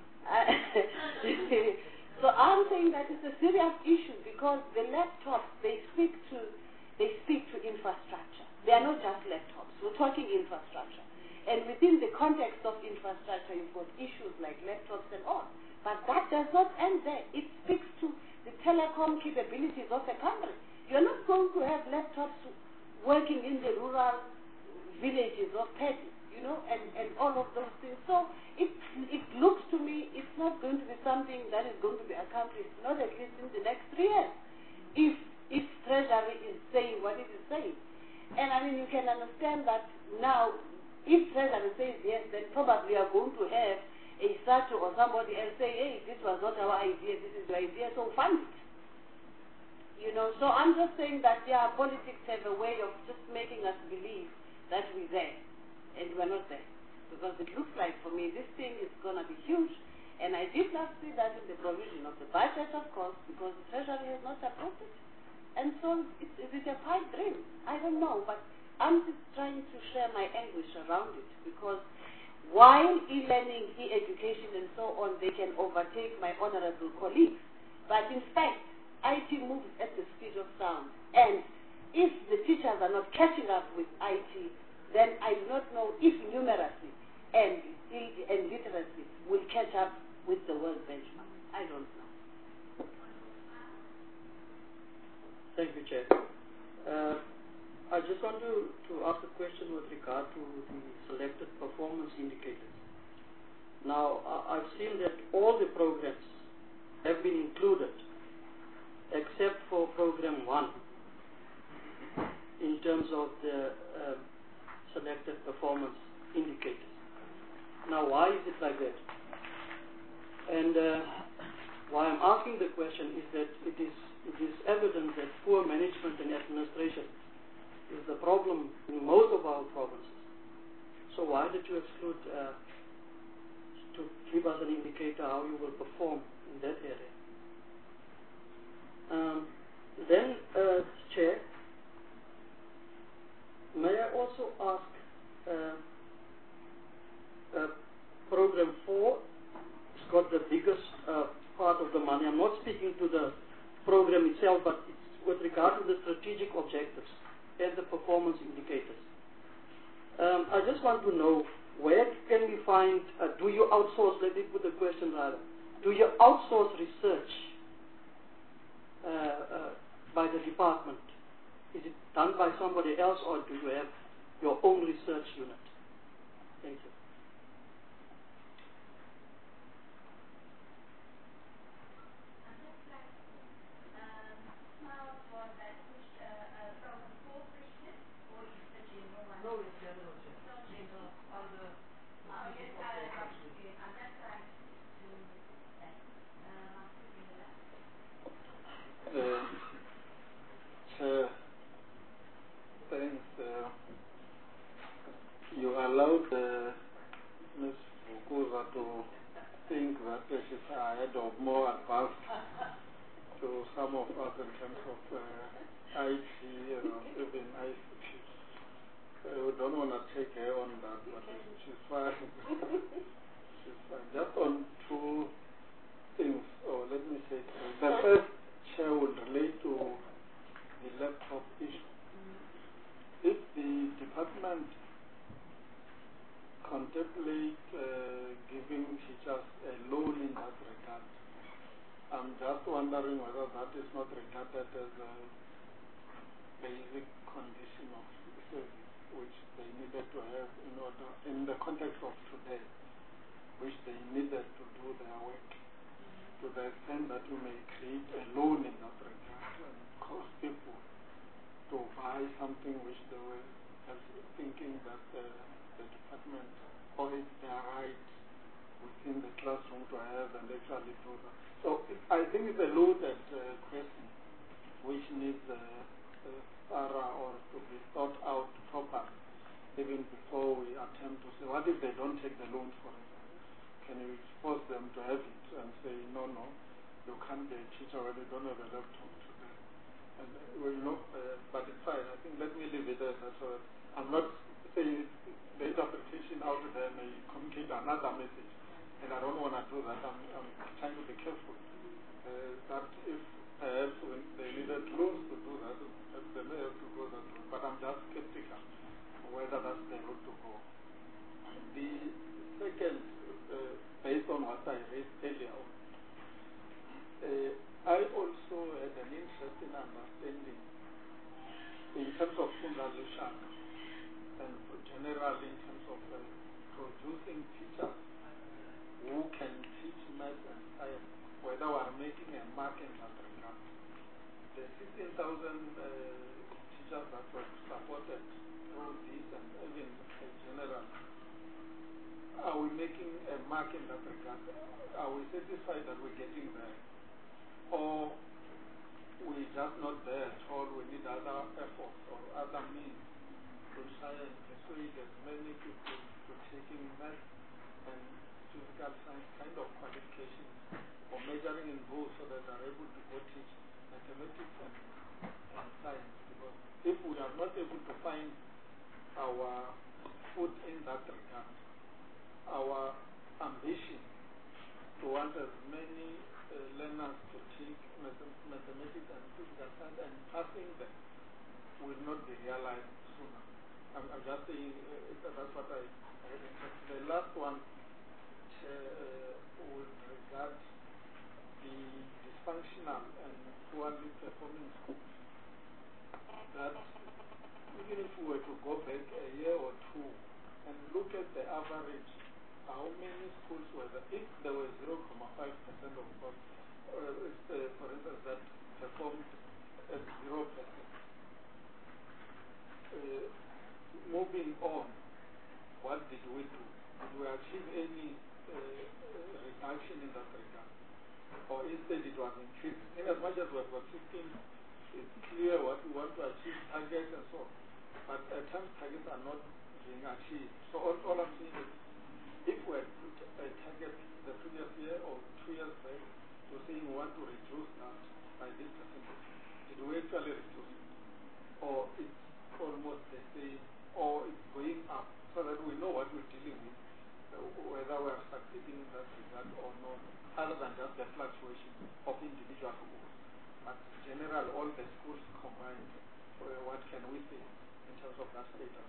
So I'm saying that it's a serious issue because the laptops, they speak to, they speak to infrastructure. They are not just laptops. We're talking infrastructure. And within the context of infrastructure, you've got issues like laptops and all. But that does not end there. It speaks to the telecom capabilities of the country. You're not going to have laptops working in the rural villages of Paddy, you know, and, and all of those things. So it, it looks to me it's not going to be something that is going to be accomplished, not at least in the next three years, if, if Treasury is saying what it is saying. And I mean, you can understand that now, if Treasury says yes, then probably you are going to have a statue or somebody else say, hey, this was not our idea, this is your idea, so fund it. You know, so I'm just saying that, yeah, politics have a way of just making us believe that we're there, and we're not there. Because it looks like, for me, this thing is going to be huge, and I did not see that in the provision of the budget, of course, because the Treasury has not approved it. And so, is, is it a pipe dream? I don't know, but I'm just trying to share my anguish around it, because while e-learning, e-education, and so on, they can overtake my honorable colleagues, but in fact, I T moves at the speed of sound. And if the teachers are not catching up with I T, then I do not know if numeracy and, and literacy will catch up with the world benchmark. I don't know. Thank you, Chair. Uh, I just want to, to ask a question with regard to the selected performance indicators. Now, I've seen that all the programs have been included except for program one in terms of the uh, selected performance indicators. Now, why is it like that? And uh, why I'm asking the question is that it is, it is evident that poor management and administration is the problem in most of our provinces. So why did you exclude uh, to give us an indicator how you will perform in that area? Um, then, uh, Chair, may I also ask uh, uh, program four, it's got the biggest uh, part of the money. I'm not speaking to the program itself, but it's with regard to the strategic objectives and the performance indicators. Um, I just want to know, where can we find, uh, do you outsource, let me put the question rather, do you outsource research uh, uh, by the department? Is it done by somebody else, or do you have your own research unit? Thank you. Uh, some of us in terms of uh, I T, you know, even I C T. Uh, we don't want to take her on that, but she's fine. She's fine. Just on two things, or let me say, the first chair would relate to the laptop issue. If the department contemplate uh, giving teachers a loan in that regard, I'm just wondering whether that is not regarded as a basic condition of service which they needed to have in order, in the context of today, which they needed to do their work, to the extent that you may create a loan in that regard and cause people to buy something which they were thinking that uh, the department or it's their right within the classroom to have and actually do that. So it, I think it's a loaded uh, question which needs uh, uh, thorough or to be thought out properly even before we attempt to say, what if they don't take the loan for it? Can you force them to have it and say, no, no, you can't be a teacher when you don't have a laptop today? And, uh, well, you know, uh, but it's fine. I think let me leave it there. So I'm not saying the interpretation out there may communicate another message, and I don't want to do that. I'm, I'm trying to be careful uh, that if perhaps when they needed loans to do that, they may have to go that route. But I'm just skeptical whether that's the route to go. The second, uh, based on what I read earlier on, uh, I also had an interest in understanding in terms of Funda Lushaka and generally in terms of uh, producing teachers who can teach math and science, whether we are making a mark in that regard. The sixteen thousand uh, teachers that were supported through this and even in general, are we making a mark in that regard? Are we satisfied that we're getting there? Or we're just not there at all, we need other efforts or other means to try and persuade as many people to taking math and physical science kind of qualifications or measuring in both so that they're able to go teach mathematics and, and science. Because if we are not able to find our foot in that regard, our ambition to want as many uh, learners to take mathematics and physical science and passing them will not be realized sooner. I'm, I'm just saying uh, that's what I, I had in mind. The last one uh, with regard the dysfunctional and poorly performing schools. That even if we were to go back a year or two and look at the average, how many schools were there? If there were zero point five percent of course, uh, uh, for instance, that performed at zero percent. Uh, moving on, what did we do? Did we achieve any uh, reduction in that regard? Or instead it was increased? In as much as we have got fifteen, it's clear what we want to achieve, targets and so on. But at times targets are not being achieved. So all, all I'm saying is, if we had put a target the previous year or two years back to saying we want to reduce that by this percentage, did we actually reduce it? Or it's almost the same, or it's going up, so that we know what we're dealing with, uh, whether we are succeeding in that regard or not, other than just the fluctuation of individual schools. But in general, all the schools combined, uh, what can we say in terms of that status?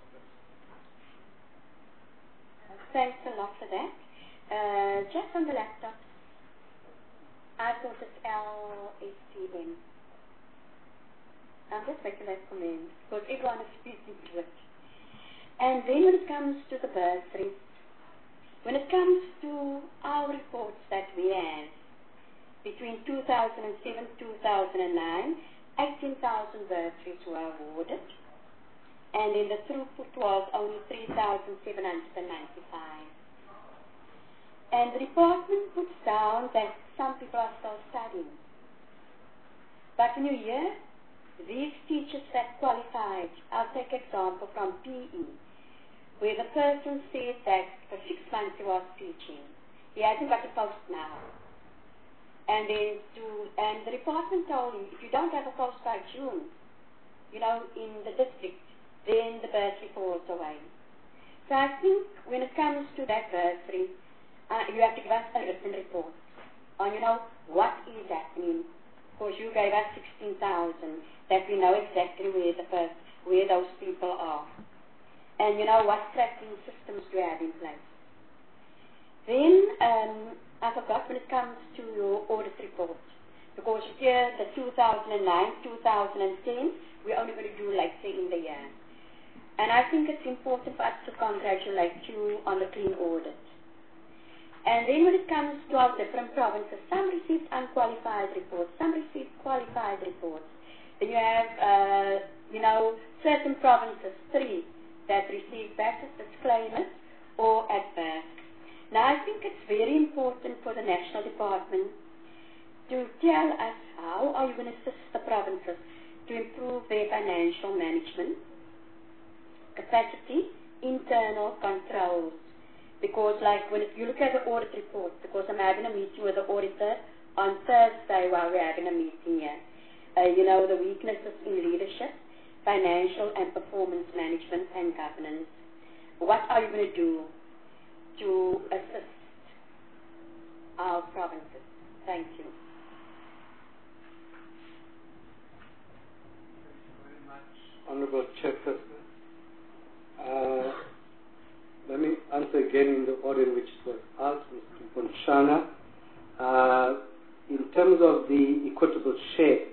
Thanks a lot for that. Uh, just on the laptops, I thought it's L S T M. I'm just making that comment because everyone is speaking to it. And then when it comes to the bursaries, when it comes to our reports that we have, between two thousand seven and two thousand nine, eighteen thousand bursaries were awarded. And in the throughput was only three thousand seven hundred ninety-five. And the department puts down that some people are still studying. But when you hear these teachers that qualified, I'll take example from P E, where the person said that for six months he was teaching. He hasn't got a post now. And then to, and the department told him, if you don't have a post by June, you know, in the district, then the bursary falls away. So I think when it comes to that bursary, uh, you have to give us a written report on, you know, what is happening. Because you gave us sixteen thousand, that we know exactly where the first, where those people are. And, you know, what tracking systems do you have in place. Then, um, I forgot when it comes to your audit report. Because here, the two thousand nine, two thousand ten, we're only going to do later in the year. And I think it's important for us to congratulate you on the clean audit. And then when it comes to our different provinces, some received unqualified reports, some received qualified reports. Then you have, uh, you know, certain provinces, three, that receive basic disclaimers or at best. Now, I think it's very important for the National Department to tell us how are you going to assist the provinces to improve their financial management, capacity, internal controls. Because like when it, you look at the audit report, because I'm having a meeting with the auditor on Thursday while we're having a meeting here, uh, you know, the weaknesses in leadership, financial and performance management and governance. What are you going to do to assist our provinces? Thank you. Thank you very much, Honorable Chairperson. Uh, let me answer again in the order in which it was asked, Mister Ponchana. Uh, in terms of the equitable share,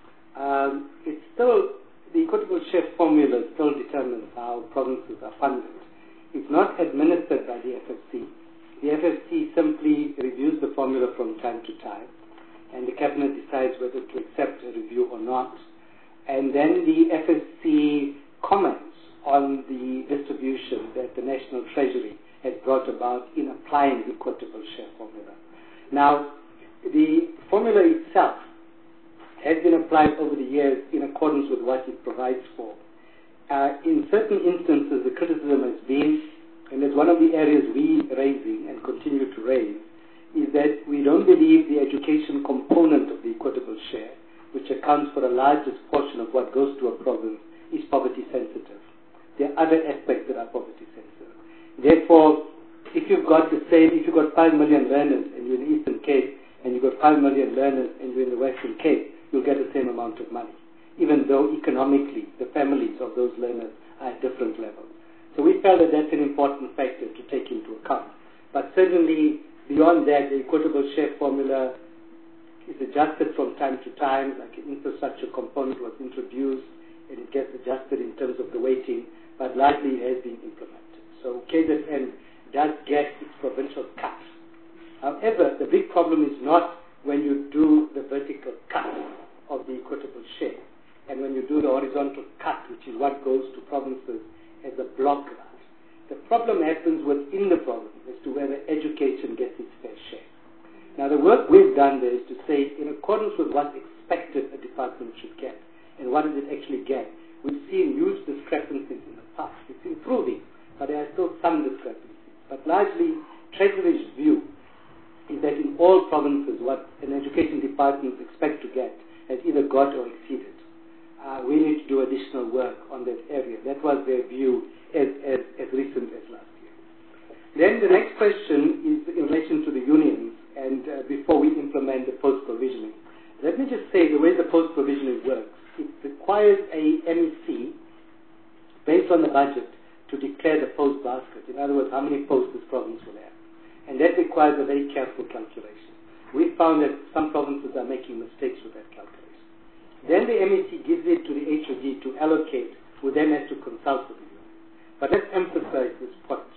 um, it's still, the equitable share formula still determines how provinces are funded. It's not administered by the F F C. The F F C simply reviews the formula from time to time, and the Cabinet decides whether to accept a review or not. And then the F F C comments on the distribution that the National Treasury has brought about in applying the equitable share formula. Now, the formula itself has been applied over the years in accordance with what it provides for. Uh, in certain instances, the criticism has been, and it's one of the areas we are raising and continue to raise, is that we don't believe the education component of the equitable share, which accounts for the largest portion of what goes to a province, is poverty sensitive. There are other aspects that are poverty sensitive. Therefore, if you've got the same, if you've got five million learners and you're in the Eastern Cape, and you've got five million learners and you're in the Western Cape, you'll get the same amount of money, even though economically the families of those learners are at different levels. So we felt that that's an important factor to take into account. But certainly, beyond that, the equitable share formula is adjusted from time to time, like an infrastructure component was introduced, and it gets adjusted in terms of the weighting, but largely it has been implemented. So K Z N does get its provincial cut. However, the big problem is not when you do the vertical cut of the equitable share, and when you do the horizontal cut, which is what goes to provinces as a block grant. The problem happens within the province as to whether education gets its fair share. Now, the work we've done there is to say, in accordance with what's expected a department should get, and what does it actually get, we've seen huge discrepancies in the past. It's improving, but there are still some discrepancies. But largely, Treasury's view is that in all provinces, what an education department expects to get has either got or exceeded. Uh, we need to do additional work on that area. That was their view as, as, as recent as last year. Then the next question is in relation to the unions, and uh, before we implement the post-provisioning. Let me just say the way the post-provisioning works, it requires a M E C based on the budget to declare the post basket. In other words, how many posts this province will have. And that requires a very careful calculation. We found that some provinces are making mistakes with that calculation. Then the M E C gives it to the H O D to allocate, who then has to consult with the union. But let's emphasize this point.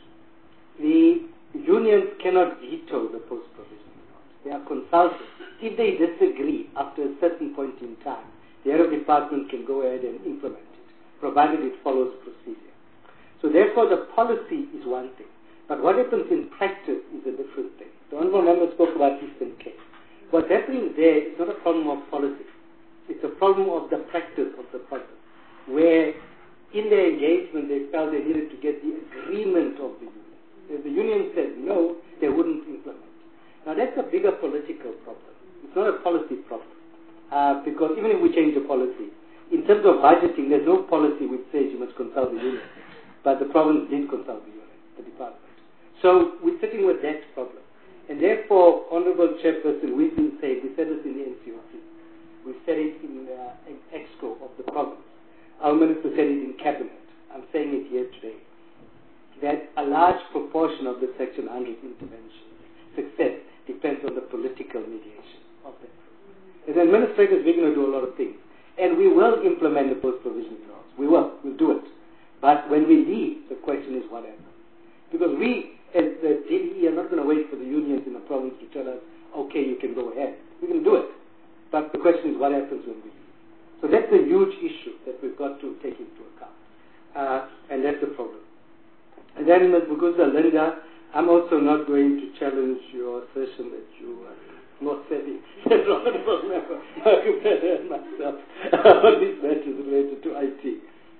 The unions cannot veto the post-provisioning note. They are consulted. If they disagree after a certain point in time, the Aero Department can go ahead and implement it, provided it follows procedure. So therefore, the policy is one thing. But what happens in practice is a different thing. The Honourable Member spoke about Eastern Cape. What's happening there is not a problem of policy. It's a problem of the practice of the province, where in their engagement they felt they needed to get the agreement of the union. If the union said no, they wouldn't implement. Now that's a bigger political problem. It's not a policy problem. Uh, because even if we change the policy, in terms of budgeting, there's no policy which says you must consult the union. But the province did consult the union, the department. So we're sitting with that problem. And therefore, Honorable Chairperson, we've been saying, we said this in the N C O C, we said it in the uh, exco of the province. Our minister said it in cabinet. I'm saying it here today. That a large proportion of the Section one hundred intervention success depends on the political mediation of that. As administrators, we're going to do a lot of things. And we will implement the post-provision laws. We will. We'll do it. But when we leave, the question is what happens. Because we, as the D B E, are not going to wait for the unions in the province to tell us, okay, you can go ahead. We can do it. But the question is what happens when we leave. So that's a huge issue that we've got to take into account. Uh, and that's the problem. And then, Miz Vuguza Linda, I'm also not going to challenge your assertion that you are more savvy than honorable member and myself on these matters related to I T.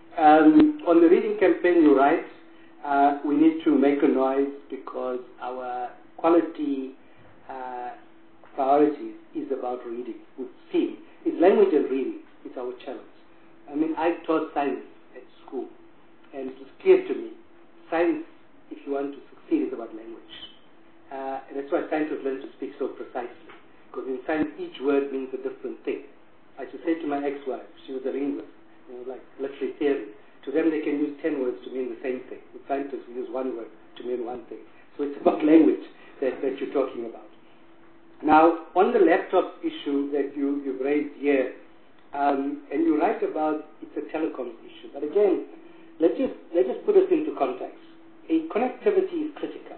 Um, on the reading campaign, you're right. Uh, we need to make a noise because our quality uh, priorities is about reading. We've seen it's language and reading. It's our challenge. I mean, I taught science at school, and it was clear to me, science, if you want to succeed, is about language. Uh, and that's why scientists learn to speak so precisely. Because in science, each word means a different thing. I should say to my ex-wife, she was a linguist, you know, like literary theory. To them, they can use ten words to mean the same thing. With scientists, we use one word to mean one thing. So it's about language that, that you're talking about. Now, on the laptops issue that you, you've raised here, um, and you write about it's a telecoms issue. But again, let's just, let's just put this into context. A connectivity is critical.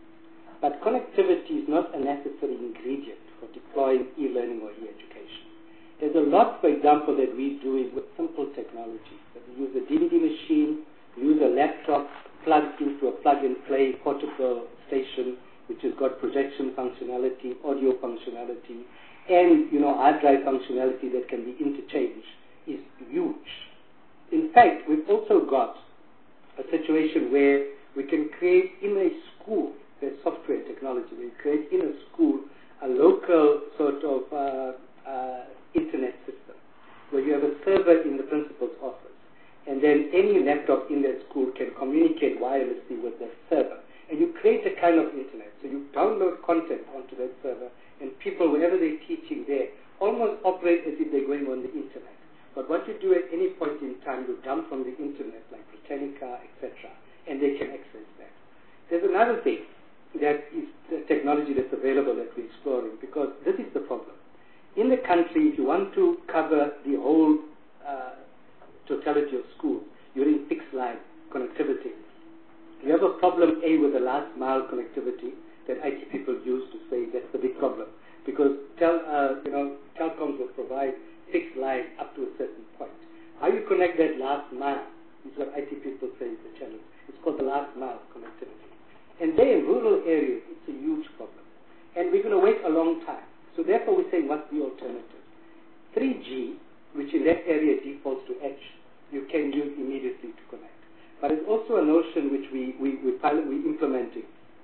But connectivity is not a necessary ingredient for deploying e-learning or e-education. There's a lot, for example, that we're doing with simple technology. That we use a D V D machine, we use a laptop plugged into a plug-and-play portable station, which has got projection functionality, audio functionality, and, you know, hard drive functionality that can be interchanged, is huge. In fact, we've also got a situation where we can create in a school, there's software technology, we create in a school a local sort of uh, uh, internet system where you have a server in the principal's office, and then any laptop in that school can communicate wirelessly with that server. And you create a kind of internet. So you download content onto that server, and people, wherever they're teaching there, almost operate as if they're going on the internet. But what you do at any point in time, you dump from the internet, like Britannica, et cetera, and they can access that. There's another thing that is the technology that's available that we're exploring, because this is the problem. In the country, if you want to cover the whole uh, totality of schools, you're in fixed line connectivity. You have a problem, A, with the last mile connectivity that I T people use to say that's the big problem. Because tel, uh, you know, telecoms will provide fixed line up to a certain point. How you connect that last mile is what I T people say is the challenge. It's called the last mile connectivity. And there in rural areas, it's a huge problem. And we're going to wait a long time. So therefore we say, what's the alternative? three G, which in that area defaults to edge, you can use immediately to connect. But it's also a notion which we, we, we pilot, we're implementing,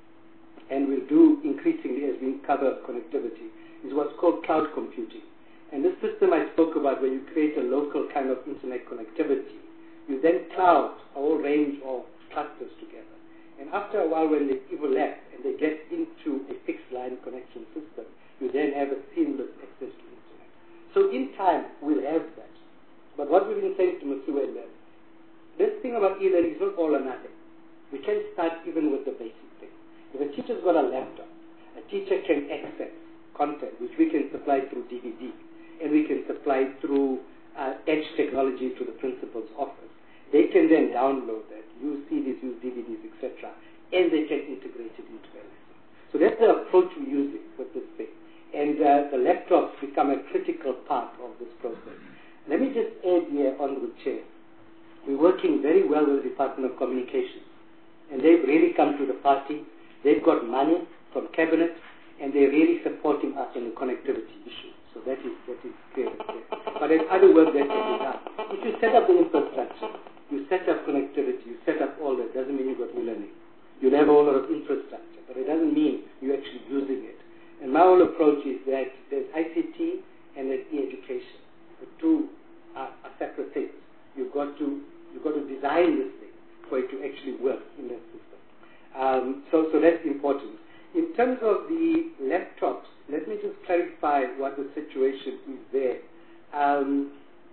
and we'll do increasingly as we cover connectivity, is what's called cloud computing. And this system I spoke about, where you create a local kind of internet connectivity, you then cloud a whole range of clusters together. And after a while, when they overlap and they get into a fixed line connection system, you then have a seamless access to internet. So in time, we'll have that. But what we've been saying to Masuwa and them, this thing about e-learning is not all or nothing. We can start even with the basic thing. If a teacher's got a laptop, a teacher can access content which we can supply through D V D, and we can supply through uh, edge technology to the principal's office. They can then download that, use C Ds, use D V Ds, et cetera, and they can integrate it into their lesson. So that's the approach we're using with this thing. And uh, the laptops become a critical part of this process. Let me just add here on the chair. We're working very well with the Department of Communications, and they've really come to the party. They've got money from Cabinet, and they're really supporting us on the connectivity issue. So that is, that is clear. But there's other work that can be done. If you set up the infrastructure, you set up connectivity, you set up all that, doesn't mean you've got e-learning. You'll have a whole lot of infrastructure, but it doesn't mean you're actually using it. And my whole approach is that there's I C T and there's e-education. The two are, are separate things. You've got to you've got to design this thing for it to actually work in that system. Um, so so that's important. In terms of the laptops, let me just clarify what the situation is there. Um,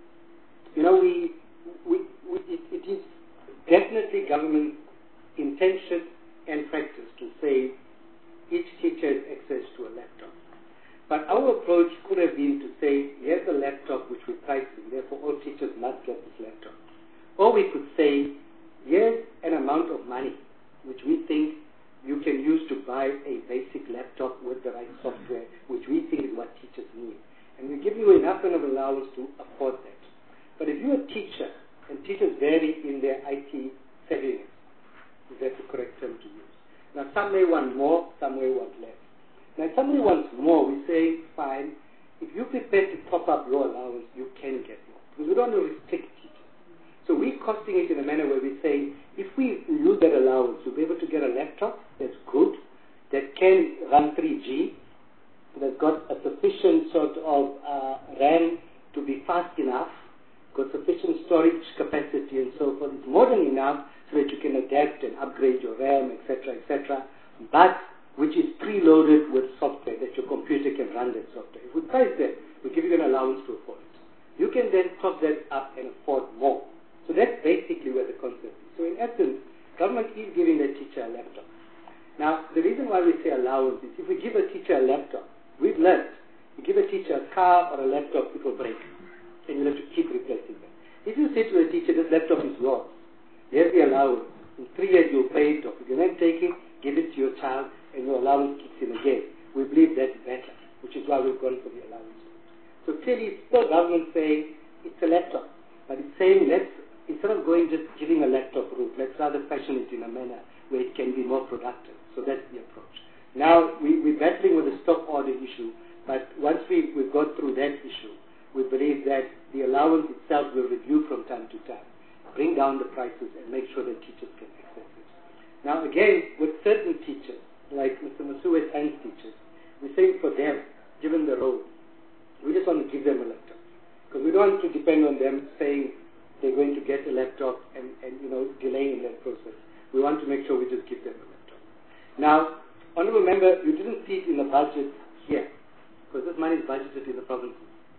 you know, we, we, we it, it is definitely government intention and practice to say each teacher has access to a laptop. But our approach could have been to say, here's a laptop which we're pricing, therefore all teachers must get this laptop. Or we could say, here's an amount of money which we think you can use to buy a basic laptop with the right software, which we think is what teachers need. And we give you enough of an allowance to afford that. But if you're a teacher, and teachers vary in their I T savviness, is that the correct term to use? Now some may want more, some may want less. Now if somebody wants more, we say, fine, if you're prepared to top up your allowance, you can get more. Because we don't want to restrict teachers. So we're costing it in a manner where we say, if we use that allowance, you'll be able to get a laptop that's good, that can run three G, that's got a sufficient sort of uh, RAM to be fast enough, got sufficient storage capacity and so forth. It's more than enough so that you can adapt and upgrade your RAM, et cetera, et cetera, but which is preloaded with software that your computer can run that software. If we price that, we give you an allowance to afford it. You can then top that up and afford more. So that's basically where the concept is. So in essence, government is giving the teacher a laptop. Now, the reason why we say allowance is if we give a teacher a laptop, we've learned, you give a teacher a car or a laptop, it will break. And you'll have to keep replacing them. If you say to a teacher, this laptop is yours, here's the allowance. In three years you'll pay it off. You can then take it, give it to your child, and your allowance kicks in again. We believe that's better, which is why we've gone for the allowance. So clearly, it's still government saying it's a laptop, but it's saying let's, instead of going just giving a laptop route, let's rather fashion it in a manner where it can be more productive. So that's the approach. Now, we, we're battling with the stock order issue, but once we, we've got through that issue, we believe that the allowance itself will review from time to time, bring down the prices and make sure that teachers can access it. Now again, with certain teachers, like Mister Masuwe's science teachers, we say for them, given the role, we just want to give them a laptop. Because we don't want to depend on them saying they're going to get a laptop and, and you know, delaying that process. We want to make sure we just give them a laptop. Now, honorable member, you didn't see it in the budget here, because this money is budgeted in the provinces.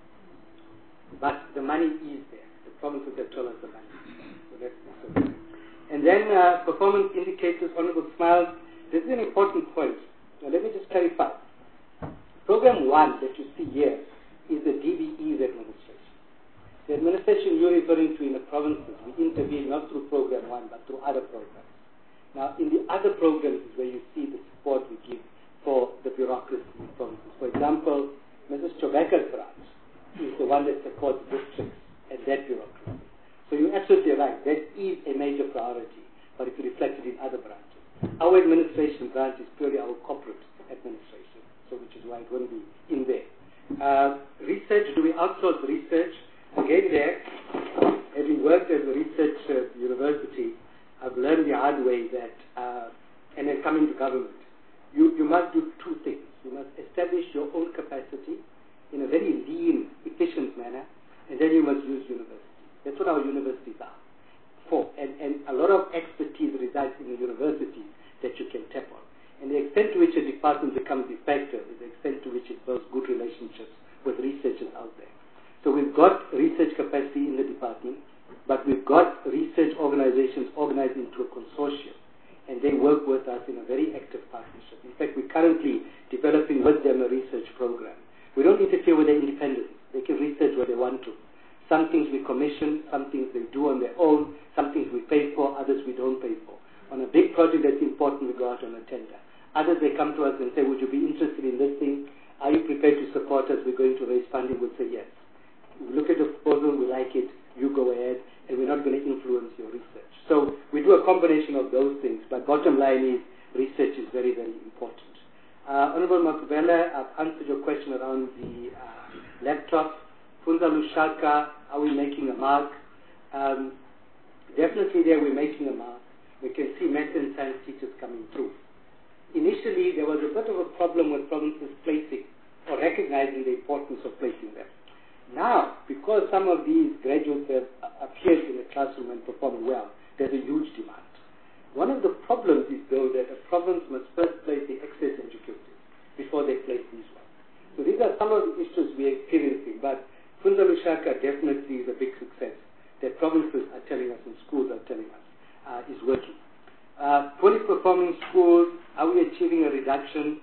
But the money is there. The provinces have told us the money. So that's okay. And then uh, performance indicators, honorable Smiles. This is an important point. Now let me just clarify. Program one that you see here is the D B E's administration. The administration you're referring to in the provinces, we intervene not through program one but through other programs. Now in the other programs is where you see the support we give for the bureaucracy in provinces. For example, Missus Chobeka's branch is the one that supports districts and that bureaucracy. So you're absolutely right, that is a major priority, but it's reflected in other branches. Our administration branch is purely our corporate administration, so which is why it won't be in there. Uh, research, do we outsource research? Again there, having worked as a research uh, university, I've learned the hard way that, uh, and then coming to government, you, you must do two things. You must establish your own capacity in a very lean, efficient manner, and then you must use universities. That's what our universities are for. And, and a lot of expertise resides in the universities that you can tap on. And the extent to which a department becomes effective is the extent to which it builds good relationships with researchers out there. So we've got research capacity in the department, but we've got research organizations organized into a consortium, and they work with us in a very active partnership. In fact, we're currently developing with them a research program. We don't interfere with their independence. They can research what they want to. Some things we commission, some things they do on their own, some things we pay for, others we don't pay for. On a big project that's important, we go out on a tender. Others, they come to us and say, would you be interested in this thing? Are you prepared to support us? We're going to raise funding. We'll say yes. We look at the proposal, we like it, you go ahead, and we're not going to influence your research. So we do a combination of those things, but bottom line is research is very, very important. Uh, Honorable Makubela, I've answered your question around the uh, laptop. Funza Lushaka, are we making a mark? Um, definitely there we're making a mark. We can see math and science teachers coming through. initially there was a bit of a problem with provinces placing or recognizing the importance of placing them. Now, because some of these graduates have appeared in the classroom and performed well, there's a huge demand. One of the problems is, though, that a province must first place the excess educators before they place these ones. So these are some of the issues we're experiencing, but Funza Lushaka definitely is a big success that provinces are telling us and schools are telling us uh, is working. Uh, poorly performing schools, are we achieving a reduction?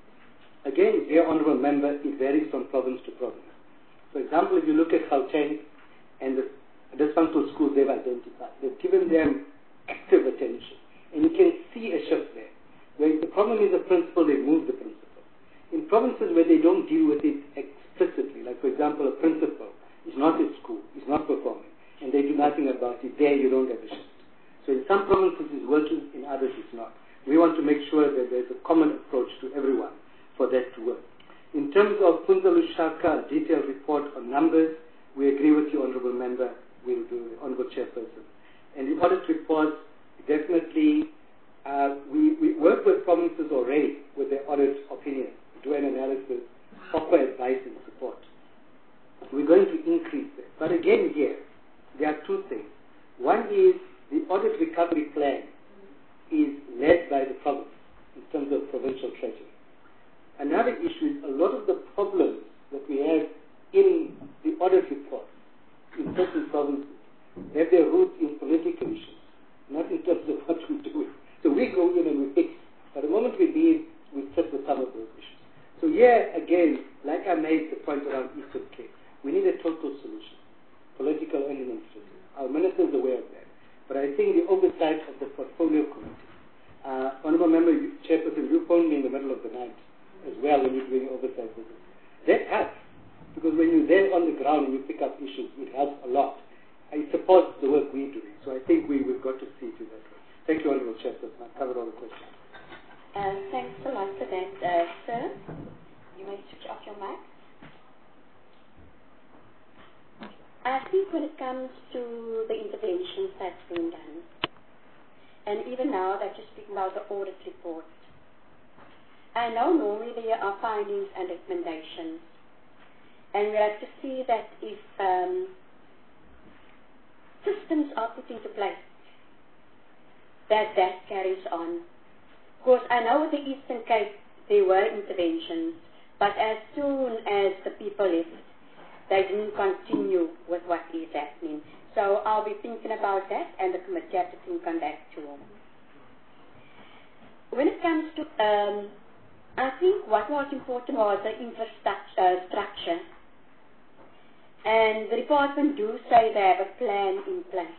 Again, dear Honourable Member, it varies from province to province. For example, if you look at Gauteng and the dysfunctional schools they've identified, they've given them active attention. And you can see a shift there. Where the problem is the principal, they move the principal. In provinces where they don't deal with it explicitly, like for example, a principal is not at school, is not performing, and they do nothing about it, there you don't have a shift. So in some provinces it's working, in others it's not. We want to make sure that there's a common approach to everyone for that to work. In terms of Funza Lushaka, detailed report on numbers, we agree with you, Honourable Member, we'll do the Honourable Chairperson. And the audit report, definitely, uh, we, we work with provinces already with their audit opinion, do an analysis, offer advice and support. We're going to increase it. But again here, there are two things. One is the audit recovery plan is led by the province in terms of provincial treasury. Another issue is a lot of the problems that we have in the audit report in certain provinces have their roots in political issues, not in terms of what we do. So we go in and we fix. But the moment we leave, we sit with some of those issues. So here, again, like I made the point around Eastern Cape, we need a total solution, political and administrative. Our minister is aware of that. But I think the oversight of the portfolio committee, uh, Honourable Member, Chairperson, you phoned me in the middle of the night as well when you're doing oversight visits. That helps, because when you're there on the ground and you pick up issues, it helps a lot. It supports the work we're doing. So I think we, we've got to see to that way. Thank you, Honourable Chairperson. I've covered all the questions. Uh, thanks a lot for that, uh, sir. You may switch off your mic. I think when it comes to the interventions that's been done, and even now that you speak about the audit report, I know normally there are findings and recommendations, and we have to see that if um, systems are put into place, that that carries on. Of course, I know with the Eastern Cape there were interventions, but as soon as the people left, they didn't continue with what is happening. So I'll be thinking about that, and the committee has to think on that too. When it comes to um, I think what was important was the infrastructure, uh, structure. And the department do say they have a plan in place.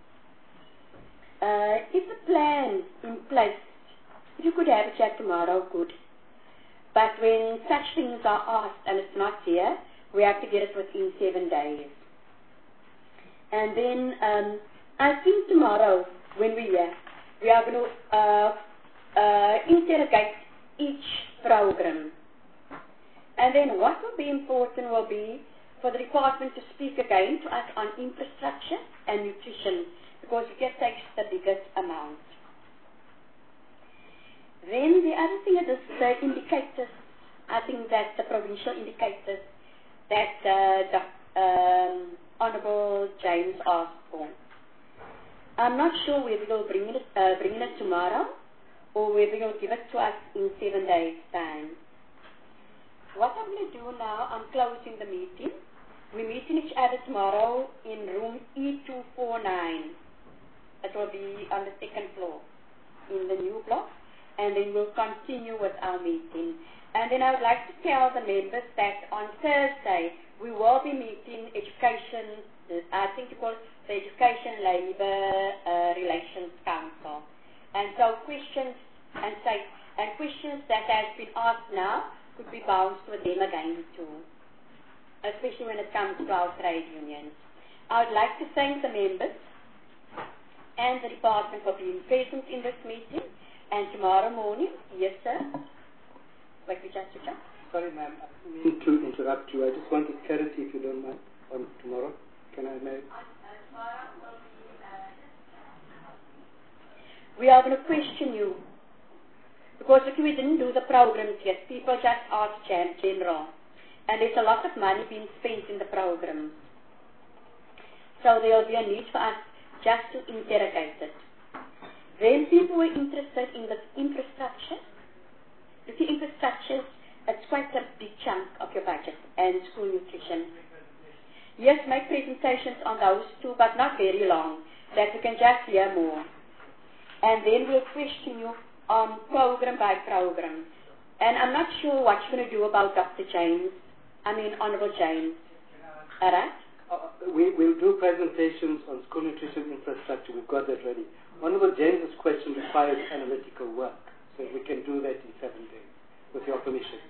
Uh, if the plan in place, if you could have a chat tomorrow, good. But when such things are asked and it's not here, we have to get it within seven days. And then um, I think tomorrow, when we're here, we are going to uh, uh, interrogate each program. And then what will be important will be for the department to speak again to us on infrastructure and nutrition, because it just takes the biggest amount. Then the other thing is the indicators. I think that the provincial indicators that uh, the um, Honourable James asked for. I'm not sure whether they'll bring it, uh, bring it tomorrow, or whether you'll give it to us in seven days' time. What I'm going to do now, I'm closing the meeting. We're meeting each other tomorrow in room E two forty-nine. It will be on the second floor in the new block, and then we'll continue with our meeting. And then I would like to tell the members that on Thursday we will be meeting education, I think you call it the Education Labour uh, Relations Council. And so questions and say and questions that has been asked now could be bounced with them again too, especially when it comes to our trade unions. I would like to thank the members and the department for being present in this meeting. And tomorrow morning, yes sir. Wait, we just switch up. Sorry, ma'am. I didn't mean to interrupt you. I just wanted clarity, if you don't mind, on tomorrow. Can I make? We are going to question you, because the obviously we didn't do the programs yet. People just asked gen- general. And there's a lot of money being spent in the programs. So there will be a need for us just to interrogate it. Then people were interested in the infrastructure. You see, infrastructure, it's quite a big chunk of your budget, and school nutrition. Yes, make presentations on those two, but not very long, that you can just hear more. And then we'll question you on program by program. And I'm not sure what you're going to do about Doctor James, I mean Honorable James. All right? Uh, we, we'll do presentations on school nutrition infrastructure. We've got that ready. Honorable James's question requires analytical work, so we can do that in seven days, with your permission.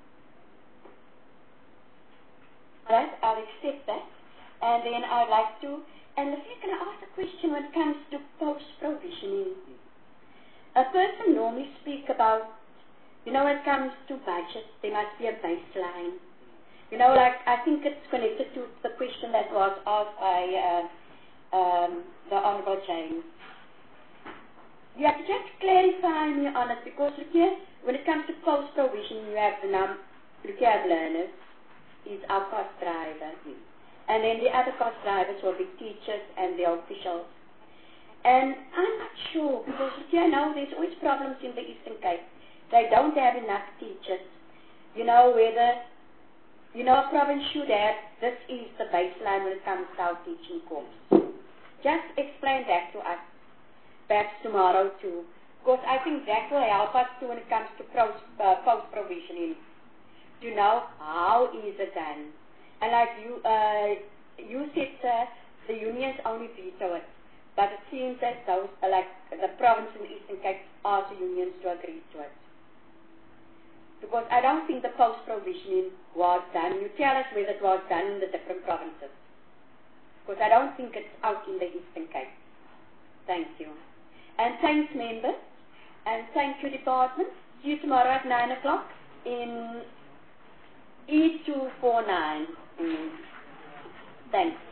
All right, I'll accept that. And then I'd like to, and if you're going to ask a question when it comes to post-provisioning. A person normally speak about, you know, when it comes to budget, there must be a baseline. You know, like, I think it's connected to the question that was asked by uh, um, the Honorable James. You have to just clarify me on it, because look here, when it comes to post-provision, you have the num, look here, learners is our cost driver. Mm. And then the other cost drivers will be teachers and the officials. And I'm not sure, because look here, now there's always problems in the Eastern Cape. They don't have enough teachers. You know, whether You know, a province should have, this is the baseline when it comes to our teaching course. Just explain that to us, perhaps tomorrow too, because I think that will help us too when it comes to post, uh, post-provisioning, to know how is it done. And like you, uh, you said, uh, the unions only veto it, but it seems that those, uh, like the province in the Eastern Cape, asked the unions to agree to it. Because I don't think the post-provisioning was done. You tell us whether it was done in the different provinces. Because I don't think it's out in the Eastern Cape. Thank you. And thanks, members. And thank you, department. See you tomorrow at nine o'clock in E two four nine. Mm. Thanks.